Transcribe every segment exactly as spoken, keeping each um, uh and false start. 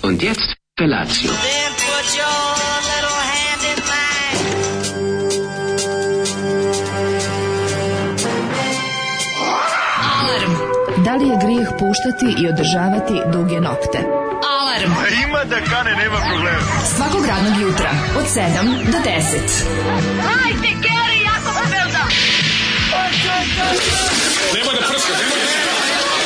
Und jetzt Felatio. Then put your little hand in mine. Alarm. Da li je grijeh puštati i održavati duge nokte? Alarm. Ima da kane, nema problema. Svakog radnog jutra od sedam do deset. Hajde, Geri, jako se velda. Nema da prska, nema da prska.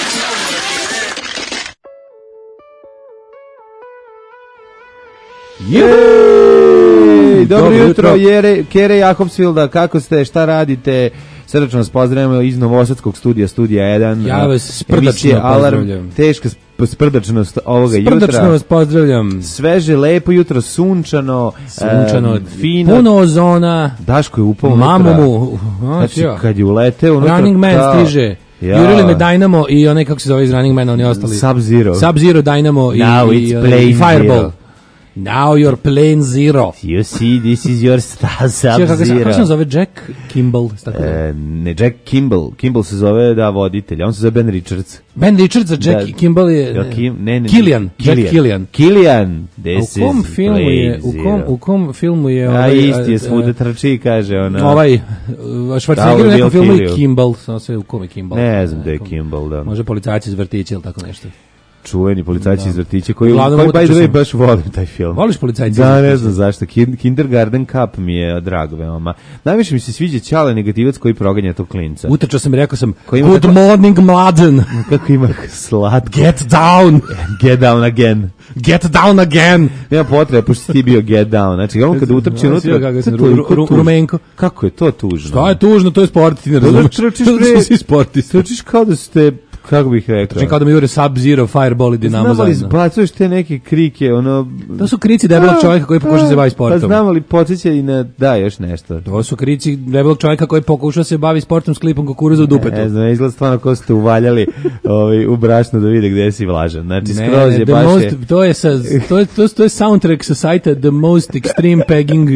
Jej! Dobro jutro, Jere, Kere Jakobsvilda, kako ste, šta radite? Srdačno vas pozdravljamo iz Novosadskog studija, studija jedan. Ja vas sprdačno pozdravljam. Teška sprdačnost ovoga sprdačno jutra. Sprdačno vas pozdravljam. Sveže, lepo jutro, sunčano, sunčano, um, fino. Puno ozona. Daško je upao unutra. Mamu mu. Znači, kad je uleteo unutra. Running Man kao, stiže. Ja. Jurili me Dynamo i onaj, kako se zove iz Running Mana, oni ostali. Sub-Zero. Sub-Zero, Dynamo i, Now i, it's i Fireball. Zero. Now you're plain zero. You see, this is your star Sub-Zero. Kako se zove? Jack Kimball? E, ne, Jack Kimball. Kimball se zove, da, voditelj. On se zove Ben Richards. Ben Richards, a Jack da, Kimball je... Ja, Kim, ne, ne, Killian. Jack Killian. Killian. This u kom is filmu je... U kom, u kom filmu je... A ovaj, isti je svuda trči, kaže ona. Ovaj, Schwarzenegger u nekom filmu je Kimball. Samo sve u kom je Kimball. Ne znam da je Kimball, da. Može policajac iz vrtića ili tako nešto. Čuveni policajci iz vrtića koji, Uglavnom, koji by the way sam. baš volim taj film. Voliš policajci? Da, ne znam zašto. Kindergarten Cup mi je drag veoma. Najviše mi se sviđa Ćale negativac koji proganja tog klinca. Utrčao sam i rekao sam, good tako... morning mladen. Kako ima slatko. Get down. Get down again. Get down again. Nema potrebe, pošto si ti bio get down. Znači, on kada utrči unutra... Rumenko. Kako je to tužno? Šta je tužno, to je sport, ti ne razumeš. Trčiš pre... sportista. Trčiš kao da ste... Kako bih rekao? Trčim kao da mi jure Sub-Zero, Fireball i Dinamo zajedno. Znam li izbacuješ te neke krike, ono... To su krici debelog čovjeka koji pokuša se bavi sportom. Pa znam li podsjeća i na... Da, još nešto. To su krici debelog čovjeka koji pokuša se bavi sportom s klipom kukuruza u dupetu. Ne znam, izgleda stvarno ko ste uvaljali ovaj, u brašno da vide gde si vlažan. Znači, ne, skroz je baš most, je... To je, sa, to, je, to, to je soundtrack sa sajta The Most Extreme Pegging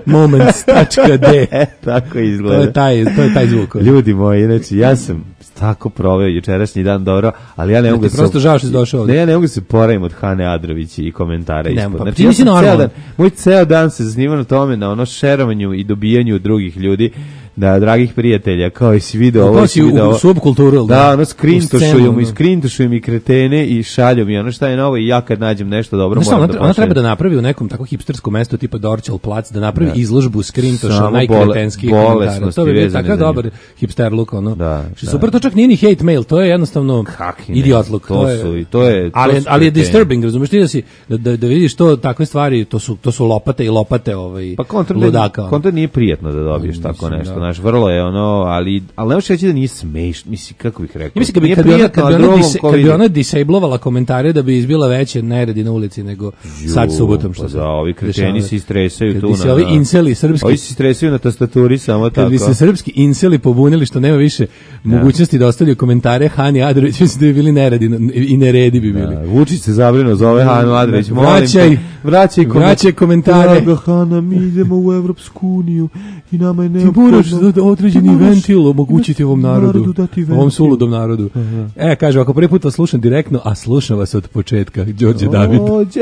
Moments.d. E, tako izgleda. To je taj, to je taj zvuk. Ljudi moji, znači, ja sam tako proveo jučerašnji dan dobro, ali ja ne mogu da se... Prosto žao što si došao ovdje. Ne, ja ne mogu da se poravim od Hane Adrović i komentara ispod. Pa, znači, ti nisi normalan. Moj ceo dan se zasniva na tome, na ono šerovanju i dobijanju drugih ljudi, da, dragih prijatelja, kao i si video ovo, si video u subkulturu, da, da, ono skrintošuju mi, skrintošuju mi kretene i šalju mi ono šta je novo i ja kad nađem nešto dobro, ne, moram ona, da ona treba da napravi u nekom tako hipsterskom mestu tipa Dorćol plac, da napravi da. izložbu skrintoša najkretenskih komentara. To bi bio takav dobar hipster look, ono. Da, što da. Super, to čak nije ni hate mail, to je jednostavno idiot look. To, to je, su, to je, to ali, ali je disturbing, razumiješ ti da si, da, da, da vidiš to, takve stvari, to su, to su lopate i lopate ovaj, pa kontra, ludaka. Kontra nije prijetno da dobiješ tako nešto, da. Znaš, vrlo je ono, ali, ali nemaš reći da nije smešno, misli, kako bih rekao. Ja mislim, kad bi, kad bi ona, kad bi ona, dise, kad bi ona disablovala komentare da bi izbila veće neredi na ulici nego Ju, sad subotom. Što pa da, ovi kreteni se istresaju tu. Kad bi se ovi inseli srpski... Ovi se istresaju na tastaturi samo kad tako. Kad bi se srpski inseli pobunili što nema više ja. mogućnosti da ostavljaju komentare Hani Adrović, mislim da bi bili neredi i neredi bi bili. Da, Vučić se zabrinuo za ove Hanu Adrović. Vraćaj, vraćaj, vraćaj komentare. Draga Hana, mi idemo u Evropsku uniju i nama je neophodno... Ti moraš da određeni ventil omogućiti ovom narodu, narodu ovom suludom narodu. Aha. E, kaže, ako prvi put vas slušam direktno, a slušam vas od početka, Đorđe David.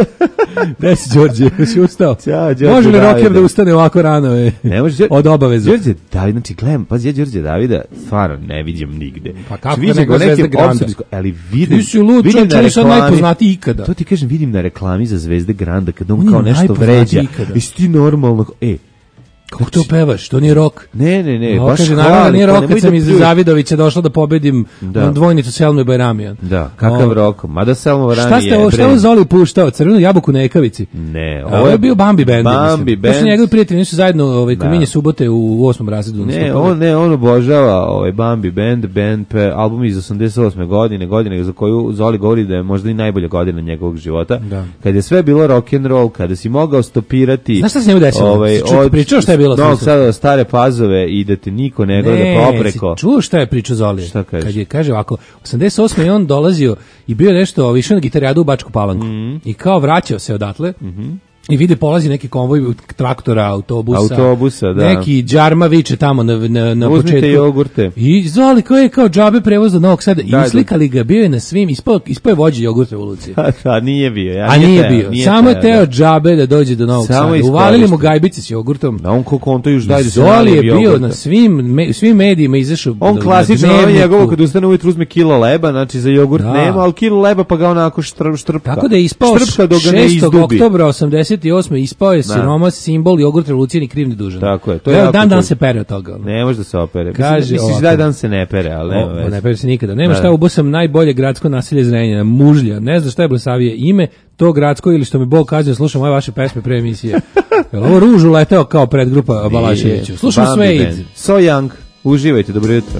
Gde si, Đorđe? Si ustao? Ćao, Đorđe može li Davide. rocker da ustane ovako rano? E? Ne može, Đor... od obaveza. Đorđe David, znači, gledam, pazi, ja Đorđe Davida stvarno ne vidim nigde. Pa kako ne nego Zvezda Granda? Ali vidim, ti si lud, vidim čovječ, sad najpoznatiji ikada. To ti kažem, vidim na reklami za Zvezde Granda, kada on, on kao nešto vređa. Jesi ti normalno, e, kako to pevaš? To nije rok. Ne, ne, ne, no, baš kaže, hvali. Naravno, nije rok pa kad sam da iz Zavidovića došla da pobedim da. dvojnicu Selmu i Bajramijan. Da, kakav o, rok? Mada Selmu Bajrami je... Šta ste ovo, šta ovo Zoli puštao? Crvenu jabuku na Ekavici? Ne. Ovo je bio Bambi Band. Bambi Band. To su njegovi prijatelji, nisu zajedno ovaj, kominje subote u osmom razredu. Ne, on, ne, on obožava ovaj Bambi Band, band pe, album iz osamdeset osme godine, godine za koju Zoli govori da je možda i najbolja godina njegovog života. Da. Kad je sve bilo rock and roll, kada si mogao stopirati... Znaš šta se njemu desilo? Ovaj, od, pričao šta je bilo? No, Stare Pazove i da te niko ne gleda ne, popreko. Ne, čuo šta je pričao Zoli? Šta kaže? Kad je, kaže ovako, osamdeset osme je on dolazio i bio nešto, išao na gitarijadu u Bačku Palanku. Mm -hmm. I kao vraćao se odatle. Mhm. i vide polazi neki konvoj traktora, autobusa, autobusa, da. Neki džarma viče tamo na, na, na Uzmite početku. jogurte. I zvali koji je kao džabe prevoz do Novog Sada. Da, I slikali ga, bio je na svim, ispao, ispao je vođa jogurt revolucije. A nije bio. Ja, A nije, nije teo, bio. Nije Samo je teo, teo da. džabe da dođe do Novog Samo Sada. Uvalili mu gajbice s jogurtom. Da on koliko on to još daj da se Zoli je bio jogurta. na svim, me, svim medijima izašao. On klasično on njegovo kad ustane ujutru uzme kilo leba, znači za jogurt Da. nema, al kilo leba pa ga onako štrp, štrpka. Tako da je ispao Štrpka dok ga ne šestog izdubi. oktobra osamdeset osme ispao je siroma simbol jogurt revolucije ni kriv ni dužan. Tako je, to je Evo, jako dan dan tužno. se pere od toga. Ne može da se opere. Kaže Mislim, misliš ovako. da dan se ne pere, ali nema O, veze. ne pere se nikada. Nema Da. šta, ubo sam najbolje gradsko naselje Zrenjanina, Mužlja. Ne znam šta je Blesavije ime, to gradsko ili što mi Bog kaznio, slušam moje vaše pesme pre emisije. Jel ovo ružu leteo kao predgrupa Balaševiću. Slušam Bambi Suede. Band. So Young. Uživajte, dobro jutro.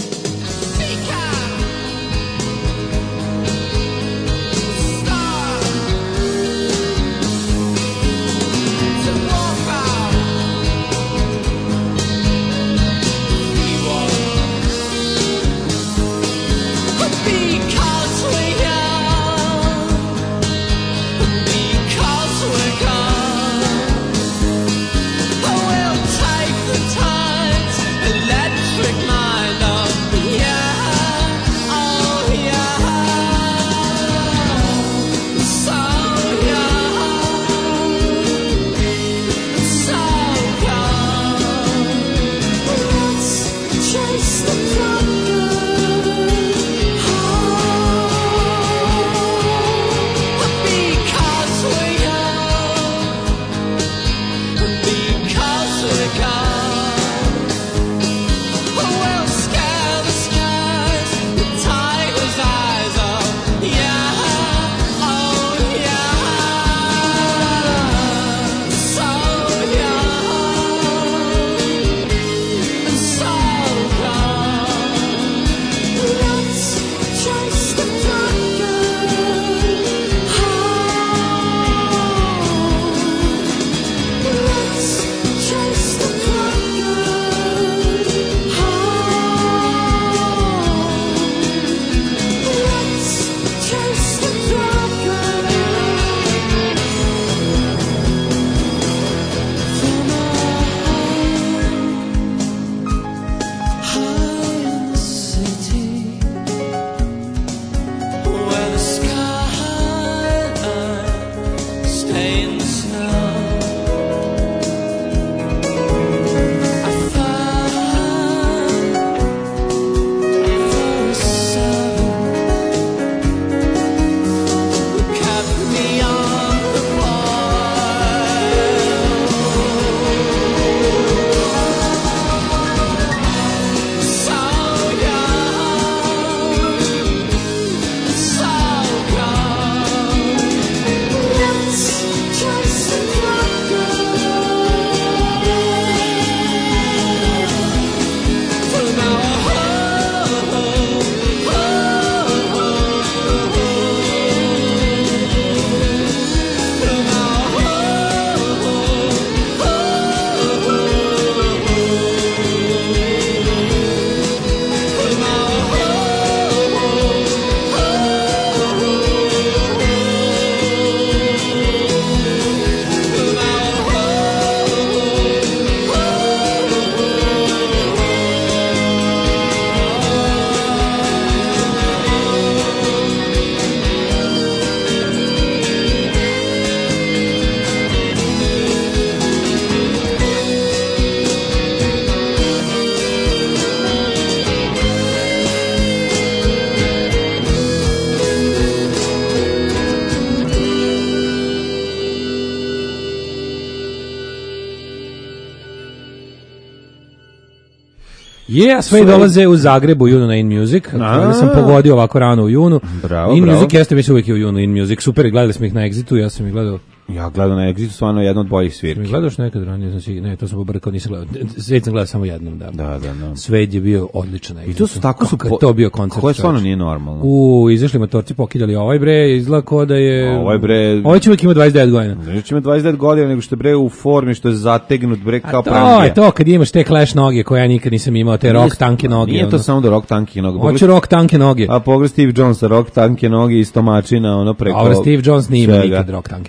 Je, yeah, sve dolaze u Zagrebu u junu na In Music. Ja sam pogodio ovako rano u junu. Bravo, In bravo. Music jeste, mislim uvijek je u junu In Music. Super, gledali smo ih na Exitu, ja sam ih gledao. Ja gledam na Exitu, stvarno jedna od boljih svirki. Mi gledaš nekad ranije, znači, ne, to sam pobrkao, nisam gledao. Sved sam gledao samo jednom, da. Da, da, da. Sved je bio odličan na Exitu. I to su tako su Kako je to bio koncert. Koje stvarno čovječe. nije normalno. U, izašli motorci, pokidali ovaj bre, izgleda kao da je... Ovaj bre... Ovaj će uvijek ima dvadeset devet godina. Znači ima dvadeset devet godina, nego što je bre u formi, što je zategnut bre kao A to prangija. je to, kad imaš te Clash noge koje ja nikad nisam imao, te rock tanke noge. Nije to ono. samo da rock tanke noge. Hoće rock tanke noge. A pogled Steve Jonesa, rock tanke noge i stomačina, ono preko... A Steve Jones nije imao svega. nikad rock tanke noge. Pa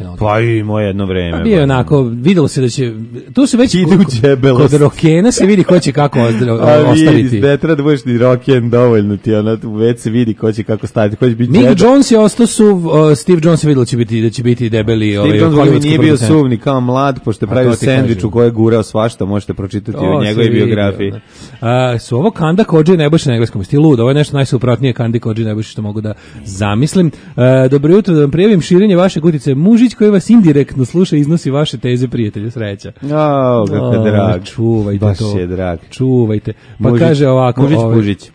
imao jedno vreme. Pa bio je onako, videlo se da će, tu se već Ide u džebelost. kod rokena se vidi ko će kako ozdra- A ostaviti. vidi, ne treba da budeš ni roken dovoljno ti, ono, već se vidi ko će kako staviti, ko će biti Mick džebe. Jones je ostao suv, uh, Steve Jones je vidio da će biti, da će biti debeli Steve ovaj, Jones hollywoodski nije bio producent. suvni kao mlad, pošto je A pravio to ti sendvič kažem. u kojoj je gurao svašta, možete pročitati To u se njegovoj vidi, biografiji. da. A, su ovo Kanda Kodži Nebojša na engleskom stilu, ovo je nešto najsuprotnije Kandi Kodži Nebojša što mogu da zamislim. E, dobro jutro, da vam prijavim širenje vaše utice. Mužić koji vas indirektno sluša i iznosi vaše teze, prijatelje, sreća. O, kako O, je drag. čuvajte Baš to. je drag. Čuvajte. Pa Mužić- kaže ovako... Mužić ovaj, Pužić.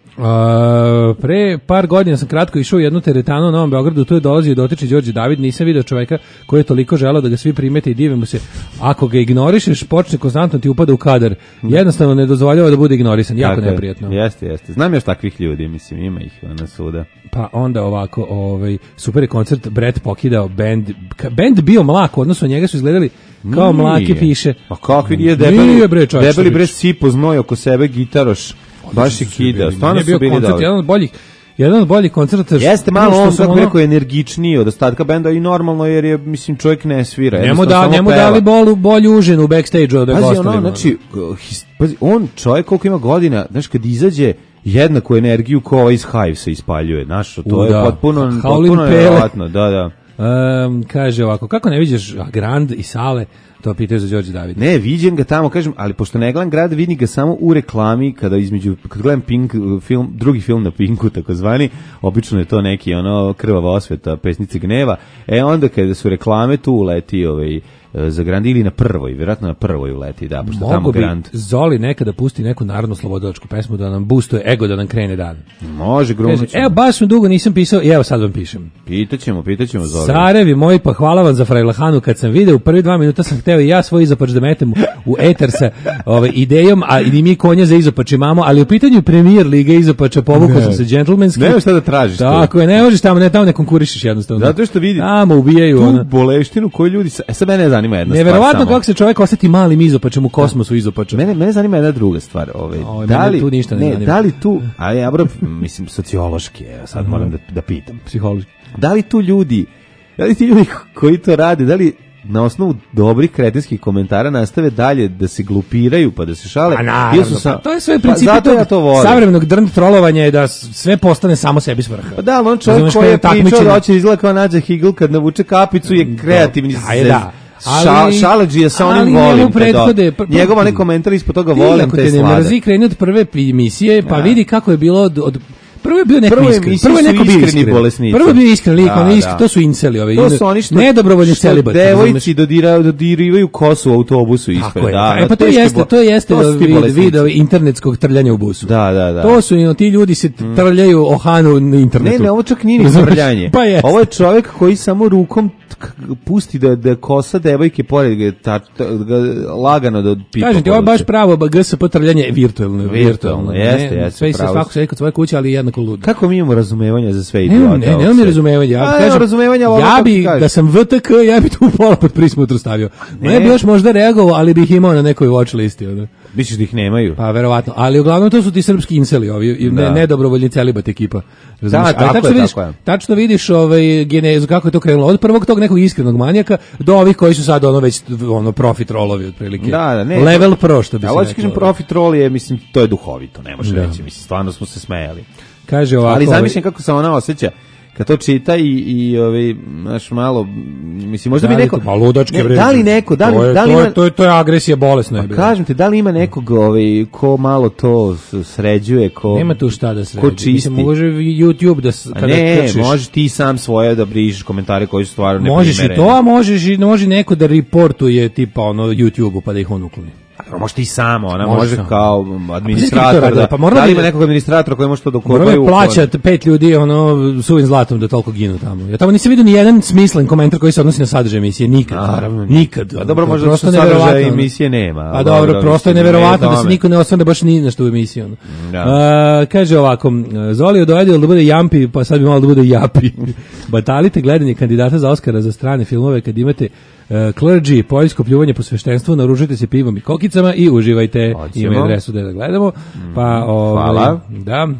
A, pre par godina sam kratko išao u jednu teretanu u Novom Beogradu, tu je dolazio dotični Đorđe David, nisam video čoveka koji je toliko želeo da ga svi primete i dive mu se. Ako ga ignorišeš, počne konstantno ti upada u kadar. Jednostavno ne dozvoljava da bude ignorisan, jako Tako je. neprijatno. Jeste, jeste. Znam još takvih ljudi, mislim, ima ih na suda. Pa onda ovako, ovaj super je koncert, Brett pokidao bend, ka- bend bio mlak, odnosno njega su izgledali kao Nije. mlake piše. Pa kakvi nije debeli, Nije, bre, čovječe, debeli bre čovječe. sipo znoj oko sebe gitaroš, baš je kidao, stvarno Nije su bio bili koncert, dobri. jedan od boljih, jedan od boljih koncerta. Jeste prvo malo što on, sam kako ono- rekao, energičniji od ostatka benda i normalno jer je, mislim, čovjek ne svira. Njemu, jednostavno da, samo njemu peva. dali bolju, bolju užinu u backstage-u da je Pazi, gostovima. ono, znači, uh, his- pazi, on čovjek koliko ima godina, znaš, kad izađe jednaku energiju kao ovaj iz Hivesa ispaljuje, znaš, to U, je da. potpuno, Howlin' potpuno Pele. nevjerovatno, da, da. Um, kaže ovako, kako ne vidiš Grand i Sale, to pitaju za Đorđe David. Ne, viđem ga tamo, kažem, ali pošto ne gledam grad, vidim ga samo u reklami, kada između, kad gledam Pink uh, film, drugi film na Pinku, takozvani, obično je to neki, ono, krvava osveta, pesnice gneva, e onda kada su reklame, tu uleti ovaj, za Grand ili na prvoj, vjerojatno na prvoj uleti, da, pošto tamo Mogu bi Grand. Zoli nekada pusti neku narodnu slobodilačku pesmu da nam boostuje ego da nam krene dan. Može, Kaže, grunut evo, baš sam dugo nisam pisao i evo sad vam pišem. Pitaćemo, pitaćemo Zoli. Carevi moji, pa hvala vam za Frajlahanu. Kad sam video u prvi dva minuta sam hteo i ja svoj izopač da metem u, u eter sa ovaj, idejom, a i mi konja za izopač imamo, ali u pitanju premijer Liga izopača povukao Ne. sam se džentlmenski. Nema šta da tražiš tu. Tako je, ne možeš tamo, ne, tamo ne konkurišeš jednostavno. Zato što vidi Tamo ubijaju. tu ono. boleštinu koju ljudi... sa- E sad mene zanima jedna stvar Neverovatno samo. kako se čovjek osjeti malim izopačem u kosmosu izopača. Mene, mene zanima jedna druga stvar. Ovaj. Oj, da mene li, tu ništa ne zanima. da li tu, a ja bro, mislim, sociološki, evo, sad moram da, da pitam. Psihološki. Da li tu ljudi, da li ti ljudi koji to rade, da li na osnovu dobrih kretenskih komentara nastave dalje da se glupiraju pa da se šale? A naravno, Ili su sa- pa to je sve Pa princip zato tog ja to volim. savremenog drn trolovanja je da s- sve postane samo sebi svrha. Pa da, ali on čovjek Razumeš, koji je kada je pričao takmičenje- da hoće izgleda kao Nađa Higl kad navuče kapicu je kreativni Da, je, da. Ša, Ali- šaledžija sa ali onim njemu volim. kad prethode- do- pr- Njegov onaj komentar ispod toga Ti, volim, ako te te ne slade. mrzi, kreni od prve emisije, pa Da. vidi kako je bilo od, od prvo je bio neko Prvo iskren. emisije Prvo je su neko bio iskreni iskren. bolesnici. Prvo je bio iskren lik, Da, on je iskren, da. to su inceli ovi. To su oni što nedobrovoljni što celibat. devojci dodira, dodirivaju kosu u autobusu Tako ispred. je. Da, e pa to teški jeste, bo- to jeste to su ti vid, bolesnici. vid ovaj internetskog trljanja u busu. Da, da, da. To su i ti ljudi se trljaju o Hanu na Ne, internetu. ne, ovo čak nije ni Razumeš? trljanje. Pa jeste. Ovo je čovjek koji samo rukom k- pusti da, da kosa devojke pored ga, ta, ta, ga lagano da pipa. Kažem ti, ovo je baš poruče. pravo ba- G S P trljanje virtualno. Virtualno, jeste, ne, jeste, Sve se pravo svako si. sedi kod svoje kuće, ali jednako ludo. Kako mi imamo razumevanja za sve Ne, idiote? ne, ovog ne, mi sveta? razumevanje. Ja A, kažem, evo, razumevanja, ovo ja kako bi ti kažeš. da sam V T K, ja bi tu pola pod prismutru stavio. Ne, bi još možda reagovao, ali bih imao na nekoj watch listi, ono. Misliš da ih nemaju? Pa verovatno, ali uglavnom to su ti srpski inceli, ovi i ne, Da. nedobrovoljni celibat ekipa. Razumeš? Da, Ali tako tačno je, vidiš, tako je. tačno vidiš ovaj genezu kako je to krenulo od prvog tog nekog iskrenog manijaka do ovih koji su sad ono već ono profit rolovi otprilike. Da, da, ne. Level pro što bi Ja se hoću reklo. kažem profit roll je, mislim, to je duhovito, ne može Da. reći, mislim, stvarno smo se smejali. Kaže ovako. Ali ovaj, zamišljam kako se ona osjeća kad to čita i i ovaj naš malo mislim možda da bi li neko to- ma ludačke ne, vređe. da li neko da li To je- da li to je- ima to je to je agresija bolesna je pa bila. kažem ti da li ima nekog ovaj ko malo to s- sređuje ko Nema tu šta da se ko radi. čisti. Mislim, može YouTube da s- A kada ne, krčiš. možeš ti sam svoje da brišeš komentare koji su stvarno Možeš i neprimereni. to, a možeš i može neko da reportuje tipa ono YouTube-u pa da ih on ukloni. A možeš ti samo, ona Može može, sam. kao to administrator radi? da, Pa morala da li bi- ima nekog administratora koji može to da Moramo ukopaju. je plaćat pet ljudi ono suvim zlatom da toliko ginu tamo. Ja tamo nisam vidio ni jedan smislen komentar koji se odnosi na sadržaj emisije, nikad. Naravno, nikad. A dobro, To je možda prosto što sadržaj neverovatno. emisije nema. Pa ali dobro, prosto je mislim, neverovatno ne da se tome. niko ne osvrne baš ni na što u emisiji. Ono. Da. A, kaže ovako, Zoli dovedio da bude Jampi, pa sad bi malo da bude Japi. Batalite gledanje kandidata za Oskara za strane filmove kad imate uh, clergy, poljsko pljuvanje po sveštenstvu, naružite se pivom i kokicama i uživajte. Hoćemo. Ima adresu da ga gledamo. Pa, ovaj, Hvala. Da.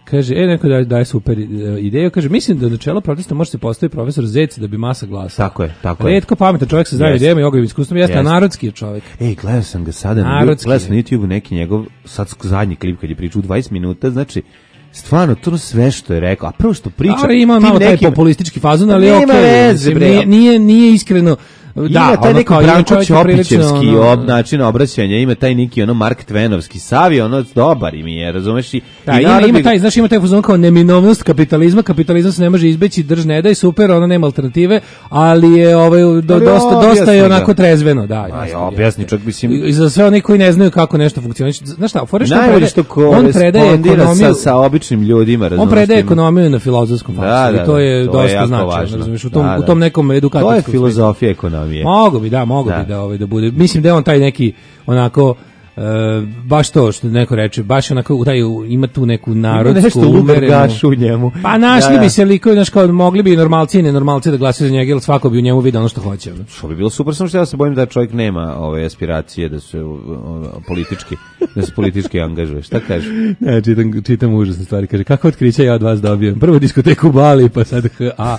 Kaže, e, neko daje, daje super ideju, kaže, mislim da na čelo protesta može se postaviti profesor Zec da bi masa glasa. Tako je, tako je. Retko pametan čovjek sa zdravim idejama i oglednim iskustvom, jeste, a narodski je čovjek. Ej, gledao sam ga sada, narodski gledao sam na YouTube neki njegov, sad zadnji klip kad je pričao dvadeset minuta, znači, stvarno, to sve što je rekao, a prvo što priča... Ali ima malo nekim... taj populistički fazon, ali okej, okay, nije, nije, nije iskreno... Ima Da, taj neki Branko Ćopićevski ono, ob, način obraćanja, ima taj neki ono Mark Tvenovski, Savi ono dobar im je, razumeš? I, da, i ima, narod ima bi... taj, znaš, ima taj fuzon kao neminovnost kapitalizma, kapitalizam se ne može izbeći, drž ne daj, super, ono nema alternative, ali je ovaj, do, ali dosta, dosta je onako trezveno, da. Aj, objasni čak, mislim... I za sve oni koji ne znaju kako nešto funkcioniše, znaš šta, fore što najbolje što on predaje ekonomiju sa, sa običnim ljudima, razumeš? On predaje ekonomiju na filozofskom faksu, da, da, i to je to dosta je značajno, razumeš, u tom, da, da. u tom nekom edukacijskom. To je filozofija ekonomije. Mogu bi, da, mogu da. bi da, ovaj, da bude. Mislim da je on taj neki onako e, baš to što neko reče, baš onako taj, ima tu neku narodsku umerenu. U njemu. Pa našli da, da. bi se likovi, znaš, kao mogli bi normalci i nenormalci da glasaju za njega, jer svako bi u njemu vidio ono što hoće. Što bi bilo super, samo što ja se bojim da čovjek nema ove aspiracije da se o, o, politički da se politički angažuje. Šta kaže? Ne, čitam, čitam užasne stvari. Kaže, kako otkrića ja od vas dobijem? Prvo diskoteku u Bali, pa sad H A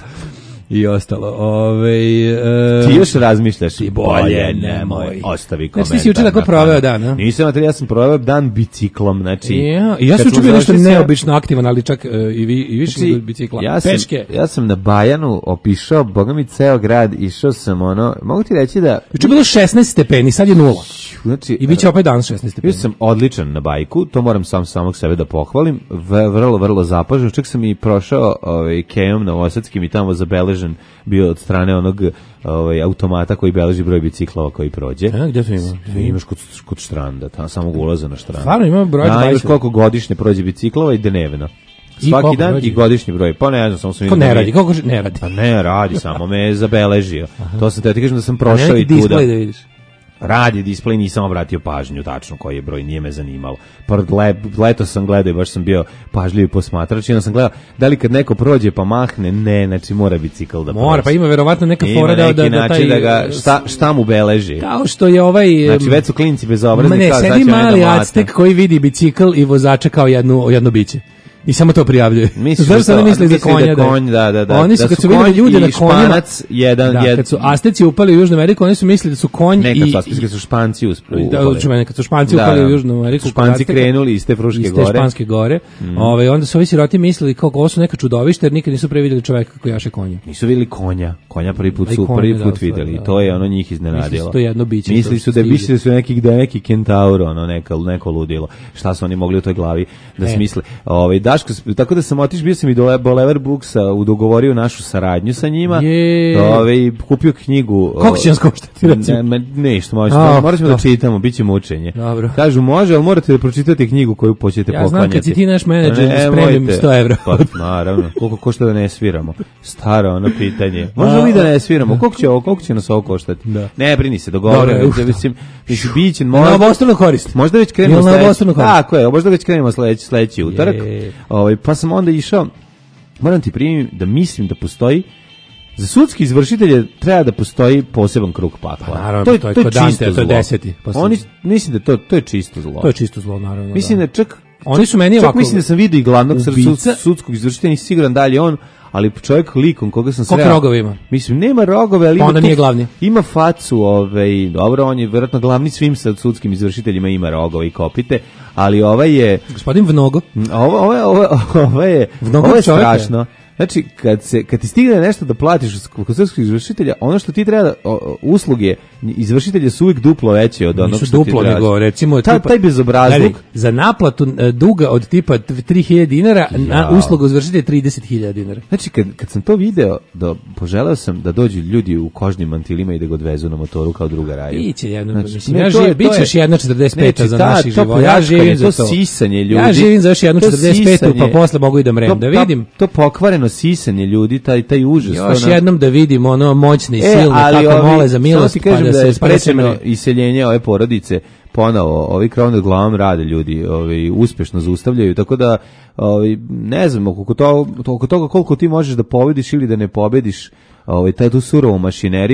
i ostalo. Ove, e, ti još razmišljaš i bolje nemoj. Ostavi komentar. Znači ti si juče tako proveo dan, a? Nisam, ja sam proveo dan biciklom, znači... Ja, i ja sam juče bio nešto neobično aktivan, ali čak e, i, vi, i više znači, bicikla. Ja sam, Peške. Ja sam na Bajanu opišao, boga mi ceo grad, išao sam ono... Mogu ti reći da... Juče bilo šesnaest stepeni, sad je nula. Znači, I bit će opet danas šesnaest stepeni. Bio sam odličan na bajku, to moram sam samog sebe da pohvalim, v, vrlo, vrlo zapažen, čak sam i prošao ovaj, kejom na Osadskim i tamo zabeležen bio od strane onog ovaj, automata koji beleži broj biciklova koji prođe. A, gdje to ima? Ti imaš kod, kod štranda, tamo samog ulaza na štrand. Stvarno ima broj da, imaš koliko godišnje prođe biciklova i dnevno. Svaki dan prođe? I godišnji broj. Pa ne znam, samo sam... Ko ne radi? Kako ne radi? Pa ne radi, samo me je zabeležio. To sam te ti kažem da sam prošao i tuda. Da vidiš. Radi displej, nisam obratio pažnju tačno koji je broj, nije me zanimalo. Pored le, leto sam gledao i baš sam bio pažljiv posmatrač i onda sam gledao da li kad neko prođe pa mahne, ne, znači mora bicikl da prođe. Mora, pa ima verovatno neka fora da, da, da taj... Da ga, šta, šta mu beleži? Kao što je ovaj... Znači već su klinci bezobrazni. Ne, kao, sedi mali Aztek koji vidi bicikl i vozača kao jednu, jedno biće. I samo to prijavljuje. Znaš šta ne misli za konja? Da, konj, da, da, da. Oni su, da kad su, su vidjeli ljude na konjima, španac, jedan, da, jed... kad su Azteci upali u Južnu Ameriku, oni su mislili da su konj ne, i... Ne, kad su, kad su Španci upali. Da, učume, kad su Španci upali da, u Južnu Ameriku. Španci krenuli iz te Fruške iz te gore. Španske gore. Mm. Ove, onda su ovi siroti mislili kako ovo su neka čudovišta, jer nikad nisu pre vidjeli čoveka kako jaše konje. Nisu vidjeli konja. Konja prvi put su prvi put vidjeli. I to je ono njih iznenadilo. Mislili su to jedno biće. Mislili su da mislili su neki da neki kentaur, ono neka neko ludilo. Šta su oni mogli u toj glavi da smisle? Ovaj Daško, tako da sam otišao, bio sam i do Boulevard Booksa, udogovorio našu saradnju sa njima. Ovaj kupio knjigu. Kako će nas koštati? Ne, ne, što možemo, moramo da čitamo, biće mučenje. Dobro. Kažu može, al morate da pročitate knjigu koju hoćete poklanjati. Ja znam kad si ti naš menadžer, spremim sto evra. Pa naravno, koliko košta da ne sviramo? Staro ono pitanje. Možemo mi da ne sviramo? Koliko će ovo, koliko će nas ovo koštati? Da. Ne brini se, dogovorimo, mislim, mislim biće, možda na obostranu korist. Možda već krenemo sledeći. Tako je, možda već krenemo sledeći sledeći utorak. Ovaj pa sam onda išao. Moram ti primiti da mislim da postoji za sudski izvršitelje treba da postoji poseban krug pakla. Pa, naravno, to je, to je, to je čisto zlo. To je deseti. Oni, mislim da to, to je čisto zlo. To je čisto zlo, naravno. Mislim da, da čak, oni su meni čak ovako... mislim da sam vidio i glavnog ubica, sudskog izvršitelja, nisi siguran dalje on, ali čovjek likom koga sam sreo. Koliko rogova ima? Mislim, nema rogove, ali pa ima, nije glavni. Ima facu, ovaj, dobro, on je vjerojatno glavni svim sa sudskim izvršiteljima, ima rogove i kopite, ali ovaj je... Gospodin Vnogo. Ovo, ovo, ovo, ovo je, Vnogo ovo je strašno. Znači, kad, se, kad ti stigne nešto da platiš kod sudskog izvršitelja, ono što ti treba, da, o, usluge izvršitelja su uvijek duplo veće od onog što duplo, ti treba. Nego, recimo, Ta, tipa, taj bezobrazluk. Za naplatu duga od tipa tri hiljade dinara, ja. Na uslugu izvršitelja trideset hiljada dinara. Znači, kad, kad sam to video, da, poželeo sam da dođu ljudi u kožnim mantilima i da ga odvezu na motoru kao druga raju. Biće jedno, znači, mislim, ja živim, bit ćeš jedna četrdeset peta za naših života. Ja živim za to. Sisanje ljudi. Ja živim za još jednu četrdeset petu, pa posle mogu i da mrem. Da vidim. To pokvareno sisanje ljudi. Ljudi, taj, taj užas. Još to, jednom da vidimo ono moćne i silne, e, kako ovi, mole za milost, pa da, da se sprečeno iseljenje ove porodice ponovo, ovi krov nad glavom rade ljudi, ovi uspešno zaustavljaju, tako da ovi, ne znam, oko toga, oko toga koliko ti možeš da pobediš ili da ne pobediš ovaj taj tu surovu mašineriju,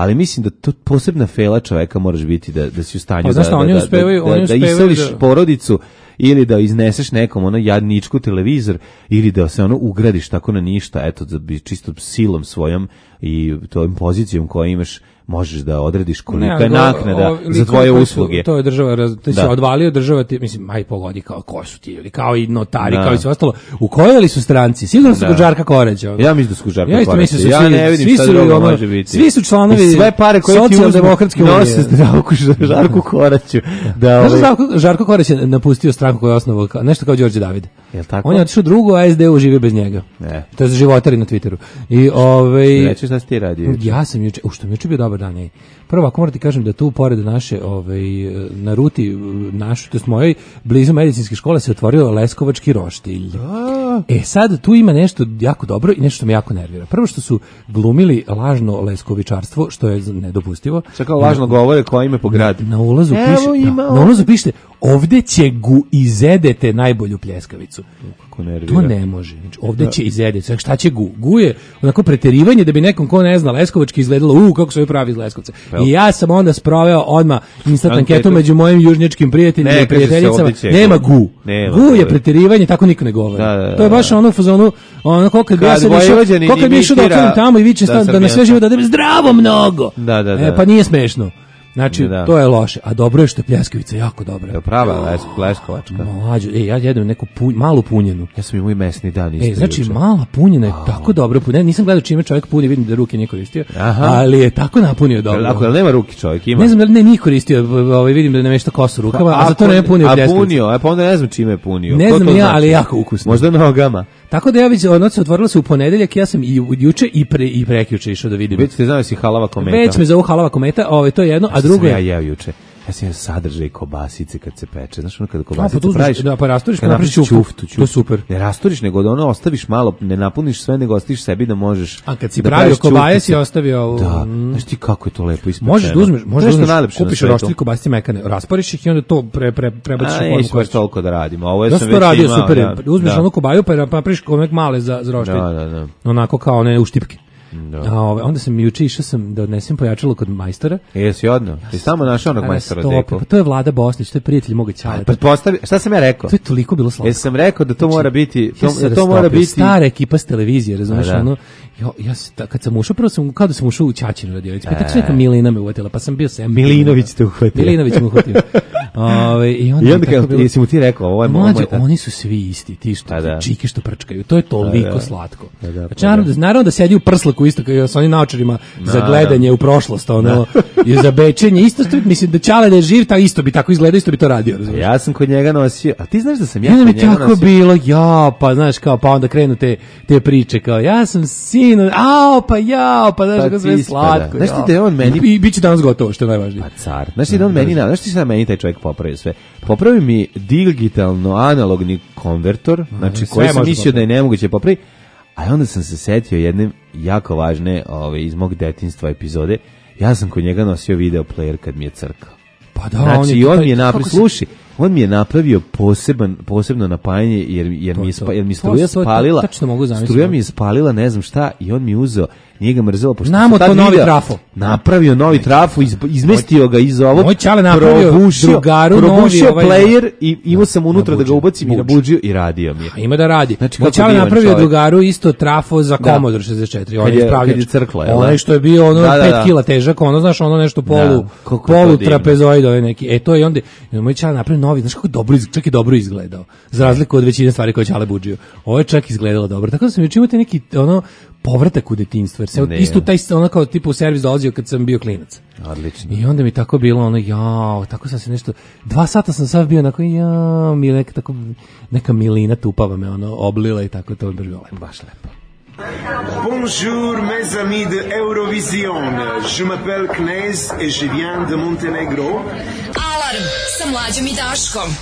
ali mislim da to posebna fela čoveka moraš biti da, da si u stanju da, da, da, oni da, uspevaju, da, oni da, da uspevaju iseliš da... porodicu ili da izneseš nekom ono jadničku televizor ili da se ono ugradiš tako na ništa, eto da bi čisto silom svojom i tvojom pozicijom koju imaš možeš da odrediš kolika je naknada za tvoje usluge. Su, to je država, ti se odvalio država, ti, mislim, aj pogodi kao ko su ti, ili kao i notari, da. Kao i sve ostalo. U kojoj li su stranci? Sigurno su kod Žarka Koreća. Ja mislim da su kod Žarka ja Koreća. Ja svi, ne vidim šta drugo može biti. Svi su članovi I sve pare koje ti socijaldemokratske unije. Nose Zdravku Žarku Koreću. Da, ovaj... Žarko, Žarko Koreć je napustio stranku koju je osnovao, nešto kao Đorđe David. Jel tako? On je otišao drugo, a es de u živi bez njega. Ne. To je za životari na Twitteru. I ovaj Reći šta si ti radio? Ja sam juče, u što mi juče bio dobar dan, ej. Prvo, ako morate kažem da tu pored naše, ovaj, na ruti našu, to jest mojoj, blizu medicinske škole se otvorio Leskovački roštilj. A. E sad, tu ima nešto jako dobro i nešto što me jako nervira. Prvo što su glumili lažno leskovičarstvo, što je nedopustivo. Sve kao lažno govore koja ime po gradu. Na ulazu piše, da, na ulazu piše, ovde će gu izedete najbolju pljeskavicu. Kako nervira. To ne može. Znači, ovde da. Će izedete. Šta će gu? Gu je onako preterivanje da bi nekom ko ne zna Leskovački izgledalo, u, kako su pravi iz Leskovca. I ja sam onda sproveo odmah instant anketu među mojim južnjačkim prijateljima i prijateljicama. Nema gu. Nema, gu je preterivanje, tako niko ne govori. Da, da, da, to je baš ono fazonu, ono koliko bi ja sad išao, koliko bi išao da okrenem tamo i vičem da, da na sve živo da da zdravo mnogo. Da, da, da. E, pa nije smešno. Znači, da. To je loše, a dobro je što je pljeskavica jako dobra. Je prava leskovačka. Mlađo, ej, ja jedem neku pu, malu punjenu. Ja sam imao i mesni dan isto. Ej, znači, juče. Mala punjena je oh. Tako dobro punjena. Nisam gledao čime čovjek puni, vidim da ruke nije koristio, aha. Ali je tako napunio dobro. Ako nema ruke čovjek, ima. Ne znam da li ne nije koristio, ovaj, vidim da ne nešto kosu rukava, a, a zato ne punio pljeskavicu. A punio, a pa onda ne znam čime je punio. Ne Ko znam ja, znači? Ali jako ukusno. Možda nogama. Tako da ja već ono se otvorilo se u ponedeljak, ja sam i juče i pre i prekjuče išao da vidim. Već te znaš si halava kometa. Već me zovu halava kometa, ovaj to je jedno, a, a drugo je ja jeo juče. Ja sam jeo sadržaj kobasice kad se peče. Znaš ono kada kobasice pa praviš. Da, pa rasturiš, pa napraviš čuftu. To je super. Ne rasturiš, nego da ono ostaviš malo, ne napuniš sve, nego ostaviš sebi da možeš. A kad si da pravio kobaje si ostavio. Da, znaš ti kako je to lepo ispečeno. Možeš da uzmeš, možeš da uzmeš, kupiš roštilj kobasice mekane, rasporiš ih i onda to pre pre prebaciš u formu koju toliko da radimo. Ovo je sam već radio super. Uzmeš onu kobaju pa napraviš onek male za za roštilj. Da, da, da. Onako kao one uštipke. Da. A ove, onda sam juče išao sam da odnesem pojačalo kod majstora. Jesi odno? Ti tamo našao onog majstora Deko? Pa to je Vlada Bosnić, to je prijatelj moga ćaleta. Pretpostavi, šta sam ja rekao? To je toliko bilo slatko. Jesam rekao da to znači, mora biti, to, ja da to mora biti stara ekipa s televizije, razumeš, da. Ono. Ja, ja se, kad sam ušao, prvo sam kao da sam ušao u Ćaćinu radionicu. Pa tako neka Milina me uvatila, pa sam bio sem. Milinović te uhvatio. Milinović me uhvatio. Ove, I onda, I onda kad jesi mu ti rekao, ovo je mlađe, oni su svi isti, ti što da. čike što prčkaju. To je toliko da, da. Slatko. Da, da, znači, naravno, naravno da sedi u prslaku isto kao sa onim naočarima da, za gledanje da. U prošlost, ono, i za bečenje. Isto što mislim da Ćale da je živ, ta isto bi tako izgledao, isto bi to radio, razumiješ? Ja sam kod njega nosio. A ti znaš da sam ja, ja kod mi njega tako nosio. Bilo, ja, pa znaš kao, pa onda krenu te, te priče kao, ja sam sin, ao, pa jao, pa znaš kako sve slatko. Znaš ti da je on meni... I bit će danas gotovo, što je najvažnije. Pa car. Znaš ti da on meni, znaš ti šta meni taj čovjek popravio sve? Popravi mi digitalno analogni konvertor, znači koji sam mislio da je nemoguće popraviti, a onda sam se setio jedne jako važne ove, iz mog detinjstva epizode. Ja sam kod njega nosio video player kad mi je crkao. Pa da, znači, on, je, on mi je napravio, sluši, on mi je napravio poseban, posebno napajanje, jer, jer, mi, je spa, jer mi struja to, to, spalila, to, struja mi je spalila, ne znam šta, i on mi je uzeo, nije ga mrzelo, pošto Znamo to novi video, trafo. Napravio novi trafo, iz, izmestio ga iz ovog, moj Ćale napravio probušio, drugaru, probušio novi, player ovaj, i imao sam unutra da ga ubacim i nabuđio i radio mi je. A ima da radi. Znači, moj Ćale napravio drugaru, isto trafo za Commodore šezdeset četiri, on je ispravljač. Onaj što je bio ono pet kila težak, ono znaš, ono nešto polu, polu trapezoid, ovaj neki. E to je onda, moj Ćale napravio novi, znaš kako dobro, čak i dobro izgledao. Za razliku od većine stvari koje Ćale budžio. Ovo je čak izgledalo dobro. Tako da sam juče imao neki ono povratak u detinjstvo, jer se ne, isto taj ono kao tipa u servis dolazio kad sam bio klinac. Odlično. I onda mi tako bilo ono, jao, tako sam se nešto, dva sata sam sad bio onako, jao, mi neka, tako, neka milina tupava me ono oblila i tako, to je bilo lepo, baš lepo. Bonjour mes amis de Eurovision, je m'appelle Knez et je viens de Montenegro. Alarm sa Mlađom i Daškom.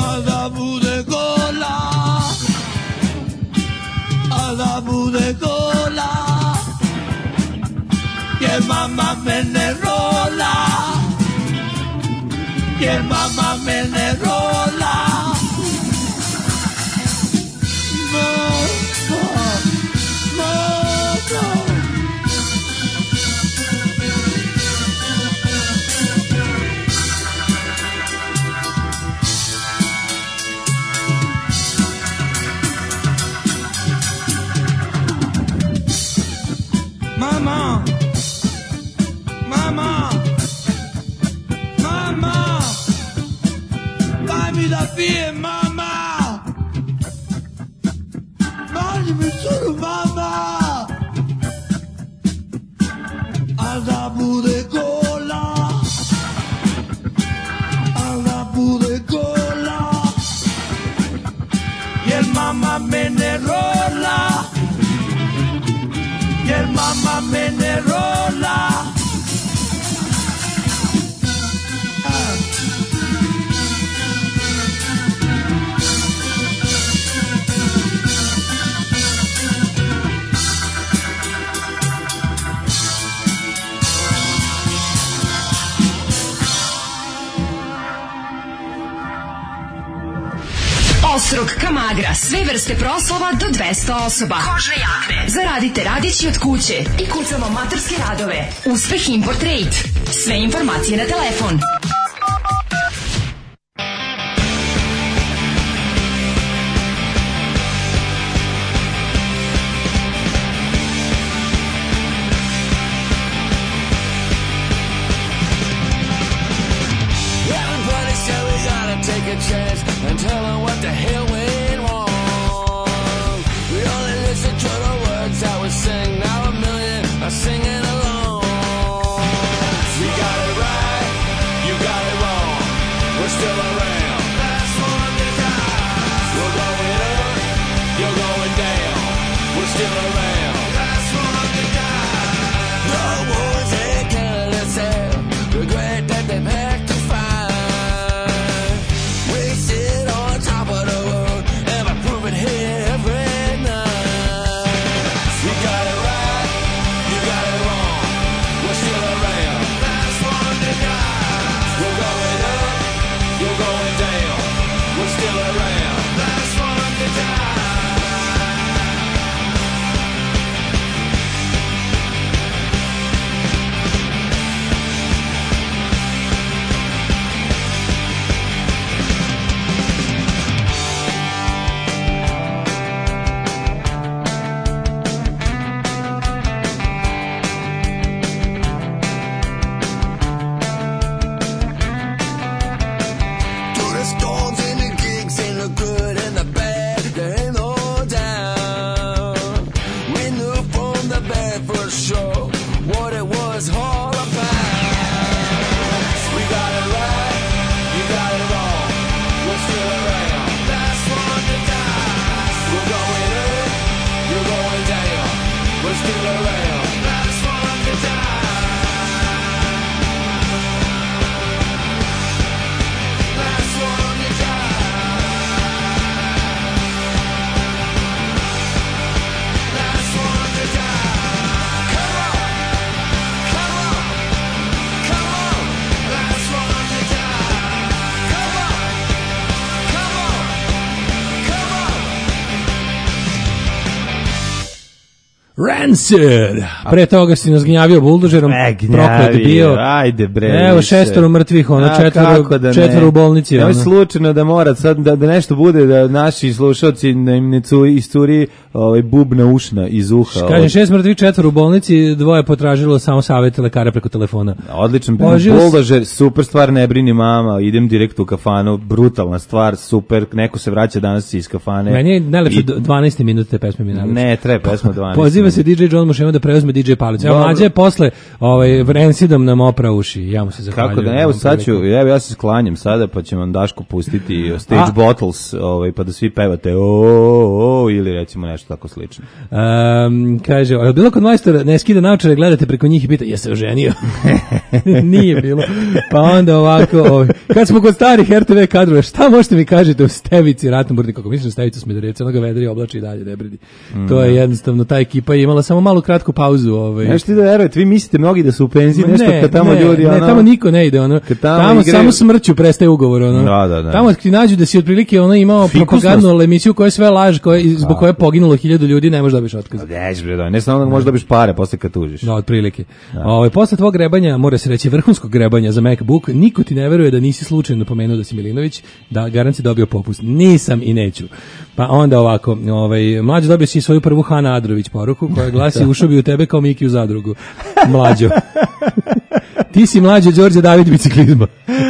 a da bude gola, a da bude gola, jer mama mene rola, jer mama mene rola. Mama, mama. Mama, mama, mama, daj mi da pijem, mama, nađi mi curu, mama, al da bude gola, al da bude gola, jer mama mene rola, jer mama mene rola. Ah. Ostrog, Kamagra, sve vrste proslova do dvesta osoba. Kožne jakne. Zaradite radići od kuće i kucamo maturske radove. Uspeh Import Trade. Sve informacije na telefon. Everybody said we gotta take a chance and tell her what the hell went wrong. We only listen to the words that we sing. Now a million are singing along. You got it right, you got it wrong. We're still around. Last one to die. We're going up, you're going down. We're still around. Last one to die. The ones that Canada said regret that they packed to find. We sit on top of the world and I prove it here every night. You got it right, you got it wrong. We're still around. Last one to die. We're going up, you're going down. We're still around. Last one to die. Through the storms and the gigs and the good and the bad, there ain't no doubt. We knew from the bad for sure what it was all about. We got it right, you got it wrong. We're still around. Last one to die. We're going up, you're going down. We're still around. Last one to die. Last one to die. Last one to die. Come on, come on, come on. Last one to die. Come on, come on, come on. Rancid. Pre toga si nas gnjavio buldožerom, E, proklet bio. Ajde bre. Evo više. šestoro mrtvih, ono A, četvoro, kako da ne? četvoro u bolnici. Nemoj ono. slučajno da mora sad da, da nešto bude da naši slušalci da im ne cu, isturi ovaj bubna ušna iz uha. Kažem, šest mrtvih, četvoro u bolnici, dvoje potražilo samo savete lekara preko telefona. Odličan Oživo s- buldožer, super stvar, ne brini mama, idem direkt u kafanu, brutalna stvar, super, neko se vraća danas iz kafane. Meni je najlepše I- dvanaeste minute te pesme mi najlepše. Ne, treba pesma dvanaest. Poziva se D J John Mušema da preuzme D J Palicu. Evo, Dobro. mlađe je posle ovaj, Rensidom nam opra uši. Ja mu se zahvaljujem. Kako da ne, evo sad ću, evo ja se sklanjam sada pa će vam Daško pustiti Stage A. Bottles, ovaj, pa da svi pevate o, o, to ili recimo nešto tako slično. Um, kaže, je bilo kod majstora, ne skida naočare, gledate preko njih i pita, jesi oženio? Nije bilo. Pa onda ovako, ovaj, kad smo kod starih er te ve kadrova, šta možete mi kažete o Stevici Ratnoburni, kako mislim da Stevicu Smederevca, onoga vedri oblači i dalje, ne bridi. Mm. To je jednostavno, ta ekipa je imala samo malu kratku pauzu. Ovaj. Nešto ti da verujete, vi mislite mnogi da su u penziji, nešto ne, kad tamo ne, ljudi... Ne, ono, tamo niko ne ide, ono, tamo, tamo igraju... samo smrću prestaje ugovor, ono. Da, da, da. Tamo ti nađu da si otprilike ono imao Fikusnost. propagandnu emisiju koja je sve laž, koja, zbog koje je poginulo hiljadu ljudi, ne možeš dobiti otkaz. Deć, bre, da, ne samo da možeš dobiti pare posle kad tužiš. Da, otprilike. Ovaj posle tvog grebanja, mora se reći vrhunskog grebanja za MacBook, niko ti ne veruje da nisi slučajno pomenuo da si Milinović, da garanci dobio popust. Nisam i neću. Pa onda ovako, ovaj mlađo dobio si svoju prvu Hana Adrović poruku koja glasi ušao bi u tebe kao Miki u zadrugu. Mlađo. Ti si mlađo Đorđe David biciklizma.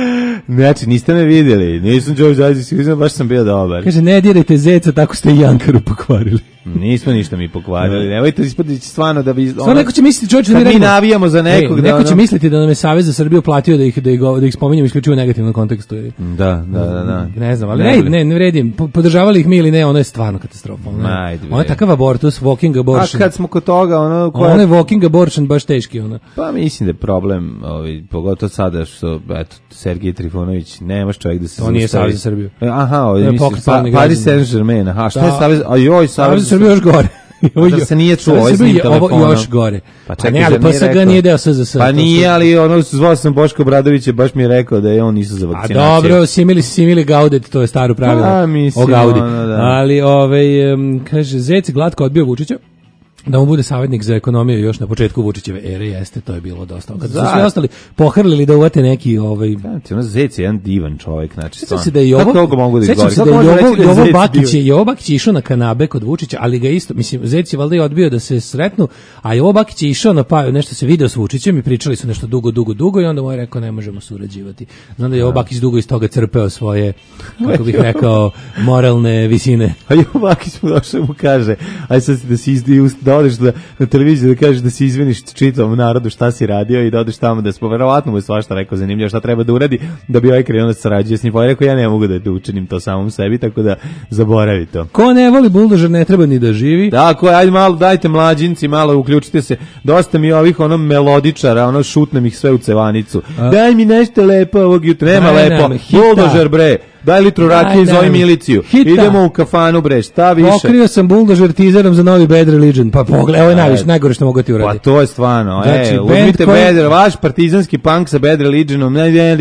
Znači, niste me vidjeli, nisam Đorđe David biciklizma, baš sam bio dobar. Kaže, ne dirajte zeca, tako ste i Jankaru pokvarili. Nismo ništa mi pokvarili, nemojte ispodići stvarno da bi... Stvarno, neko će misliti, Đorđe, kad da mi navijamo za nekog... Ej, da neko ono... će misliti da nam je Savez za Srbiju platio da ih, da ih, da ih spominjem isključivo u negativnom kontekstu. Da, da, da, da. Ne znam, ali ne, ne, ne vredim. Podržavali ih mi ili ne, ono je stvarno katastrofa. Ono, Ajde, ono je takav abortus, walking abortion. A kad smo kod toga, ono... Koja... Ono je walking abortion baš teški, ono. Pa mislim da je problem, ovaj, pogotovo sada što, eto, Sergej Trifunović, nemaš čovjek da se... To nije Savez za Srbiju. Aha, ovdje mislim, pa, Paris Saint-Germain, aha, šta je Savez... A joj, Savez za Srbiju još gore. Da se nije čuo ovaj s njim telefonom. Ovo još gore. Pa, čekaj, pa ne, ali P S G nije deo S Z S. Pa nije, ali ono, zvao sam Boško Obradovića, baš mi je rekao da je on nisu za vakcinaciju. A dobro, simili, simili gaudet, to je staro pravilo. A, mislim, o gaudi. ono, da. Ali, ovaj, um, kaže, Zec je glatko odbio Vučića, da mu bude savjetnik za ekonomiju još na početku Vučićeve ere, jeste, to je bilo dosta. Kad su svi ostali pohrlili da uvate neki ovaj znači ono Zec je jedan divan čovjek, znači stvarno. Se da je ovo, kako mogu da izgovori? Sećam se da je Jovo, Jovo Bakić je Jovo Bakić išao na kanabe kod Vučića, ali ga isto, mislim, Zec je valjda i odbio da se sretnu, a Jovo Bakić je išao na pa nešto se video s Vučićem i pričali su nešto dugo, dugo, dugo i onda mu je rekao ne možemo surađivati. Znam da je Jovo Bakić dugo iz toga crpeo svoje, kako bih rekao, moralne visine. A Jovo Bakić mu došao mu kaže, aj sad da si izdi da odeš da, na televiziju da kažeš da se izviniš čitavom narodu šta si radio i da odeš tamo da smo verovatno mu je svašta rekao zanimljivo šta treba da uradi da bi ovaj krenuo da sarađuje s njim. Pa je rekao ja ne mogu da učinim to samom sebi, tako da zaboravi to. Ko ne voli buldožer ne treba ni da živi. Tako je, ajde malo dajte mlađinci, malo uključite se. Dosta mi ovih ono melodičara, ono šutnem ih sve u cevanicu. A? Daj mi nešto lepo ovog jutra. Nema ne, lepo. Buldožer bre. Daj litru rakije i zove miliciju. Hita. Idemo u kafanu bre, šta više? Pokrio sam buldožer teaserom za novi Bad Religion. Pa pogledaj, ovo je najviše, najgore što mogu ti uraditi. Pa to je stvarno. Znači, e, uzmite koji... Bad, vaš partizanski punk sa Bad Religionom.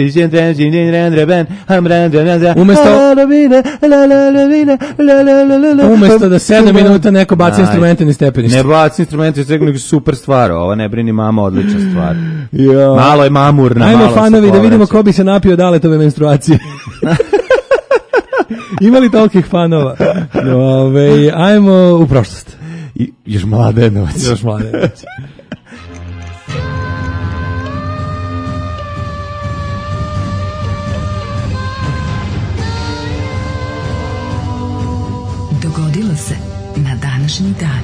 Umesto Umesto da sedam minuta neko baci instrumente ni stepenište. Ne baci instrumente, nego super stvar. Ovo ne brini mama, odlična stvar. Malo je mamurna. Ajmo fanovi da vidimo ko bi se napio daletove menstruacije. Ima li tolikih fanova? Ove, ajmo u prošlost. I, još Mladenovac. Još Mladenovac. Dogodilo se na današnji dan.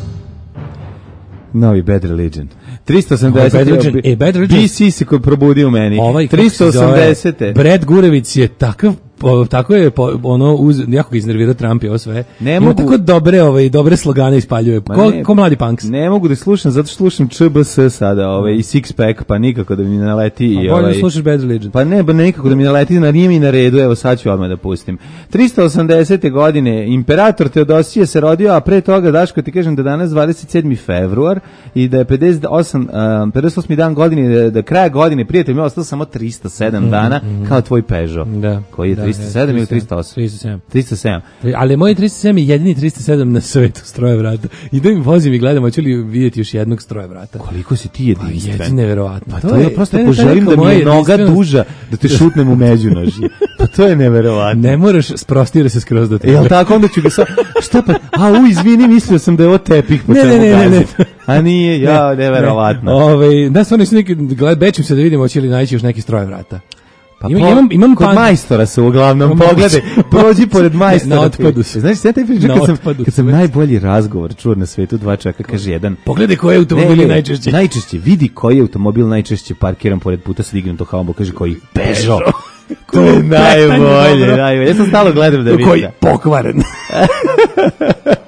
Novi Bad Religion. tristo osamdeset. Bad Religion. E, Bad Religion. B C se koji probudio u meni. Ovaj, tristo osamdeset. Brad Gurević je takav po, tako je po, ono uz jako ga iznervirao Trump i ovo sve. Ne mogu tako dobre ovaj dobre slogane ispaljuje. Ko, ne, ko mladi punks. Ne mogu da slušam zato što slušam Č B S sada, ovaj i Six Pack, pa nikako da mi naleti i ovaj. Bolje slušaš Bad Religion. Pa ne, ba nikako da mi naleti, na nije mi na redu, evo sad ću odmah da pustim. tristo osamdesete godine imperator Teodosije se rodio, a pre toga Daško ti kažem da danas dvadeset sedmi februar i da je pedeset osam um, pedeset osmi dan godine da, da kraja godine prijatelj mi je ostalo samo tristo sedam mm, dana mm, kao tvoj Peugeot. Da, koji je da, tristo sedam ili tristo osam? tristo sedam. tristo sedam. Ali moj tristo sedam je jedini tristo sedam na svetu stroje vrata. I da mi vozim i gledam, hoću li vidjeti još jednog stroje vrata. Koliko si ti jedinstven? Pa je neverovatno. Pa to, to je, prosto to poželim da mi je noga duža, da te šutnem u međunožje. Pa to je neverovatno. Ne moraš sprostiti se skroz do tebe. Jel tako, onda ću ga sad, šta pa, a u, izvini, mislio sam da je ovo tepih po ne, čemu ne, ne, ne, ne. A nije, ja, ne, neverovatno. Ove, da, stvarno su neki, gled, bečim se da vidimo, hoće li naći još neki stroje vrata. Pa imam, imam, imam kod pan... majstora se uglavnom pogledaj, prođi pored majstora. Na otpadu se. Znaš, ja taj priča kad sam, kad sam najbolji razgovor čuo na svetu, dva čovjeka kaže jedan. Pogledaj koji automobil je najčešće. Najčešće, vidi koji automobil najčešće parkiran pored puta sa dignutom haumom, kaže koji Peugeot. To je najbolje, najbolje. Ja sam stalo gledam da vidim. Koji pokvaren.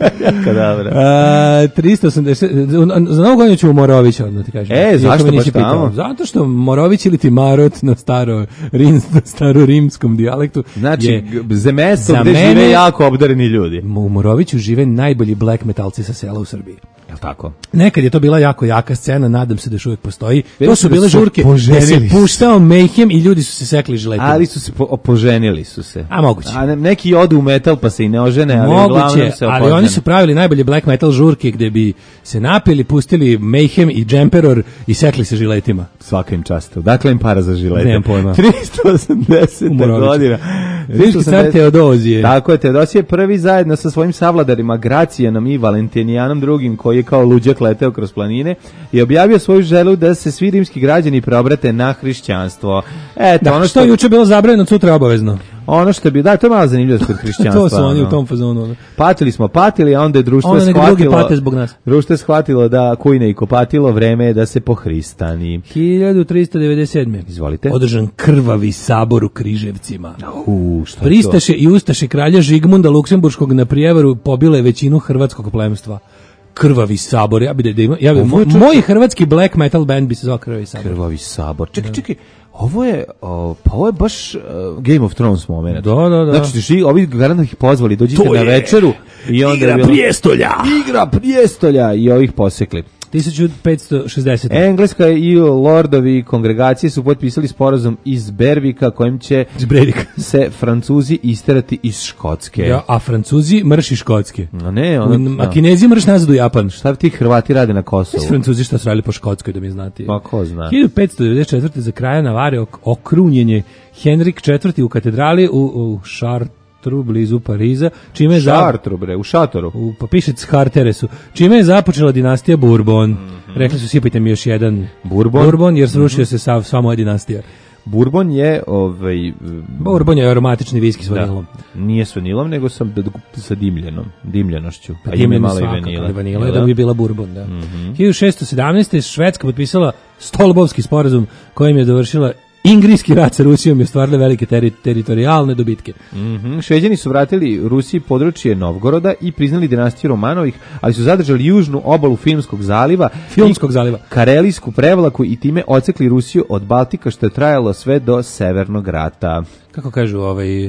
Abrakadabra. A, tristo osamdeset za novu godinu ću u Morović, odmah ti kažem. E, zašto baš pitao. tamo? Zato što Morović ili ti Marot na staro, rim, na staro rimskom dijalektu. Znači, je, za mesto za gde mene, žive jako obdareni ljudi. U Moroviću žive najbolji black metalci sa sela u Srbiji. Jel tako? Nekad je to bila jako jaka scena, nadam se da još uvijek postoji. Vidim To su da bile su žurke gde se poženili se. puštao Mayhem i ljudi su se sekli žiletima. Ali su se po, poženili su se. A moguće. A ne, neki odu u metal pa se i ne ožene, ali Moguće, uglavnom se opožene. ali oni su pravili najbolje black metal žurke gde bi se napili, pustili Mayhem i Džemperor i sekli se žiletima. Svaka im čast. Dakle im para za žilete. Nemam pojma. tristo osamdeseta godina. Rimski car Teodozije. Tako je, Teodosije prvi zajedno sa svojim savladarima Gracijanom i Valentinijanom drugim, koji je kao luđak leteo kroz planine i objavio svoju želju da se svi rimski građani preobrate na hrišćanstvo. Eto, Da, ono što što je juče bilo zabranjeno, sutra je obavezno. ono što bi, da, to je malo zanimljivo kod hrišćanstva. To su oni ono. u tom fazonu. Ono. Patili smo, patili, a onda je društvo Onda nek drugi shvatilo. pate zbog nas. Društvo je shvatilo da kujne i kopatilo, vreme je da se pohristani. hiljadu tristo devedeset sedme. Izvolite. Održan krvavi sabor u Križevcima. U, šta je to? Pristaše i ustaše kralja Žigmunda Luksemburškog na prijevaru pobile većinu hrvatskog plemstva. Krvavi sabor, ja bi da, da ima, ja bi, Ovo moj, je čak- moj hrvatski black metal band bi se zvao Krvavi sabor. Krvavi sabor. Čekaj, čekaj. Ovo je, o, pa ovo je baš uh, Game of Thrones moment. Da, da, da. Znači, ži, ovi garantno ih pozvali, dođite To na je večeru i onda je Igra bilo... prijestolja. Igra prijestolja i ovih posekli. tisuću petsto šezdeset. Engleska i lordovi kongregacije su potpisali sporazum iz Bervika kojim će Iz Bredika. se Francuzi isterati iz Škotske. Ja, a Francuzi mrši Škotske. No ne, ono, A Kinezi mrš nazad u Japan. šta ti Hrvati rade na Kosovu? Francuzi šta su radili po Škotskoj, da mi znate. Pa ko zna. hiljadu petsto devedeset četvrte za kraja Navare ok- okrunjen je Henrik četvrti u katedrali u, u Chartru blizu Pariza, čime je za Šartru, bre, u šatoru. u pa piše Charteresu, čime je započela dinastija Bourbon. Mhm. Rekli su sipajte mi još jedan Bourbon? Bourbon jer srušio se sav, sva moja dinastija. Bourbon je, ovaj... Bourbon je aromatični viski s vanilom. Nije s vanilom, nego sa, sa dimljenom, dimljenošću. A ima Dimljeni malo i svakako, vanile. ali vanila je Jel da bi bila Bourbon, da. hiljadu šessto sedamnaeste. Švedska potpisala Stolbovski sporazum kojim je dovršila Ingrijski rat sa Rusijom i ostvarila velike teri, teritorijalne dobitke. Mhm. Šveđani su vratili Rusiji područje Novgoroda i priznali dinastiju Romanovih, ali su zadržali južnu obalu Filmskog zaliva, Filmskog zaliva. Karelijsku prevlaku i time odsekli Rusiju od Baltika, što je trajalo sve do Severnog rata. Kako kažu ovaj uh,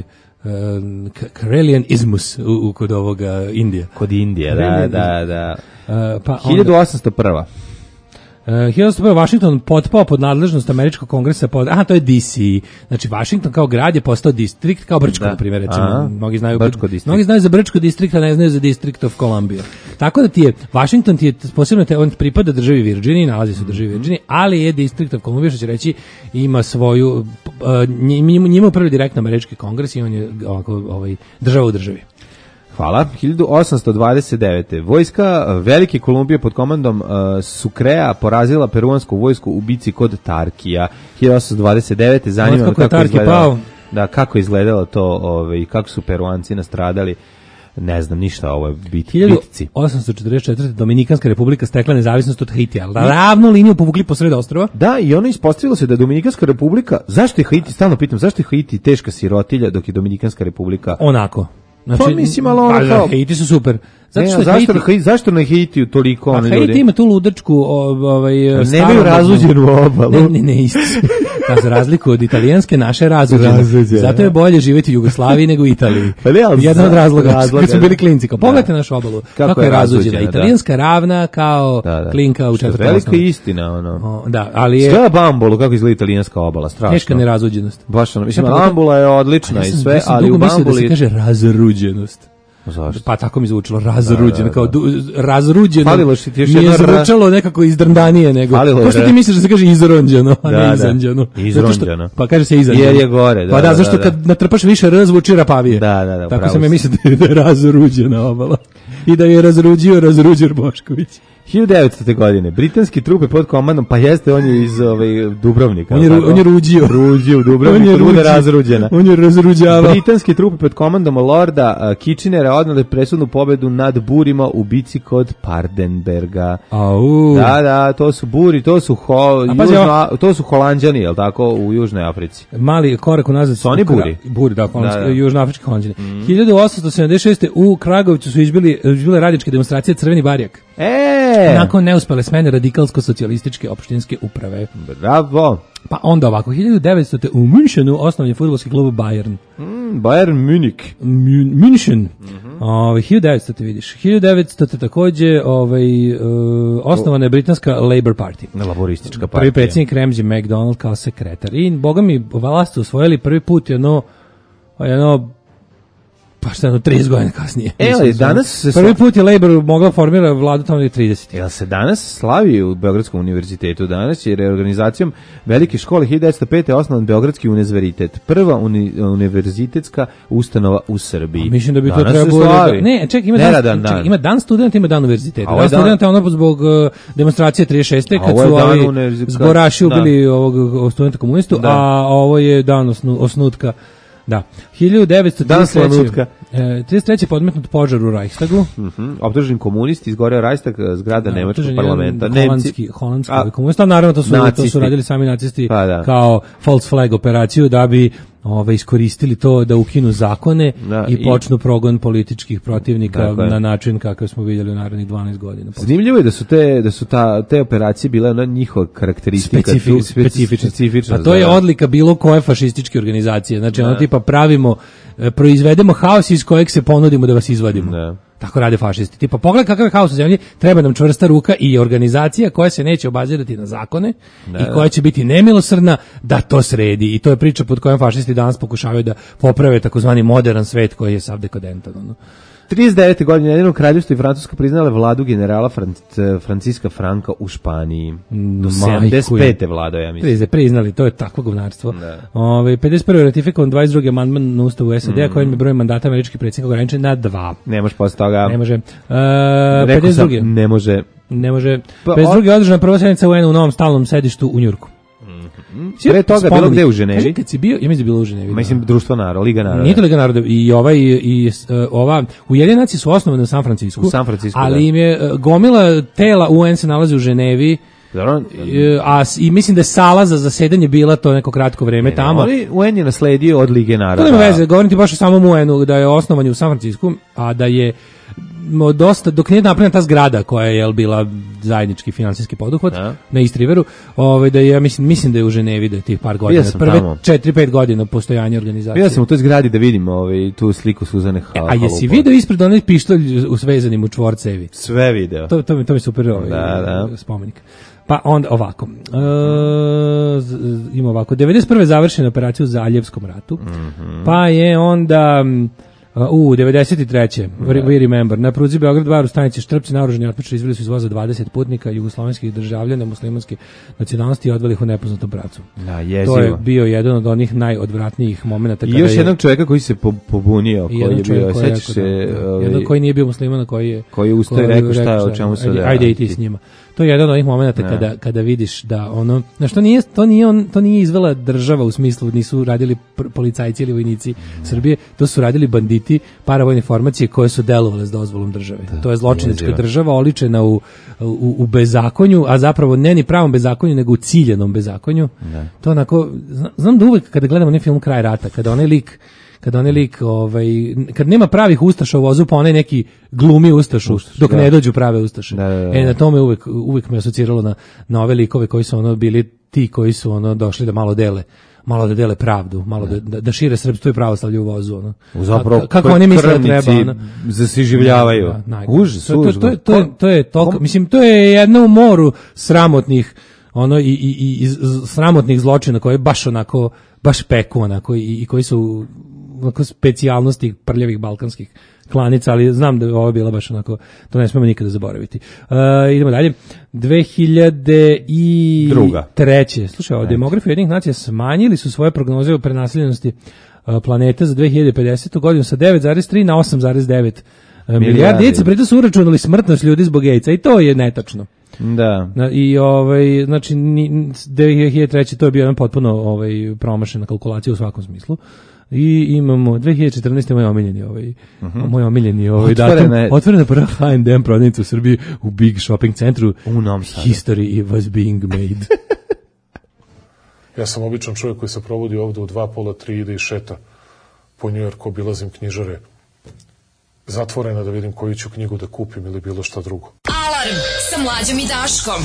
Karelian izmus u, u kod ovoga Indije. Kod Indije, da, Karelian da, da. Uh, pa onda- hiljadu osamsto prva. Uh, hiljadu osamsto prve. Washington potpao pod nadležnost Američkog kongresa. Pod, aha, to je D C. Znači, Washington kao grad je postao distrikt, kao Brčko, Da. na primjer, recimo. Aha, Mnogi znaju, Brčko distrikt. mnogi znaju za Brčko distrikt, a ne znaju za District of Columbia. Tako da ti je, Washington ti je posebno, te, on pripada državi Virginiji, nalazi se u državi Virginiji, ali je District of Columbia, što će reći, ima svoju, uh, njima, njima upravlja direktno Američki kongres i on je ovako, ovaj, država u državi. Hvala. hiljadu osamsto dvadeset devete. Vojska uh, Velike Kolumbije pod komandom uh, Sucrea porazila peruansku vojsku u bici kod Tarkija. hiljadu osamsto dvadeset devete. Zanima me Kako je kako Tarki izgledalo. pao? Da, kako je izgledalo to, ovaj, kako su Peruanci nastradali. Ne znam ništa o ovoj bit, hiljadu bitci. osamsto četrdeset četvrte. Dominikanska republika stekla nezavisnost od Haitija, ali ravnu liniju povukli posred ostrva. Da, i ono ispostavilo se da je Dominikanska republika, zašto je Haiti, stalno pitam, zašto je Haiti teška sirotilja dok je Dominikanska republika... Onako. Znači, Pa mislim, ali ono pa, kao- Haiti su super. Zato Ne, što a zašto, Haiti, na Haiti, zašto na Haitiju toliko pa ono Haiti ljudi? ima tu ludačku o- ovaj, Nemaju staromodnu- razuđenu obalu. Ne, ne, ne, isto su. Pa za razliku od italijanske, naše je razuđeno. Razuđeno. Zato je bolje živjeti u Jugoslaviji nego u Italiji. Pa ne, ali Jedan od za- razloga, razloga, kad su bili da. klinci. Kao, pogledajte Da. našu obalu. Kako Kako, je je razuđena. razuđena, da. Italijanska ravna kao Da, da. klinka u Što je četvrtom velika osnovnom. istina, ono. O, Da, ali je Sve Bambolu, kako izgleda italijanska obala, strašno. teška nerazuđenost. Baš ono, mislim, Ja, pa to- Ambula je odlična Ja i sam- sve, ja sam ali dugo u mislio da se Bambuli... kaže razruđenost. Zašto? Pa tako mi zvučilo, razruđeno, Da, da, kao da. du, razruđeno. Falilo ti još mi je jedno ra- zvučalo nekako izdrndanije nego. Falilo je Ko što ra- ti misliš da se kaže izronđeno, a Da, ne da. izanđeno? Zato što- Izronđeno. Pa kaže se izanđeno. Jer je gore, da, Pa da, da, zašto da, kad natrpaš više r zvuči rapavije. Da, da, da, Tako pravo sam ja si. mislio da je, da je razruđena obala. I da je razruđio razruđer Bošković. hiljadu devetstotne. godine, britanski trupe pod komandom, pa jeste, on je iz ovaj, Dubrovnika. On je, ru, on je ruđio. Ruđio u Dubrovniku, on bude razruđena. On je razruđavao. Britanski trupe pod komandom Lorda uh, Kitchenera odnale presudnu pobedu nad Burima u bici kod Pardenberga. Au. Da, da, to su Buri, to su, ho, južno, to su Holanđani, jel tako, u Južnoj Africi. Mali korak unazad. Su oni Buri? Buri, da, holandski, da, da. južnoafrički Holanđani. Mm. hiljadu osamsto sedamdeset šeste. u Kragovicu su izbili, izbile radničke demonstracije Crveni barjak. E! Nakon neuspele smene radikalsko-socijalističke opštinske uprave. Bravo! Pa onda ovako, hiljadu devetstotne. u Münchenu osnovan je fudbalski klub Bayern. Mm, Bayern Munich. München. Mm-hmm. Ove, hiljadu devetstotne. vidiš. hiljadu devetstotne. takođe ovaj, uh, osnovana je britanska Labour Party. Laboristička partija. Prvi predsjednik Ramsay MacDonald kao sekretar. I, boga mi, vlast su osvojili prvi put jedno, jedno pa šta jedno trideset godina kasnije. E, ali danas se prvi put je Labour mogla formira vladu tamo je trideset. Jel se danas slavi u Beogradskom univerzitetu? Danas je reorganizacijom velike škole hiljadu devetsto pete. osnovan Beogradski univerzitet. Prva uni, univerzitetska ustanova u Srbiji. A mislim da bi danas to trebalo da... Ne, ček, ima dan, dan, dan. Ček, ima dan studenta, ima dan univerziteta. Dan dan studenta ono zbog uh, demonstracije trideset šeste. kad su ovi zboraši ubili ovog studenta komunistu, da. A ovo je dan osnu, osnutka. Da. hiljadu devetsto trideset treće. E, trideset treće podmetnut požar u Reichstagu. Mhm. Optužen komunist, izgoreo Reichstag, zgrada da, nemačkog parlamenta. Holandski, holandski komunista, naravno to su, to su radili sami nacisti pa, da. Kao false flag operaciju da bi ove, iskoristili to da ukinu zakone da, i počnu i... progon političkih protivnika dakle. Na način kakav smo vidjeli u narednih dvanaest godina. Zanimljivo je da su te, da su ta, te operacije bile na njihova karakteristika. Specifi, specifična. Specifična. Pa to je odlika bilo koje fašističke organizacije. Znači ono tipa pravimo, proizvedemo haos iz kojeg se ponudimo da vas izvadimo. Da. Tako rade fašisti. Tipa, pogledaj kakav je haos u zemlji, treba nam čvrsta ruka i organizacija koja se neće obazirati na zakone da, i koja će biti nemilosrdna da to sredi. I to je priča pod kojom fašisti danas pokušavaju da poprave takozvani modern svet koji je sav dekadentan. Ono. trideset devete. godine Ujedinjeno kraljevstvo i Francuska priznale vladu generala Fran- Franciska Franka u Španiji. Do sedamdeset pete vladao, ja mislim. trideset priznali, to je takvo govnarstvo. Ove, pedeset prve ratifikovan dvadeset drugi amandman na ustavu S A D-a mm. kojim je broj mandata američkih predsjednika ograničen na dva. Ne može posle toga. Ne može. Uh, pedeset drugi. Ne može. Ne može. Pa, pedeset drugi. održana prva sjednica U N-a u novom stalnom sedištu u Njujorku. Pre toga bilo gde u Ženevi? Kad si bio, ja mislim da je bilo u Ženevi. Mislim društvo naroda, Liga naroda. Nije to Liga naroda i ova i, i uh, ova Ujedinjene nacije su osnovane u San Francisku. U San Francisku. Ali da. im je uh, gomila tela U N se nalazi u Ženevi. Dobro. A i mislim da je sala za zasedanje bila to neko kratko vreme ne, tamo. Ali U N je nasledio od Lige naroda. To nema veze, govorim ti baš o samom U N-u da je osnovan u San Francisku, a da je dosta, dok nije napravljena ta zgrada koja je bila zajednički finansijski poduhvat ja. Na East Riveru, ovaj da je, ja mislim mislim da je u Ženevi da je tih par godina, prve četiri pet godina postojanja organizacije. Ja sam u toj zgradi da vidim ovaj tu sliku Suzane Hal. E, a jesi video ispred onaj pištolj usvezanim u čvorcevi? Sve video. To to mi to mi super ovaj da, da. spomenik. Pa onda ovako. E, ima ovako devedeset prve završena operacija u Zaljevskom ratu. Mm-hmm. Pa je onda u devedeset treće. We remember. Na pruzi Beograd-Var u stanici Štrpci naoružani otmičari izveli su iz voza dvadeset putnika jugoslovenskih državljana muslimanske nacionalnosti i odveli ih u nepoznatom pravcu. Da, jezivo. To je bio jedan od onih najodvratnijih momenata. I još je, jednog čovjeka koji se pobunio, koji je bio, sećaš se... Da, ovaj, jedan koji nije bio musliman, koji je... Koji je ustao i rekao šta je, o čemu se... Ajde, ajde i ti s njima. To je jedan od onih momenata ne. kada kada vidiš da ono, na što nije to nije on to nije izvela država u smislu nisu radili pr- policajci ili vojnici ne. Srbije, to su radili banditi, paravojne formacije koje su delovale s dozvolom države. Da, to je zločinačka država oličena u, u u bezakonju, a zapravo ne ni pravom bezakonju nego u ciljanom bezakonju. Ne. To onako znam da uvek kada gledamo onaj film Kraj rata, kada onaj lik kada onaj lik, ovaj, kad nema pravih ustaša u vozu, pa onaj neki glumi ustašu, Ustaš, dok da. ne dođu prave ustaše. Da, da, da. E, na tome uvek, uvek me asociralo na, na ove likove koji su ono bili ti koji su ono došli da malo dele, malo da dele pravdu, malo da, da, da šire srpstvo i pravoslavlje u vozu. Ono. Zapravo, A, kako oni misle da treba? Ono? Zasiživljavaju. Da, užas, to, to, to, to, to je toliko, mislim, to je jedno u moru sramotnih ono i, i, i, i sramotnih zločina koje baš onako, baš peku onako i, i koji su onako specijalnosti prljavih balkanskih klanica, ali znam da je ovo bila baš onako, to ne smemo nikada zaboraviti. Uh, idemo dalje. dve hiljade treće. Slušaj, o demografi Ujedinjenih nacija smanjili su svoje prognoze o prenaseljenosti uh, planete za dve hiljade pedesete. godinu sa devet zarez tri na osam zarez devet Milijarde djece, pritom su uračunali smrtnost ljudi zbog AIDS-a i to je netačno. Da. I ovaj znači ni, dve hiljade treće to je bio jedan potpuno ovaj promašena kalkulacija u svakom smislu. I imamo dve hiljade četrnaeste moj omiljeni ovaj uh-huh. moj omiljeni ovaj datum otvorena prva H and M prodavnica u Srbiji u Big Shopping centru u Novom Sadu. History was being made. Ja sam običan čovjek koji se provodi ovde u dva, pola, tri, ide i šeta po Njujorku, obilazim knjižare zatvorena da vidim koju ću knjigu da kupim ili bilo šta drugo. Alarm sa Mlađom i Daškom.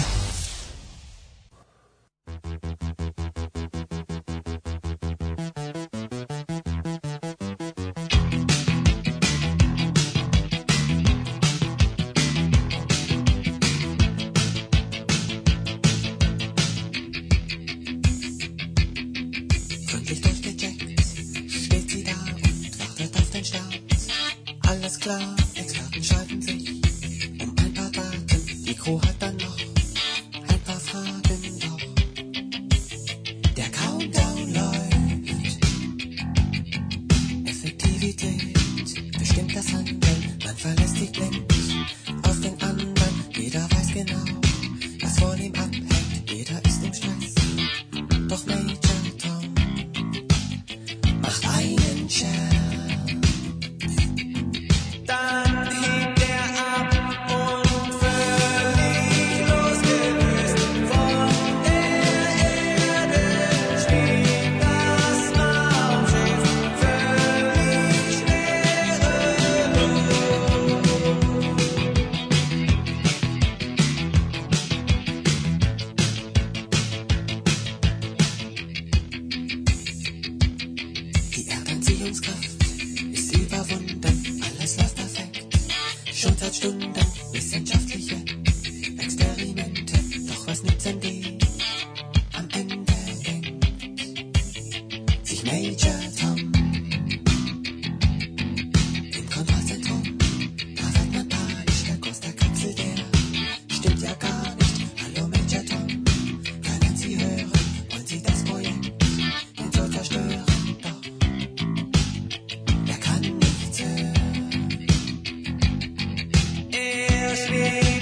Spirit.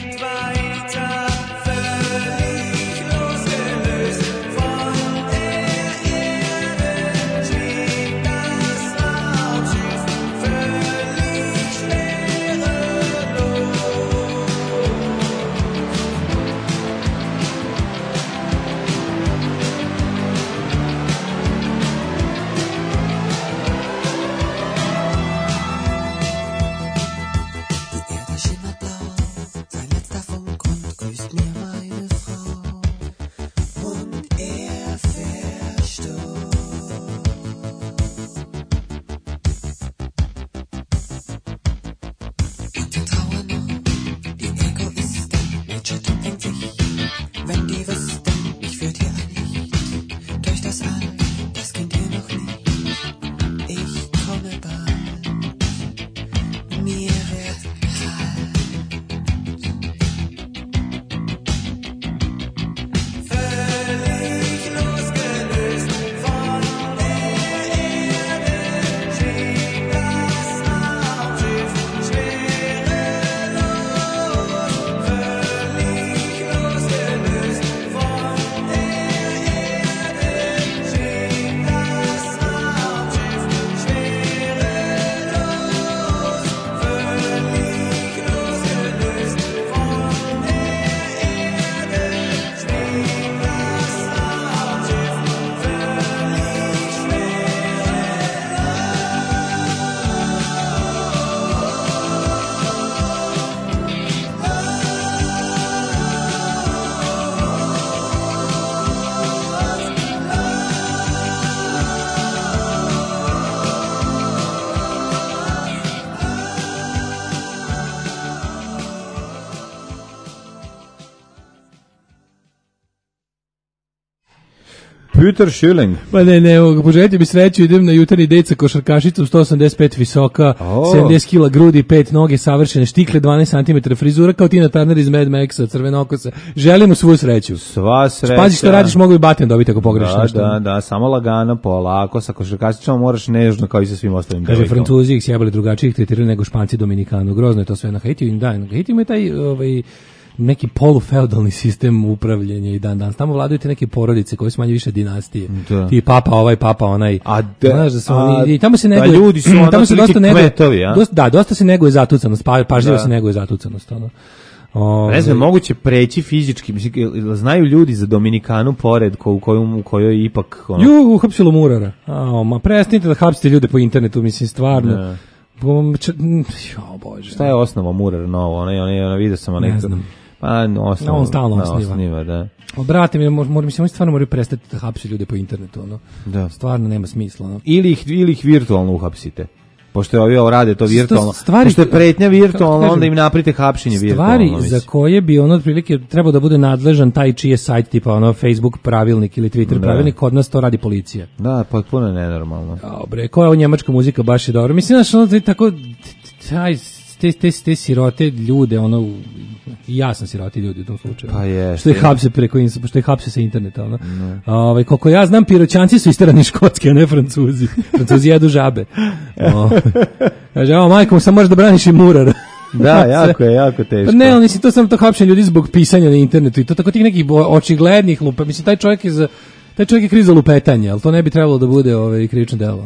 Peter Schilling. Pa ne, ne, evo, poželite mi sreću, idem na jutarnji dejt sa košarkašicom, sto osamdeset pet visoka, Oh. sedamdeset kila grudi, pet noge, savršene štikle, dvanaest centimetara frizura, kao Tina Turner iz Mad Maxa, crvenokosa. Želim mu svu sreću. Sva sreća. Pazi što radiš, mogu i baten dobiti ako pogrešiš Da, nešto. da, da, samo lagano, polako, sa košarkašicama moraš nežno kao i sa svim ostalim Kaže, devojkama. Francuzi ih sjebali drugačije, ih tretirali nego Španci Dominikanu. Grozno je to sve na Haitiju. Da, na Haitiju ima taj ovaj, neki polufeudalni sistem upravljanja i dan danas. Tamo vladaju te neke porodice koje su manje više dinastije. Da. Ti papa ovaj, papa onaj. A da- Znaš da su a oni, i tamo se da neguje, ljudi su ono tamo se otprilike dosta neguje, kvetovi, a? dosta, da, dosta se neguje zatucanost, pa, pažljivo Da. se neguje zatucanost. Ono. O, Ne znam, moguće preći fizički, mislim, jel znaju ljudi za Dominikanu pored ko, u, kojoj, u kojoj ipak... Ono, Ju, uhapsilo Murara. A, ma prestanite da hapsite ljude po internetu, mislim, stvarno. Ne. Bom, č- jo, bože. Šta je osnova Murar novo? Ona, ona, ona, vidio sam onaj... Ne znam. Pa, osnova, On stalno da, osniva. osniva, da. O, brate, mi, mor, mor, mislim, oni stvarno moraju prestati da hapse ljude po internetu, ono. Da. Stvarno nema smisla, ono. Ili ih, ili ih virtualno uhapsite. Pošto je ovi ovo rade to virtualno. stvari- Pošto je pretnja virtualno, kako kažem, onda im naprite hapšenje virtualno. Stvari mislim. za koje bi ono otprilike trebao da bude nadležan taj čiji je sajt, tipa ono Facebook pravilnik ili Twitter Da. pravilnik, kod nas to radi policija. Da, potpuno je nenormalno. Dobre, koja je ovo njemačka muzika, baš je dobro. Mislim, znaš, ono, da je tako, taj, te, te, te sirote ljude, ono, i ja sam siroti ljudi u tom slučaju. Pa je. Što ih hapse preko, ins- što ih hapse sa interneta, ono. Ovaj, koliko ja znam, Piroćanci su isterani iz Škotske, a ne Francuzi. Francuzi jedu žabe. O, kaže, evo, majko, sam možeš da braniš i Murara. Da, jako je, jako teško. Pa ne, ali mislim, to sam to hapšenje ljudi zbog pisanja na internetu i to tako tih nekih bo- očiglednih lupa. Mislim, taj čovjek je za, taj čovjek je kriv za lupetanje, ali to ne bi trebalo da bude ovaj, krivično delo.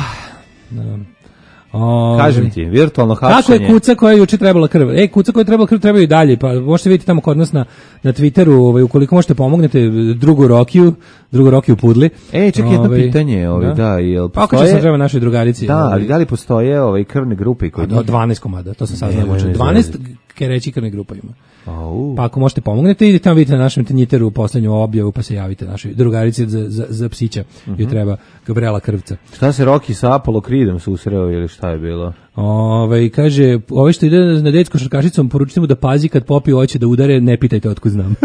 Da. Ovaj. Kažem ti, virtualno Kako hapšenje. je kuca koja je juče trebala krv? E, kuca koja je trebala krv trebaju i dalje, pa možete vidjeti tamo kod nas na, na Twitteru, ovaj, ukoliko možete pomognete drugu Rokiju, drugu Rokiju Pudli. E, čekaj, jedno Ovaj, pitanje, ovaj, da, jel Pa ako će postoje... se treba našoj drugarici. Da, ovaj, ali da li postoje ovaj krvne grupe koji... do dvanaest komada, to sam saznao Nemoj juče. me dvanaest zezati. kereći krvne grupa ima. Au. Pa ako možete pomognete, idete tamo vidite na našem Twitteru poslednju objavu, pa se javite našoj drugarici za, za, za psića. Mhm. Joj treba Gabriela Krvca. Šta se Rocky sa Apollo Creedom susreo ili šta je bilo? Ove, kaže, ovaj što ide na dejt s košarkašicom, poručite mu da pazi kad popi hoće da udare, ne pitajte otkud znam.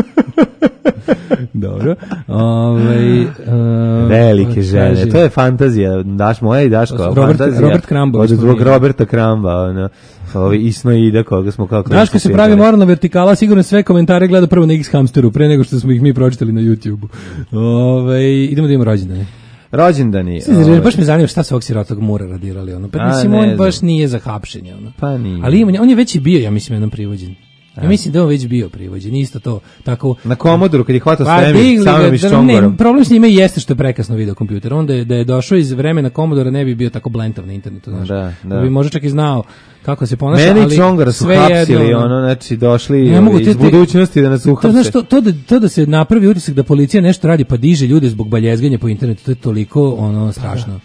Dobro. Ove, uh, Velike žene, to je fantazija, daš moja i Daško, Robert- fantazija. Robert Kramba, Od smo zbog mi. Roberta Kramba, ono, ovi Isnoida koga smo kako... Daško se pravi moralna vertikala, sigurno sve komentare gleda prvo na X-Hamsteru, pre nego što smo ih mi pročitali na YouTubeu. Ove, idemo da imamo rođendane. Rođendani. Znači, ovaj, baš me zanima šta se ovog sirotog Mura radirali, ono. Pa A, mislim, ne on znam. baš nije za hapšenje, ono. Pa nije. Ali ima, on je već i bio, ja mislim, jednom privođen. Ja mislim da je on već bio privođen, isto to, tako... Na Komodoru, kad je hvatao Pa svemir, digli ga, samim iz da, Čongorom. ne, problem s njime jeste što je prekasno video kompjuter. Onda je, da je došao iz vremena Commodora ne bi bio tako blentav na internetu, znaš. Da, da. bi možda čak i znao kako se ponaša, Mene ali i Čongora su sve hapsili, jedno, ono, znači, došli Ne mogu, ovaj, te- iz te- budućnosti da nas To, uhapse. znaš, to, to, da, to da se napravi utisak da policija nešto radi pa diže ljude zbog baljezganja po internetu, to je toliko ono strašno.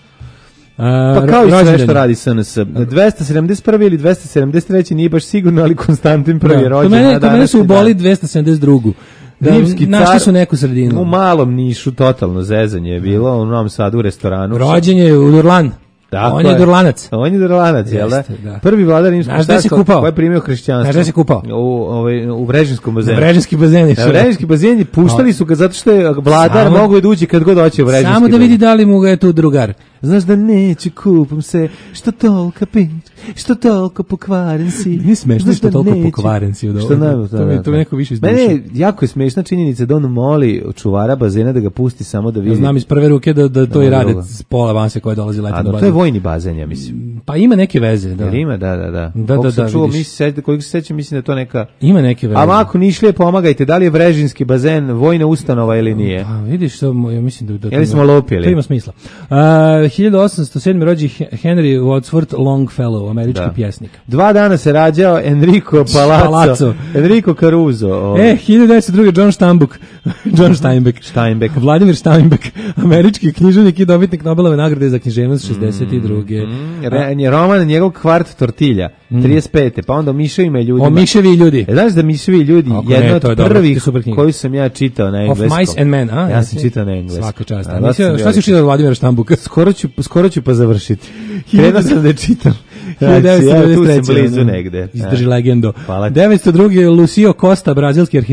A, Pa kao i sve rođendani. što radi S N S. dvesta sedamdeset prvi ili dvesta sedamdeset treći nije baš sigurno, ali Konstantin prvi je Da, rođen kod mene, na kod mene su današnji uboli dan. dvesta sedamdeset drugu. Da, Rimski našli car- su neku sredinu. U malom Nišu totalno zezanje je bilo, u Novom Sadu u restoranu. Rođen je u Durlan. Tako On je Durlanac. On je Durlanac, jel da? Jeste, da. Prvi vladar Rimskog Znaš gde se carstva kupao? koji je primio hrišćanstvo. Znaš gde se kupao? U, ovaj, u Vrežinskom bazenu. Vrežinski bazen je Na Vrežinski bazen je puštali su ga zato što je vladar Samo- mogu da uđe kad god hoće u Vrežinski Samo da bazen. vidi da li mu ga je tu drugar. Znaš da neće, kupam se, što tolika pić, što toliko pokvaren si. Nije smešno Znaš što da toliko neće. pokvaren si od Što ovoga. ne, To mi je- to mi je neko više iz duše. Mene jako je smešna činjenica da on moli čuvara bazena da ga pusti samo da Ja vidi. znam iz prve ruke da, da to Da, i rade druga. s pola vanse koje dolazi leti A, na no, to bazen. je vojni bazen, ja mislim. Pa ima neke veze, da. Jel ima, da, da, da. Da, Koliko da, sam da, čuo, vidiš. mi se seća- koliko se sećam, mislim da je to neka... Ima neke veze. A ako nišlije, pomagajte, da li je Vrežinski bazen vojna ustanova ili nije? Pa vidiš, to, mo- ja mislim da, da to Jeli ima- smo lupili? To ima smisla. Uh, hiljadu osamsto sedme rođi He- Henry Wadsworth Longfellow, američki Da. pjesnik. Dva dana se rađao Enrico Palazzo, Palazzo. Enrico Caruso. ovaj. E, hiljadu devetsto druge. John Steinbeck. John Steinbeck. Steinbeck. Vladimir Steinbeck, američki književnik i dobitnik Nobelove nagrade za književnost šezdeset druge. Re, je roman njegov kvart tortilja, trideset pete, pa onda o miševima i ljudima. O miševi ljudi. E, znaš da miševi ljudi, Kako ne, jedna to je od dobro, to je prvih super knjiga. koju sam ja čitao na Of engleskom. Mice and Men, a? Ja Jesi? sam čitao na engleskom. Svaka čast. A, A, da mislio, sam šta si veliki. učitao od Vladimira Štambuka? Skoro ću, skoro ću pa završiti. Krenuo sam da čitam. hiljadu devetsto devedeset treće. Ja tu sam blizu negde. Izdrži E. legendo. Hvala ti. devetsto druge. Lucio Costa, brazilski arhitekt.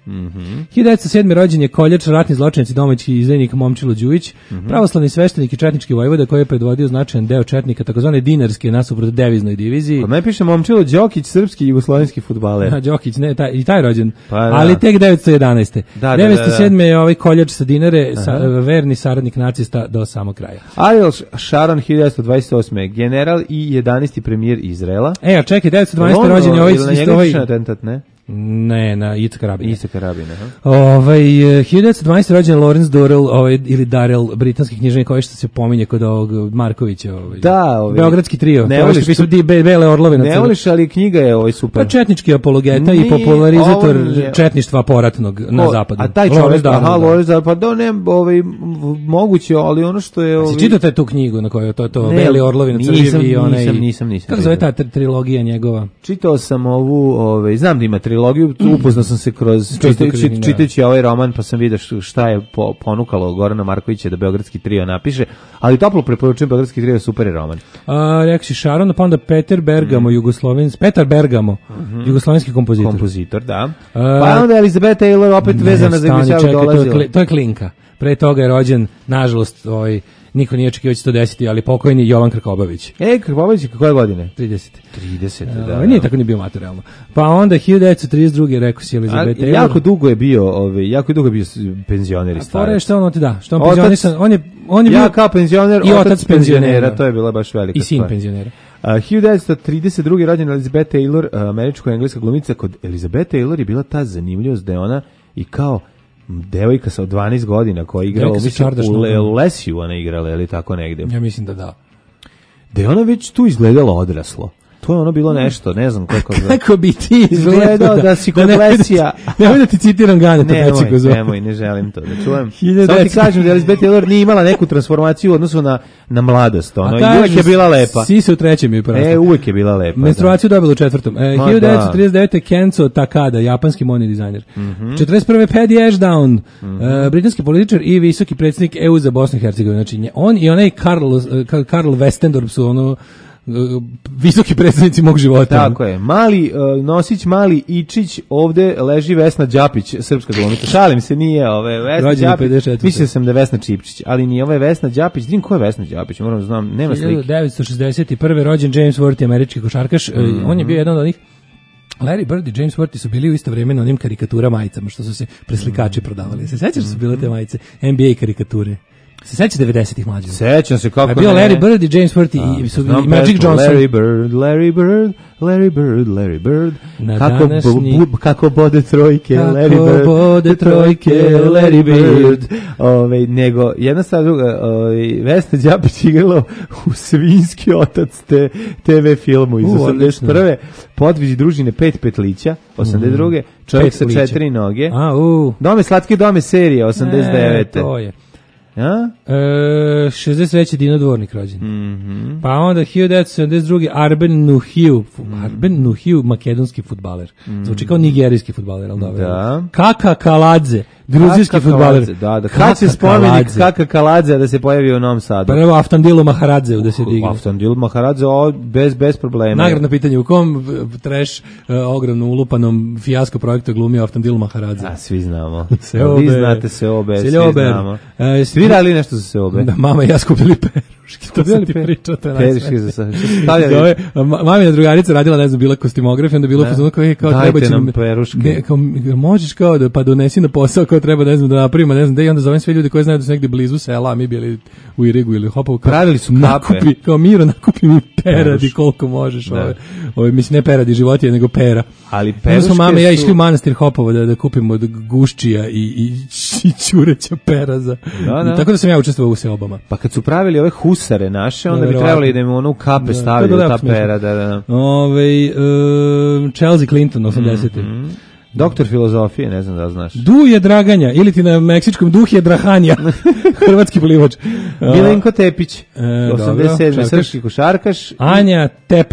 Mm-hmm. hiljadu devetsto sedme. rođen je koljač, ratni zločinac i domaći izdajnik Momčilo Đujić, mm-hmm. pravoslavni sveštenik i četnički vojvoda koji je predvodio značajan deo četnika, takozvane dinarske nasuprot deviznoj diviziji. Kod me piše Momčilo Đokić, srpski i jugoslovenski fudbaler. A, Đokić, ne, taj, i taj rođen, pa, da. ali tek devetsto jedanaeste. Da, da, devetsto sedme. da, da. je ovaj koljač sa Dinare, sa, verni saradnik nacista do samog kraja. Ariel Sharon, hiljadu devetsto dvadeset osme. general i jedanaesti premijer Izraela. E, a čekaj, devetsto dvanaeste. rođen je ovaj... Ili na njega ovaj... atentat, ne? Ne, na Icka Rabina. Icka Rabina, aha. Ovaj hiljadu devetsto dvanaeste. rođen Lawrence Durrell, ovaj ili Darrell, britanski književnik koji što se pominje kod ovog Markovića, ovaj. Da, ovaj. Beogradski trio. Ne voliš pisao di Bele Orlove na Ne voliš, ali knjiga je ovaj super. Pa četnički apologeta Nije, i popularizator je... četništva poratnog Ko, na zapadu. A taj čovjek, aha, Lawrence, pa da ne, ovaj moguće, ali ono što je ovaj. Si čitao tu knjigu na kojoj to to Bele Orlovi na crjevi i onaj. Nisam, nisam, nisam. Kako zove ta trilogija njegova? Čitao sam ovu, ovaj, znam da ima trilogiju, upoznao sam se kroz čitajući, čitajući ovaj roman, pa sam vidio šta je po, ponukalo Gorana Markovića da Beogradski trio napiše, ali toplo preporučujem, Beogradski trio je super roman. A, rekao si Sharon, pa onda Peter Bergamo, mm. jugoslovenski, Petar Bergamo, mm-hmm. jugoslovenski kompozitor. Kompozitor, da. A, pa onda Elizabeth Taylor opet ne, vezana za Gvišavu dolazila. To je, to je klinka. Pre toga je rođen, nažalost, ovaj, niko nije očekivao će to desiti, ali pokojni Jovan Krkobabić. E, Krkobabić, koje godine? tridesete. tridesete, da. da. Ovaj, nije tako ni bio materijalno. Pa onda hiljadu devetsto trideset druge. rekao si Elizabeth Taylor. Jako dugo je bio, ovaj, jako dugo je bio penzioner i starac. Fore što on ti da, što on penzionisan, on je on je ja bio kao penzioner, i otac, otac penzionera, penzionera, to je bila baš velika i sin stvar. penzionera. Uh, hiljadu devetsto trideset druge. rođena Elizabeth Taylor, američko-engleska glumica. Kod Elizabeth Taylor je bila ta zanimljivost da je ona i kao devojka sa dvanaest godina koja je igrala u, Le, u Lesiju, ona igrala, ili tako negde. Ja mislim da da. Da je ona već tu izgledala odraslo. To je ono bilo nešto, ne znam kako. Kako bi ti izgledao da, da si kod Lesija. Nemoj da ti citiram Ganeta Peciku. Nemoj, ne želim to da čujem. Samo ti kažem da Elizabeth Taylor nije imala neku transformaciju u odnosu na, na mladost. Ono, i uvek je bila lepa. Si se u trećem je porastao. E, uvek je bila lepa. Menstruaciju dobila u četvrtom. E, hiljadu devetsto trideset devete. Kenzo Takada, japanski modni dizajner. Mm-hmm. četrdeset prve. Paddy Ashdown, mm-hmm. uh, britanski političar i visoki predsjednik E U za Bosnu i Hercegovinu. Znači, on i onaj Karl, uh, Karl Westendorp su ono visoki predstavnici mog života. Tako je. Mali uh, nosić Mali Ičić, ovde leži Vesna Đapić, srpska glumica. Šalim se, nije ove Vesna Đapić. Mislio sam da je Vesna Čipčić, ali nije, ovo je Vesna Đapić. Din ko je Vesna Đapić? Moram da znam, nema slike. hiljadu devetsto šezdeset prve. rođen James Worthy, američki košarkaš. Mm-hmm. On je bio jedan od onih. Larry Bird i James Worthy su bili u isto vrijeme na onim karikatura majicama što su se preslikači prodavali. Se sećaš da su bile te majice N B A karikature? Se seća devedesetih mlađih. Sećam se kako. A bio Larry Bird i James Worthy i, su, i Magic Johnson. Larry Bird, Larry Bird, Larry Bird, Larry Bird. Na kako današnji... bu, kako bode trojke, kako Larry Bird. bode trojke, Larry Bird. Ove, nego, jedna stvar druga, ove, Vesna Đapić igrala u Svinjski otac te, te ve filmu iz osamdeset prve. Podvizi družine Pet petlića, osamdeset druge. Čovjek sa četiri noge. A, u. Dome slatke dome serije, osamdeset devete. E, to je. Ja? E, šezdeset treće. Dino Dvornik rođen. Mm-hmm. Pa onda hiljadu devetsto sedamdeset druge. Arben Nuhiu. Mm. Arben Nuhiu, makedonski fudbaler. Mm. Zvuči kao nigerijski fudbaler, ali dobro. Da. Kaka Kaladze, gruzijski fudbaler. Da, da. Kad će spomenik Kaka Kaladze da se pojavi u Novom Sadu? Prvo Aftandilu Maharadze da se digne. Aftandilu Maharadze, o, bez, bez problema. Nagradno pitanje, u kom trash uh, ogromno ulupanom fijasko projektu glumio Aftandilu Maharadze? A, svi znamo. Seobe. Vi znate Seobe, svi znamo. E, svi radili nešto za Seobe? Da, mama i ja skupili peruški, to sam ti pričao, to je peruški za sad. Stavljali? Mamina drugarica radila, ne znam, bila kostimograf, onda bilo fazonu kao, kao treba će nam peruške. Ne, kao, možeš kao da, pa donesi na posao, kao treba, ne znam, da napravimo, ne znam, da i onda zovem sve ljudi koji znaju da su negde blizu sela, a mi bili u Irigu ili Hopovu. Pravili su nakupi, kape. Kao Miro, nakupi mi peradi koliko možeš. Ove, ove, mislim, ne peradi životinje, nego pera. Ali peruške su... mama i ja su... išli u manastir Hopovo da, da kupimo od guščija i, i, i ćureća peraza. Da, da. Tako da sam ja učestvovao u seobama. Pa kad su pravili ove husare naše, onda da, bi trebali da im ono u kape da, stavili ta pera. Da, da. Ove, uh, Chelsea Clinton, osamdesete. Mm-hmm. Doktor filozofije, ne znam da znaš. Du je Draganja, ili ti na meksičkom Duh je Drahanja, hrvatski plivač. Milenko Tepić, e, osamdeset sedme. srpski košarkaš. Anja Tepeš,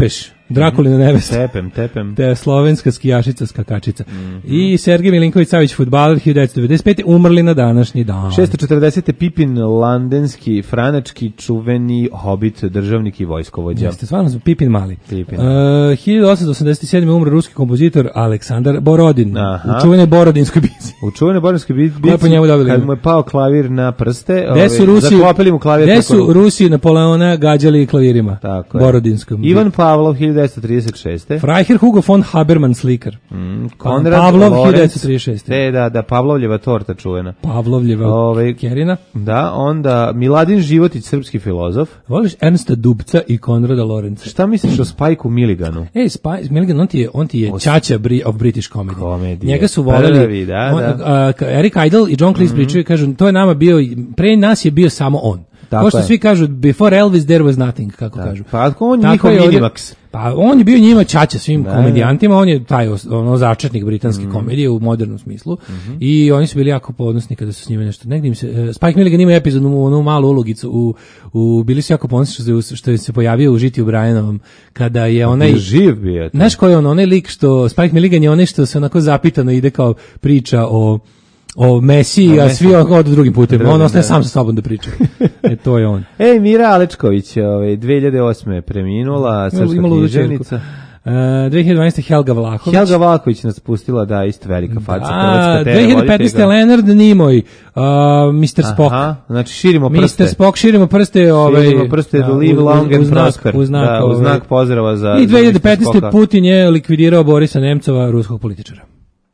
Drakulina nevesta. Tepem, tepem. Te slovenska skijašica, skakačica. Mm-hmm. I Sergej Milinković-Savić, fudbaler, hiljadu devetsto devedeset pete. umrli na današnji dan. šesto četrdesete. Pipin Landenski, franački, čuveni hobit, državnik i vojskovođa. Jeste, stvarno smo Pipin mali. Pipin. Uh, hiljadu osamsto osamdeset sedme. umre ruski kompozitor Aleksandar Borodin. Aha. U čuvenoj Borodinskoj bici. U čuvenoj Borodinskoj bici, po njemu dobili? kad mu je pao klavir na prste, Gde su ove, Rusi, zaklopili mu klavir. gde su Rusi Napoleona gađali klavirima? Tako je. Borodinskom. Ivan Pavlov, hiljadu devetsto trideset šeste. Freiherr Hugo von Habermann slikar. Mm, Konrad Pavlov, Lorenz, hiljadu devetsto trideset šeste. te, da, da, Pavlovljeva torta čuvena. Pavlovljeva Ove, Kerina. Da, onda Miladin Životić, srpski filozof. Voliš Ernsta Dubca i Konrada Lorenza? Šta misliš o Spajku Milliganu? Ej, Spike Milligan, on ti je, on ti je čača bri, of British comedy. Komedije. Njega su voleli. Prvi, da, on, da. a, ka- Eric Idle i John Cleese mm-hmm. pričaju, kažu, to je nama bio, pre nas je bio samo on. Tako Kao što je. svi kažu, before Elvis there was nothing, kako Da. kažu. Pa on je Tako njihov je ovdje- Minimax. Pa on je bio njima čača svim Da, komedijantima, on je taj os- ono začetnik britanske Mhm. komedije u modernom smislu i oni su bili jako ponosni kada su s njime nešto. Negdje im se uh, Spike Milligan ima epizodnu onu malu ulogicu u, u bili su jako ponosni što, se- što je se pojavio u Žiti u Brajanovom kada je onaj Bio živ bio. to. Znaš ko je on, onaj lik što, Spike Milligan je onaj što se onako zapitano ide kao priča o o Mesiji, a svi odu drugim putem. Drugim, On ostaje da. sam sa sobom da priča. E, to je on. Ej, Mira Alečković, ovaj, dve hiljade osme preminula, srpska Ima ludu književnica. Uh, dve hiljade dvanaeste. Helga Vlahović. Helga Vlaković nas pustila, da, isto velika faca. A, Hrvatska te dve hiljade petnaeste. voditelj. Leonard Nimoy, uh, mister Spock. Aha, znači širimo prste. mister Spock, širimo prste. Ovaj, Širimo prste, da, live u- long u and znak- prosper. U znak, da, u ovaj. znak pozdrava za... I dve hiljade petnaeste. za mister Spocka. Putin je likvidirao Borisa Nemcova, ruskog političara.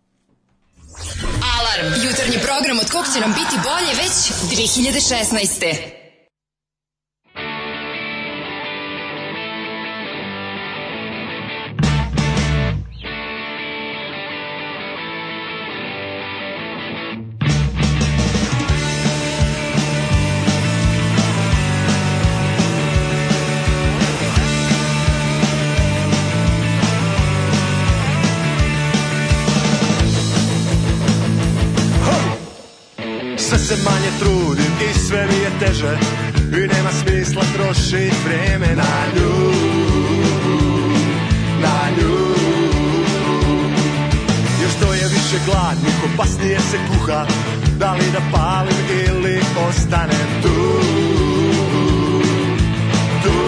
Alarm. Jutarnji program od kog će nam biti bolje već dve hiljade šesnaeste. Sve se manje trudim i sve mi je teže i nema smisla trošit vreme na nju, na nju. Još što je više gladnih, opasnije se kuha, da li da palim ili ostanem tu, tu.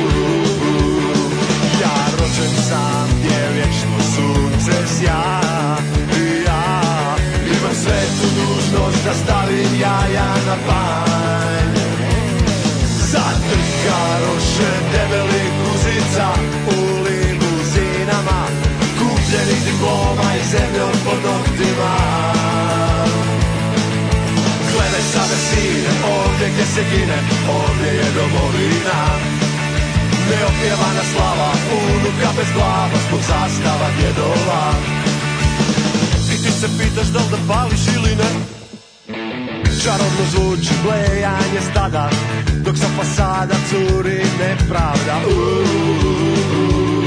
Ja rođen sam gdje vječno sunce sja i ja imam svetu dužnost da stavim jaja na panj. Zatrkaroše debelih guzica u limuzinama, kupljenih diploma i zemljom pod noktima. Gledaj sada sine, ovdje gdje se gine, ovdje je domovina. Neopjevana slava, unuka bez glava, zbog zastava djedova. I ti se pitaš da li da pališ ili ne. Čarobno zvuči blejanje stada, dok sa fasada curi nepravda. Uuu,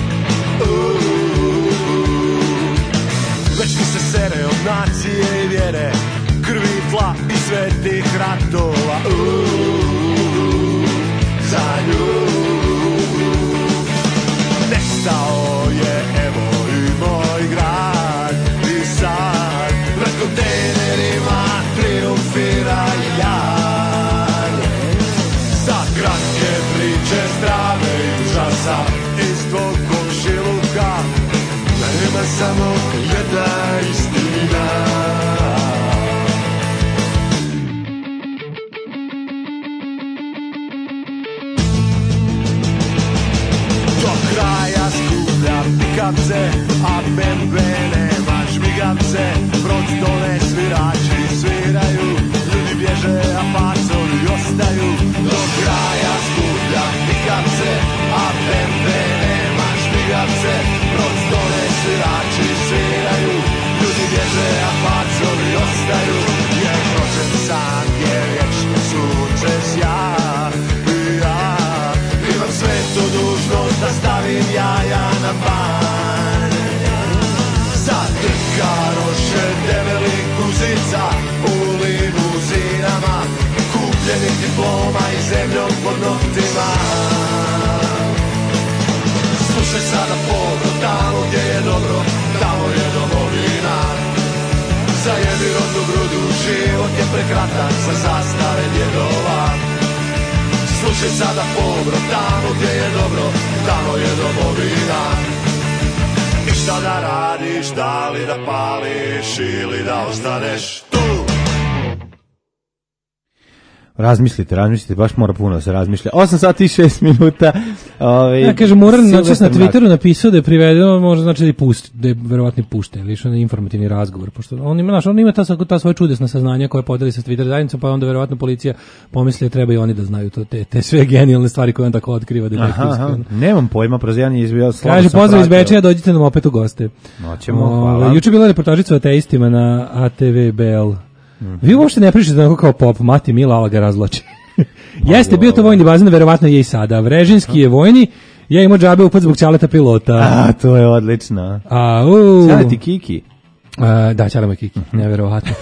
uuu. Već mi se sere od nacije i vjere, krvi, tla i svetih ratova. Uuu, za nju. Nestao je evo i moj grad i sad pred kontejnerima triumfira jad. Za kratke priče strave i užasa iz tvog komšiluka nema samo jedna istina. Do kraja skuplja pikavce, a bembe nema žmigavce. Brod dole svirači sviraju, ljudi bježe, a pacovi ostaju. Do kraja skuplja pikavce, a bembe nema žmigavce. Brod dole svirači sviraju, ljudi bježe, a pacovi ostaju. Jer rođen sam je vječno sunce sja i ja imam svetu dužnost da stavim jaja na panj. Zatrkaroše debelih guzica u limuzinama, kupljenih diploma i zemljom pod noktima. Slušaj sada povro, tamo gdje je dobro, tamo je domovina. Zajebi rodnu grudu, život je prekratak za zastave djedova. Slušaj sada povro, tamo gdje je dobro, tamo je domovina. I šta da radiš, da li da pališ ili da ostaneš tu? Razmislite, razmislite, baš mora puno da se razmišlja. osam sati i šest minuta. Ovaj ja kažem, Muran noćas na Twitteru napisao da je privedeno, možda znači da je pusti, da je verovatno pušten, ili što je informativni razgovor, pošto on ima, znaš, on ima ta, ta svoja čudesna saznanja koje podeli sa Twitter zajednicom, pa onda verovatno policija pomisli da treba i oni da znaju to, te, te sve genijalne stvari koje on tako otkriva detektivski. Nemam pojma, prozijan je izbio slabo. Kaže, pozdrav iz Bečeja, dođite nam opet u goste. Noćemo, hvala. Juče bila reportažica o ateistima na A T V B L. Mm-hmm. Vi uopšte ne pričate onako kao pop, Mati Mila, ala ga razvlači. Jeste, bio to vojni bazen, verovatno je i sada. Vrežinski je vojni, ja imao džabe upad zbog Ćaleta pilota. A, to je odlično. A, u... Ćaleti Kiki. A, da, Ćalema Kiki, neverovatno.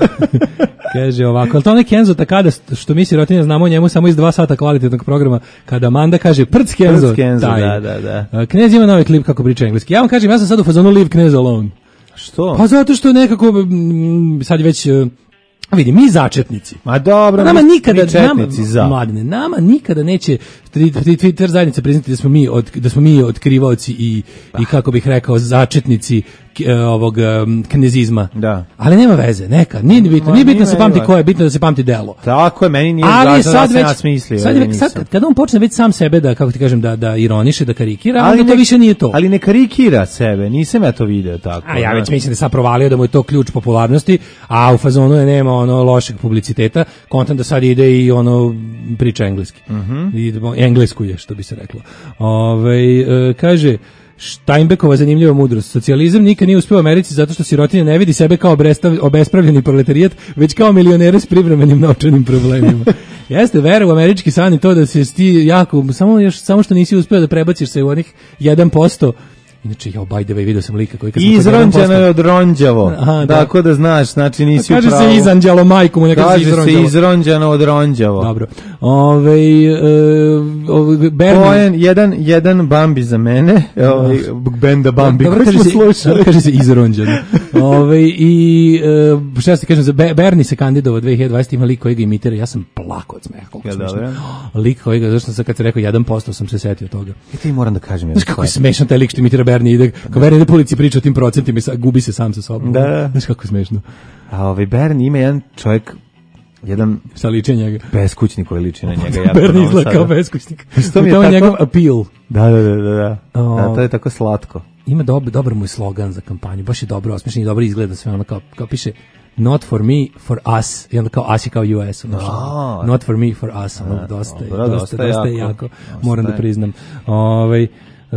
Kaže ovako, ali to onaj Kenzo Takada, što mi sirotinja znamo o njemu samo iz dva sata kvalitetnog programa, kada Amanda kaže prc Kenzo, prc Kenzo taj. Da, da, da. Knez ima novi klip kako priča engleski. Ja vam kažem, ja sam sad u fazonu Leave Knez Alone. Što? Pa zato što nekako, m, sad je već... vidi, mi začetnici. Ma dobro, nama mi, nikada, mi četnici nama, za. Mladine, nama nikada neće Twitter zajednica priznati da smo mi od, da smo mi otkrivaoci i i kako bih rekao začetnici ovog um, knezizma. Da. Ali nema veze, neka, nije bitno, nije bitno da se pamti ko je, bitno da se pamti delo. Tako je, meni nije ali važno sad da se već, nasmislio. sad, već, sad kada on počne već sam sebe da, kako ti kažem, da, da ironiše, da karikira, ali onda ne, to više nije to. Ali ne karikira sebe, nisam ja to video tako. A ja već mislim da sam provalio da mu je to ključ popularnosti, a u fazonu je nema ono lošeg publiciteta, kontent da sad ide i ono priča engleski. Mm-hmm. I englesku je, što bi se reklo. Ove, e, kaže, Steinbeckova zanimljiva mudrost. Socijalizam nikad nije uspio u Americi zato što sirotinja ne vidi sebe kao obespravljeni proletarijat, već kao milionere s privremenim novčanim problemima. Jeste, vera u američki san i to da se ti jako, samo, još, samo što nisi uspio da prebaciš se u onih jedan posto. Inače, ja, by the way, vidio sam lika koji kad sam izronđeno je od ronđavo. Aha, da. Tako da znaš, znači nisi kaže upravo. Kaže se izanđalo majku mu, neka kaže se izronđalo. Kaže se izronđeno od ronđavo. Dobro. Ove, uh, Bernie. Poen, jedan, jedan Bambi za mene, ovaj, benda Bambi, dobro, koji smo slušali. Kaže se izronđeno. Ove, I, uh, šta se kažem, za Bernie se kandidovao dve hiljade dvadesete ima lik koji ga imitira, ja sam plako od smeha. Ja, dobro. Lik koji ga, zašto sam kad se rekao jedan posto sam se setio toga. I ti moram da kažem. Znaš kako je smešan taj lik što imitira Bernie, ide, kao Bernie ide policiji priča o tim procentima i gubi se sam sa sobom. Da. Znaš kako je smešno. A ovaj Bernie ima jedan čovjek, jedan sa liči njega. Beskućnik koji liči na njega. Bernie izgleda kao beskućnik. Što mi je to tako... njegov appeal. Da, da, da, da. da. O... da to je tako slatko. Ima dobar, dobar mu je slogan za kampanju, baš je dobro osmišljen i dobro izgleda sve, ono kao, kao piše not for me, for us, i onda kao us je kao U S, ono, no. not for me, for us, ono, dosta, dobro, dosta, dosta, dosta je jako, jako, dosta moram je. da priznam. Ovaj Uh,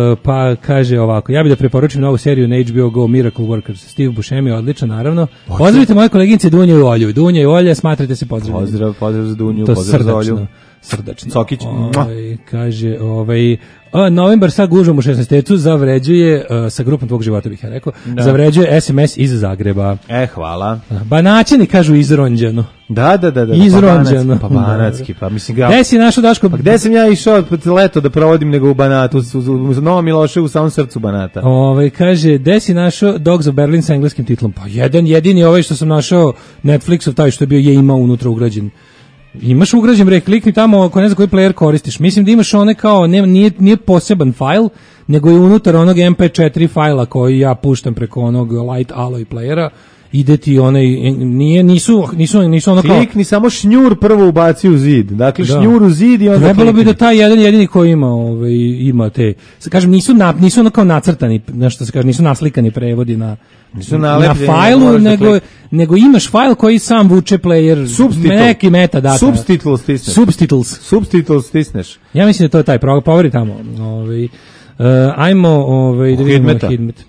pa kaže ovako, ja bih da preporučim novu seriju na H B O Go, Miracle Workers. Steve Buscemi je odličan, naravno. Pozdravite moje koleginice Dunju i Olju. Dunja i Olja, smatrate se pozdravljeni. Pozdrav, pozdrav za Dunju, to pozdrav za Olju. Srdačno. Cokić. Ovaj, kaže, ovaj, a, novembar sa gužvom u šesnaestecu zavređuje, uh, sa grupom tvog života bih ja rekao, da. Zavređuje S M S iz Zagreba. E, hvala. Banaćani kažu izronđeno. Da, da, da, da. Izronđeno. Pa Banatski, pa mislim ga. Gde si našo Daško? Pa gde sam ja išao leto da provodim nego u Banatu, u, u, u Novom Miloševu, u samom srcu Banata. Ovaj kaže, gde si našao Dogs of Berlin sa engleskim titlom? Pa jedan jedini ovaj što sam našao Netflixov, taj što je bio je imao unutra ugrađen. Imaš ugrađen bre, klikni tamo ako ne znam koji player koristiš. Mislim da imaš one kao ne, nije nije poseban fajl, nego je unutar onog M P četiri fajla koji ja puštam preko onog Light Alloy playera. Ide ti onaj, nije, nisu, nisu, nisu ono kao... Klikni samo šnjur prvo ubaci u zid. Dakle, da. Šnjur u zid i onda trebalo klikni. bi da taj jedan jedini koji ima, ovaj, ima te... Kažem, nisu, na, nisu ono kao nacrtani, nešto se kaže, nisu naslikani prevodi na, na fajlu, nego, nego imaš fajl koji sam vuče player, Substitle. Neki metadata. Subtitles stisneš. Subtitles. Subtitles stisneš. Ja mislim da to je taj, poveri tamo. Ovaj, uh, ajmo ovaj, da vidimo Hidmeta. Hidmet.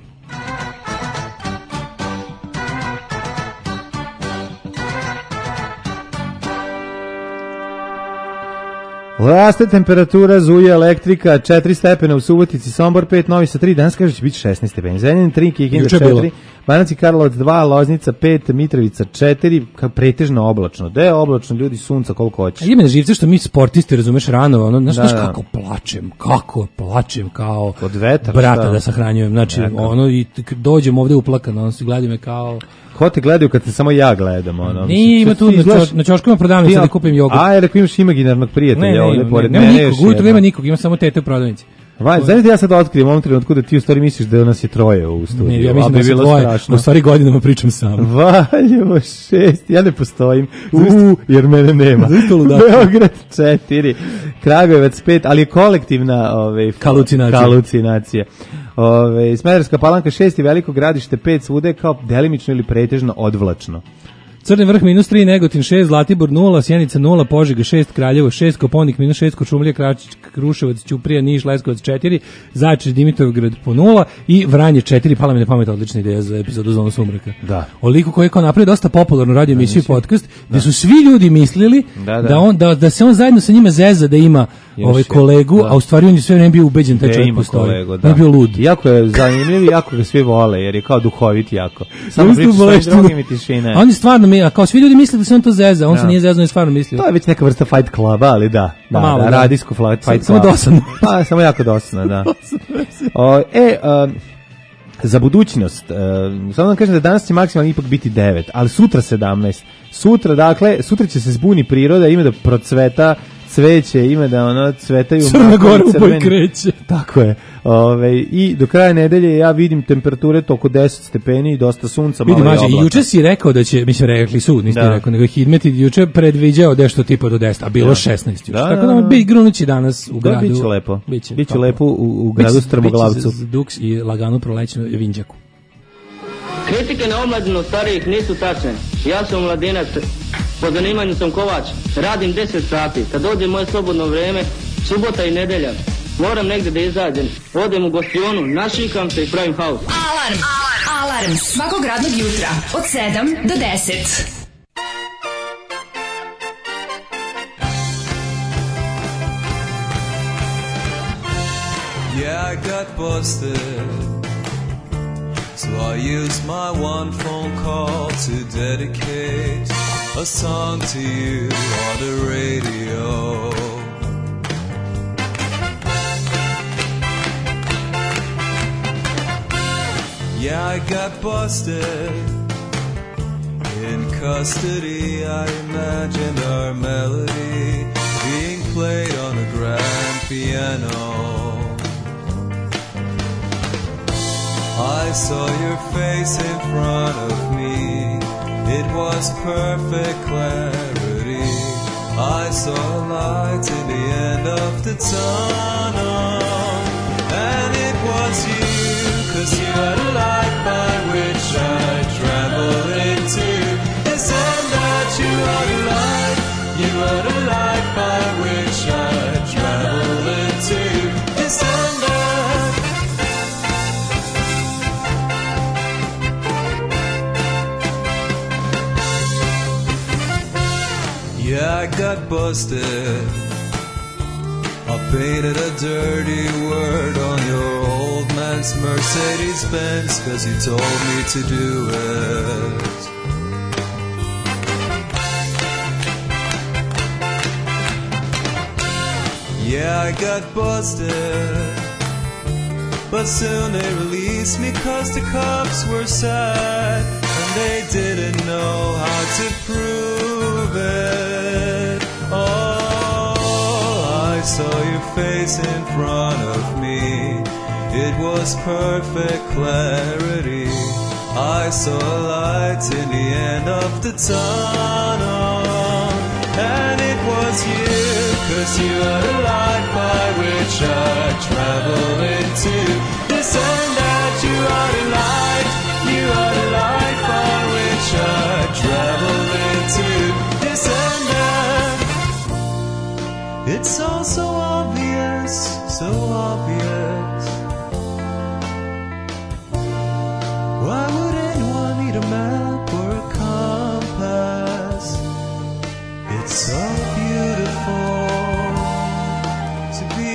Raste temperatura, zuje elektrika, četiri stepena u Subotici, Sombor pet, Novi Sad tri, danas kaže će biti šesnaest stepeni, Zrenjanin tri, Kikinda četiri, Banatski Karlovac dva, Loznica pet, Mitrovica četiri, ka pretežno oblačno. Da je oblačno, ljudi, sunca koliko hoće. Ima na živce što mi sportisti, razumeš, rano, ono, znaš, Da, znaš da. kako plačem, kako plačem kao Od vetra, brata šta? da sahranjujem. Znači, Neka. ono, i t- dođem ovde uplakan, ono, se gledaju me kao... Ko te gledaju kad te samo ja gledam, ono? Nije, ima tu, Ti na, izgledaš- čo, na čoškovima prodavnici Ti- da kupim jogurt. A, jer ako imaš imaginarnog prijatelja Ne, ne, ovde ne, pored nema mene, nikog, još ujutro jedna. nema nikog, ima samo tete u prodavnici. Vaj, znaš da ja sad otkrijem u ovom trenutku da ti u stvari misliš da nas je troje u studiju. Ne, ja a mislim bi da se bilo dvoje, strašno. u stvari godinama pričam sam. Valjevo šest, ja ne postojim, u, jer mene nema. Zašto ludaka? Beograd četiri, Kragujevac pet, ali je kolektivna ove, Kalucinacija. kalucinacija. Ove, Smederevska Palanka šest i Veliko Gradište pet, svuda je kao delimično ili pretežno odvlačno. Crni vrh minus tri, Negotin šest, Zlatibor nula, Sjenica nula, Požega šest, Kraljevo šest, Koponik minus šest, Kočumlija, Kračić, Kruševac, Ćuprija, Niš, Leskovac četiri, Zaječar, Dimitrovgrad po nula i Vranje četiri. Pala mi na pamet odlična ideja za epizodu Zonu sumraka. Da. Oliko koji je kao napravio dosta popularnu radio emisiju i podcast, gde su svi ljudi mislili Da, da, da. on, da, da se on zajedno sa njima zeza da ima Još ovaj je, kolegu, da. a u stvari on je sve vreme bio ubeđen taj Gde čovjek ima postoji. kolegu, On da. je bio lud. Jako je zanimljiv i jako ga svi vole, jer je kao duhovit jako. Samo Isto priča svojim boleštinu. drugim i tišine. A on je stvarno mi, a kao svi ljudi misle da se on to zeza, on Da. se nije zezao, on je stvarno mislio. To je već neka vrsta fight kluba, ali da. Da, Malo, da, da. radijsko fla- fight club. Samo dosadno. Pa, samo jako dosadno, da. O, e, um, za budućnost, um, samo vam kažem da danas će maksimalno ipak biti devet, ali sutra sedamnaest. Sutra, dakle, sutra će se zbuni priroda, ima da procveta cveće, ima da ono cvetaju Crna makovi Gora u boj crveni. kreće. Tako je. Ove, i do kraja nedelje ja vidim temperature oko deset stepeni i dosta sunca, malo Vidi, i mađe, oblaka. juče si rekao da će, mislim, rekli su, niste Da. rekao, nego je Hidmet juče predviđao nešto tipa do deset, a bilo Da. šesnaest juče. Da, Tako da, da, da. bi grunući danas u Da, gradu. biće lepo. Biće, Biće kako? lepo u, u gradu Biće- Strmoglavcu. biće za duks i lagano prolećeno Vinđaku. Kritike na omladinu starijih nisu tačne. Ja sam mladinac, po zanimanju sam kovač, radim deset sati. Kad dođe moje slobodno vrijeme, subota i nedelja, moram negdje da izađem. Odem u gostionu, našikam se i pravim haos. Alarm. Alarm. Alarm svakog radnog jutra od sedam do deset. Yeah, I got busted. So I used my one phone call to dedicate a song to you on the radio. Yeah, I got busted. In custody, I imagined our melody being played on a grand piano. I saw your face in front of me. It was perfect clarity. I saw a light in the end of the tunnel. And it was you, 'cause you had a light by which I traveled into. Yes, and that you had a light, you had a light by which I traveled into. Yes, and that. Yeah, I got busted. I painted a dirty word on your old man's Mercedes-Benz 'cause he told me to do it. Yeah, I got busted. But soon they released me 'cause the cops were sad and they didn't know how to prove it. Oh, I saw your face in front of me. It was perfect clarity. I saw a light in the end of the tunnel. And it was you, 'cause you had a light by which I travel into. This and that, you had a light, you had a light by which I travel into. This and that. It's all so obvious, so obvious. Why would anyone need a map or a compass? It's so beautiful to be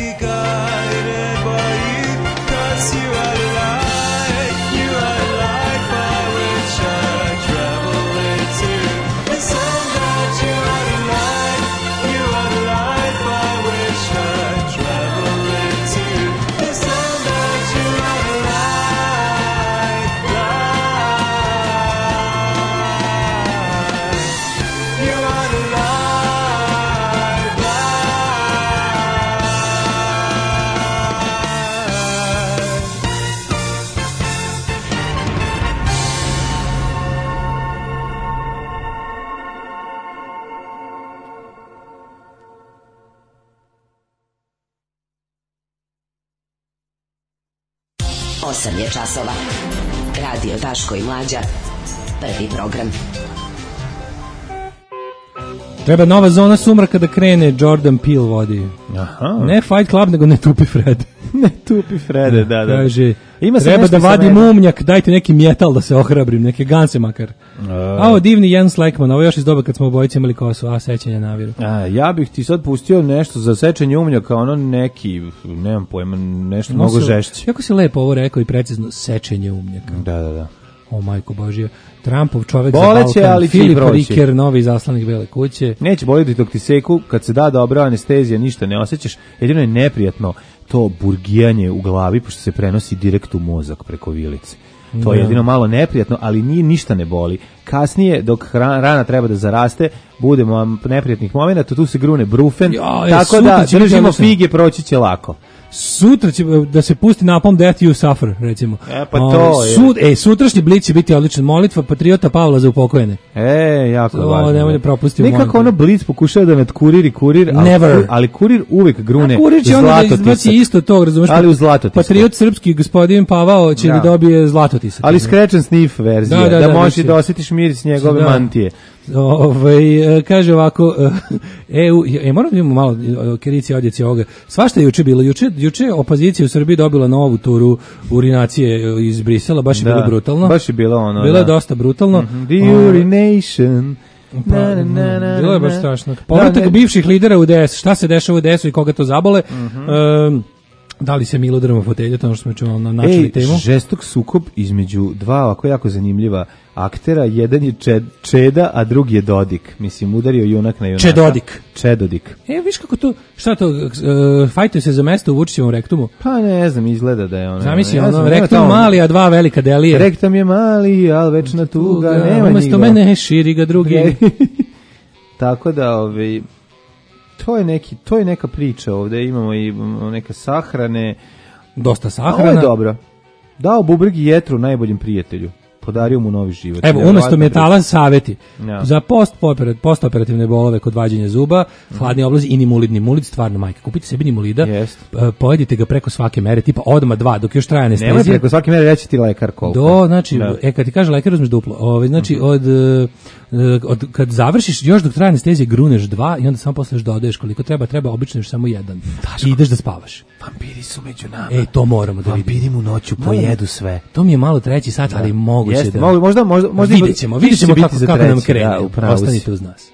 guided by you, 'cause you are a light, you are a light by osam je časova. Radio Daško i Mlađa. Prvi program. Treba nova zona sumraka da krene, Jordan Peele vodi. Aha. Ne Fight Club, nego ne tupi Fred. Ne tupi Frede, da, da. Kaže, Ima treba da vadim umnjak, dajte neki metal da se ohrabrim, neke ganse makar. A ovo divni Jens Lekman, ovo još iz doba kad smo obojice imali kosu, a sećanje naviru. A, ja bih ti sad pustio nešto za sečenje umnjaka, ono neki, nemam pojma, nešto no, mnogo žešće. Kako si lepo ovo rekao i precizno, sečenje umnjaka. Da, da, da. O majko Božija, Trumpov čovek Boleće, za Balkan, ali Filip Riker, novi zaslanik Bele kuće. Neće boliti dok ti seku, kad se da dobra anestezija, ništa ne osjećaš, jedino je neprijatno to burgijanje u glavi, pošto se prenosi direkt u mozak preko vilice. To je jedino malo neprijatno, ali nije ništa ne boli. Kasnije, dok rana treba da zaraste, bude neprijatnih momenata, tu se grune brufen, ja, tako da držimo fige, proći će lako. Sutra će da se pusti napom Death You Suffer, recimo. E, pa to je. Sud, e, sutrašnji Blic će biti odličan, molitva patriota Pavla za upokojene. E, jako je važno. Nemoj da propustimo. Nekako ono Blic pokušava da nadkuriri kurir, ali, Never. ali kurir uvek grune zlatotisak. Kurir će onda da izbaci isto to, razumiješ? Ali u zlatotisku. Patriot srpski gospodin Pavao će da, da dobije zlatotisak. Ali scratch and sniff verzija, da, da, da, da možeš da osjetiš miris njegove da. mantije. Ovaj kaže ovako e, e moram da imamo malo kerici odjeci ovoga. Svašta je juče bilo. Juče juče opozicija u Srbiji dobila novu turu urinacije iz Brisela, baš je da, bilo brutalno. Baš je bilo ono. Bilo je da. dosta brutalno. Mm-hmm. The urination. Pa, na, na, na, bilo je baš strašno. Povratak da, bivših lidera u D S. Šta se dešava u D S-u i koga to zabole? Mm-hmm. um, Da li se Milo drma fotelje, to ono što smo čuli na načeli temu? Žestok sukob između dva ovako jako zanimljiva aktera, jedan je Čed, Čeda, a drugi je Dodik. Mislim, udario junak na junaka. Čedodik. Čedodik. E, viš kako to, šta to, uh, fajtuje se za mesto u Vučićevom rektumu? Pa ne znam, izgleda da je ono. Zamisli, ono, ono rektum mali, a dva velika delije. Rektum je mali, ali večna tuga, tuga nema umesto mene širi ga drugi. Tako da, ovaj... To je neki, to je neka priča ovde, imamo i neke sahrane. Dosta sahrana. Ovo je dobro. Dao bubreg i jetru najboljem prijatelju. Podario mu novi život. Evo, umesto metala saveti. Ja. Za post postoperativne bolove kod vađenja zuba, mm. hladni oblozi i nimulidni mulid, stvarno majka. Kupite sebi nimulida, yes. pojedite ga preko svake mere, tipa odma dva, dok još traje anestezija. Nemoj preko svake mere, reći ti lekar koliko. Do, znači, da. e, kad ti kaže lekar, uzmeš duplo. Ove, znači, mm-hmm. od... Od, kad završiš, još dok traje anestezija, gruneš dva i onda samo posle još dodaješ koliko treba, treba obično još samo jedan. Daško. I ideš da spavaš. Vampiri su među nama. E, to moramo da vidimo. Vampiri mu noću pojedu sve. To mi je malo treći sat, da. ali moguće Jeste, da... Možda, možda, možda vidjet ćemo, vidjet ćemo kako, kako nam krene. Da, ostanite uz nas.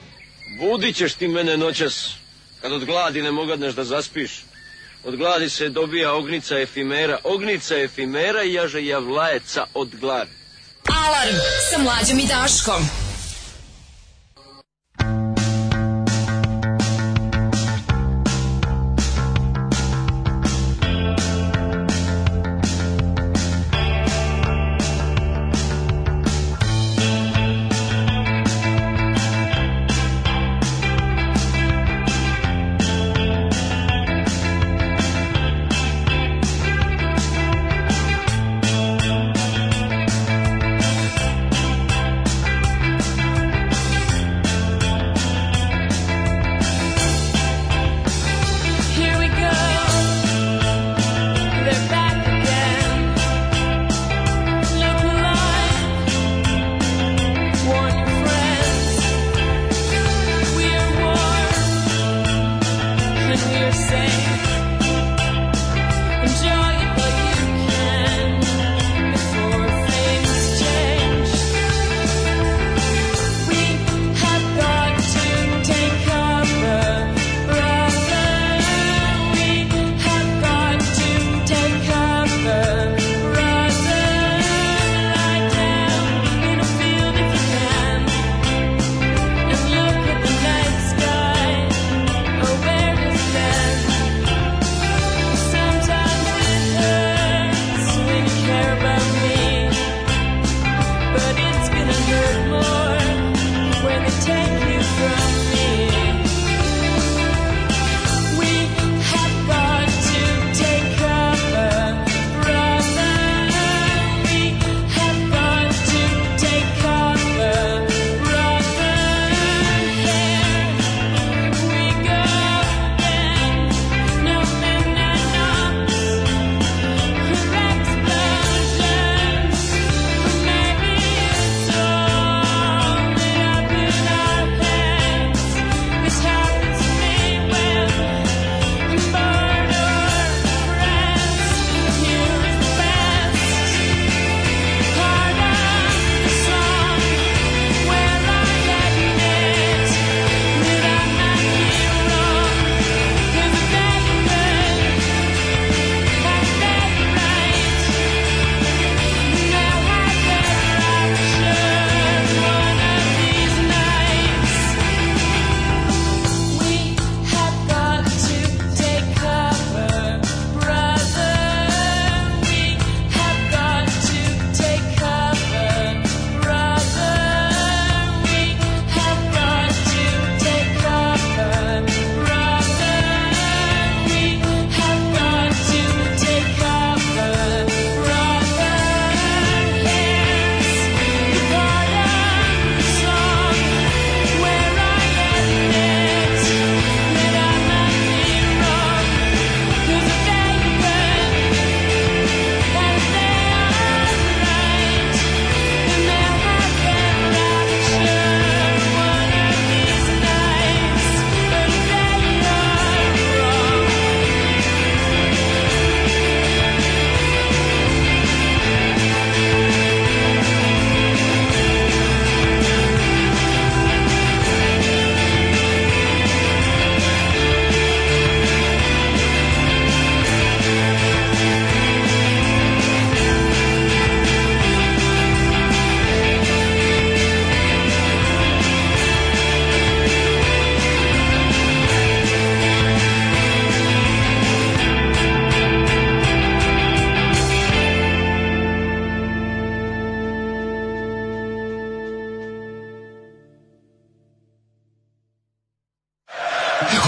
Budit ćeš ti mene noćas, kad od gladi ne mogadneš da zaspiš. Od gladi se dobija ognica efimera, ognica efimera i jaže javlajeca od gladi. Alarm sa Mlađom i Daškom.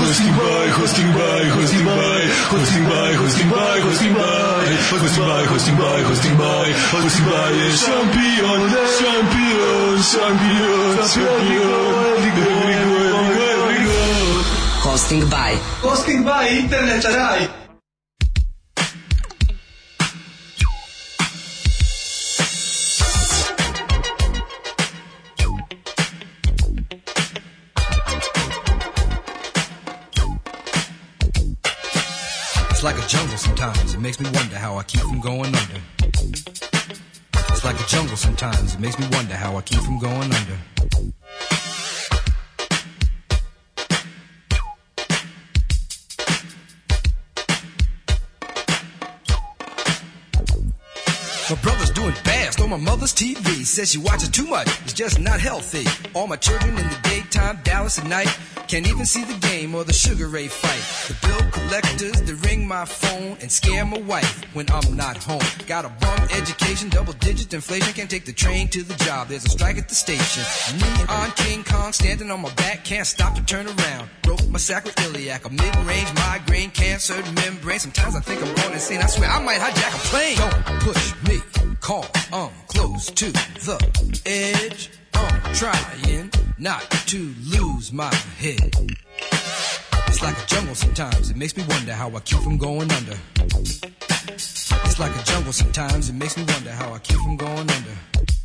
hosting by, hosting by, hosting by, hosting by, hosting by, hosting by, hosting by, hosting by, hosting by, hosting by je šampion, šampion, šampion, šampion, Hosting by. Hosting by Internet raj. It's like a jungle sometimes, it makes me wonder how I keep from going under. It's like a jungle sometimes, it makes me wonder how I keep from going under. My brother's doing fast on my mother's T V. Says she watches too much, it's just not healthy. All my children in the daytime, Dallas at night. Can't even see the game or the Sugar Ray fight. The bill collectors, they ring my phone and scare my wife when I'm not home. Got a bum education, double digit inflation. Can't take the train to the job, there's a strike at the station. Me on King Kong, standing on my back, can't stop to turn around. Broke my sacroiliac, a mid-range migraine, cancer membrane. Sometimes I think I'm going insane, I swear I might hijack a plane. Don't push me, cause I'm close to the edge. I'm trying not to lose my head. It's like a jungle sometimes, it makes me wonder how I keep from going under. It's like a jungle sometimes, it makes me wonder how I keep from going under.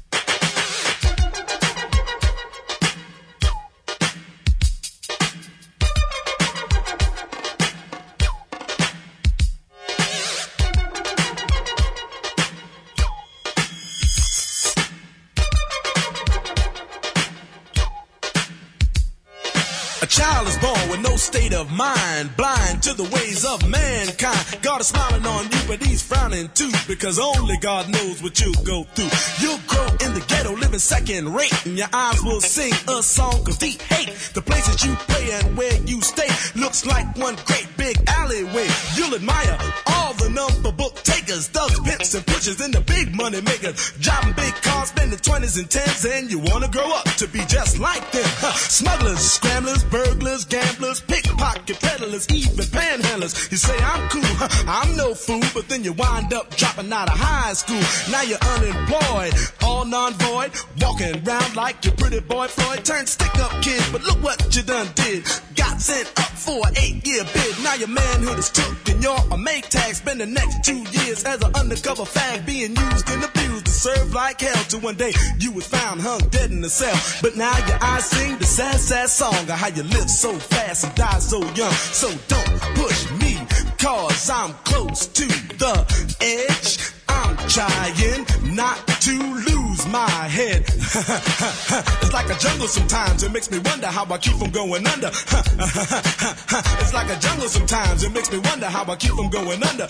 A child is born with no state of mind, blind to the ways of mankind. God is smiling on you, but he's frowning too, because only God knows what you'll go through. You'll grow in the ghetto, living second rate, and your eyes will sing a song of deep hate. The places you play and where you stay looks like one great big alleyway. You'll admire all the number book takers, thugs, pimps, and pushers, and the big money makers. Driving big cars, spending twenties and tens, and you wanna grow up to be just like them. Huh. Smugglers, scramblers, burglars, gamblers, pickpocket peddlers, even panhandlers. You say I'm cool, huh, I'm no fool, but then you wind up dropping out of high school. Now you're unemployed, all non-void, walking around like your pretty boy Floyd. Turned stick-up kid, but look what you done did. Got sent up for an eight-year bid. Now your manhood is took and you're a make tag. Spend the next two years as an undercover fag, being used and abused to serve like hell. Till one day you was found hung dead in the cell. But now your eyes sing the sad, sad song of how you live so fast and die so young. So don't push me, cause I'm close to the edge. I'm trying not to lose my head. It's like a jungle sometimes, it makes me wonder how I keep from going under. It's like a jungle sometimes, it makes me wonder how I keep from going under.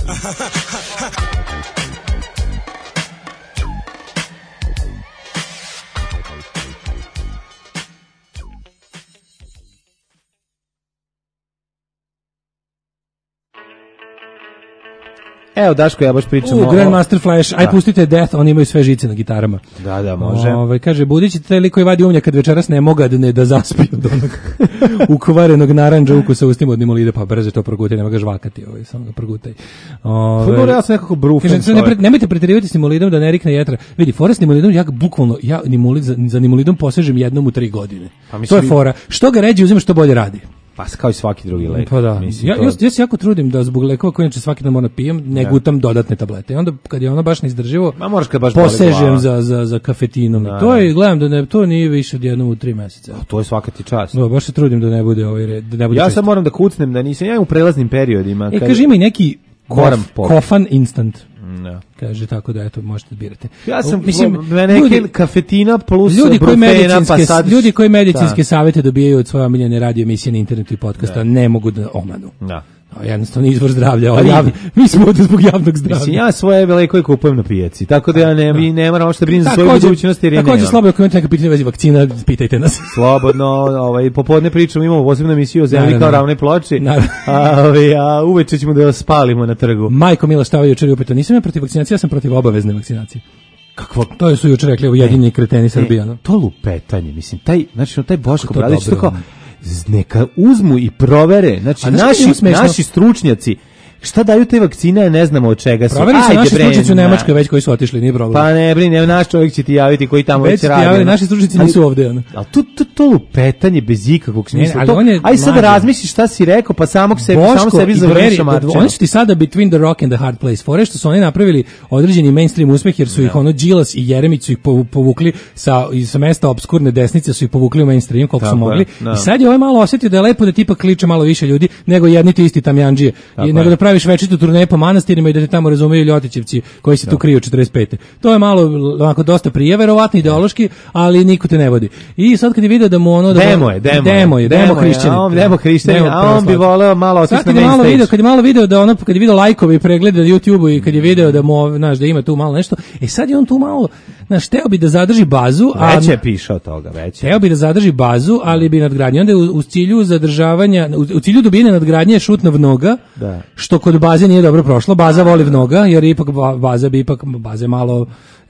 Evo, Daško, ja baš pričam U, o... Grandmaster Flash, aj pustite Death, oni imaju sve žice na gitarama. Da, da, može. Ove, kaže, budići taj lik koji vadi umnja kad večeras ne moga da ne da zaspi od onog ukvarenog naranđa ukusa ustima od nimolide, pa brzo to progutaj, nema ga žvakati, ovaj, samo ga progutaj. Ove, Fudor, ja sam nekako brufen. Kaže, ne, nemojte preterivati s nimolidom da ne rikne jetra. Vidi, fora s nimolidom, ja bukvalno, ja nimolid, za, za nimolidom posežem jednom u tri godine. Pa, mislim, to je fora. Što ga ređe uzima, što bolje radi. Pa kao i svaki drugi lek. Pa da. Mislim, ja, to... ja, ja se jako trudim da zbog lekova koje inače svaki dan moram pijem, ne gutam dodatne tablete. I onda kad je ono baš neizdrživo, Ma možeš kad baš posežem za, za, za kafetinom. Da, to je, gledam da ne, to nije više od jednom u tri meseca. A to je svaka ti čast. Da, baš se trudim da ne bude ovaj red. Da ne bude ja često. Sad moram da kucnem, da nisam ja u prelaznim periodima. E, kad... kaže ima i neki Koram kof, kofan instant. No. Kaže tako da eto možete birati. Ja sam mislim mene ljudi, kafetina plus ljudi koji medicinske pa sad ljudi koji medicinske savete dobijaju od svoje omiljene radio emisije na internetu i podcasta da. Ne mogu da omanu. Da. No, jednostavno izvor zdravlja, ali javni, mi smo ovdje zbog javnog zdravlja. Mislim, ja svoje lekove kupujem na pijaci, tako da ja ne, ne moram uopšte brinuti za svoju budućnost jer je nemam. Također slobodno, ako imate neka pitanja vezi vakcina, pitajte nas. Slobodno, ovaj, popodne pričamo, imamo posebnu emisiju o zemlji kao ravnoj ploči, a, ovaj, a uveče ćemo da vas spalimo na trgu. Majko Mila Štava jučer je upeta, nisam ja protiv vakcinacije, ja sam protiv obavezne vakcinacije. Kakvo? To su jučer rekli ujedinjeni kreteni Srbija. To lupetanje, mislim, taj, znači, taj Boško Bradić, tako neka uzmu i provere, znači naši, naši stručnjaci, šta daju te vakcine, ne znamo od čega su. Proveri su naši stručnjaci u Nemačkoj već koji su otišli, nije problem. Pa ne brini, ne, naš čovjek će ti javiti koji tamo već, već radi. Javili, naši stručnjaci nisu ovde. Ono. Ali to, to, to lupetanje bez ikakvog smisla. Ne, ali aj sad razmisli šta si rekao, pa samog sebi, samo sebi završiš marčeva. Oni su ti sada between the rock and the hard place. Fore što su oni napravili određeni mainstream uspeh, jer su no. ih ono Đilas i Jeremić su ih povukli sa, sa mesta obskurne desnice, su ih povukli u mainstream koliko tako su mogli. No. I sad je ovaj malo osjetio da je lepo da tipa kliče malo više ljudi nego jedni ti isti tamjandžije. I, nego da praviš večitu turneju po manastirima i da te tamo razumiju Ljotićevci koji se tu kriju četrdeset pete. To je malo onako dosta prije, verovatno ideološki, ali niko te ne vodi. I sad kad je video da mu ono da demo je, demo, demo je, demo hrišćanin. A on demo hrišćanin, a on bi voleo malo otići na main stage. Video, kad je malo video da ono kad je video lajkove i preglede na YouTubeu i kad je video da mu, znaš, da ima tu malo nešto. E sad je on tu malo, znaš, teo bi da zadrži bazu, a već je pišao toga, već. Teo bi da zadrži bazu, ali bi nadgradnje. Onda u, u cilju zadržavanja, u, u cilju dobijanja nadgradnje šut na vnoga, da. Što kod baze nije dobro prošlo. Baza voli vnoga, jer ipak baza bi ipak baza malo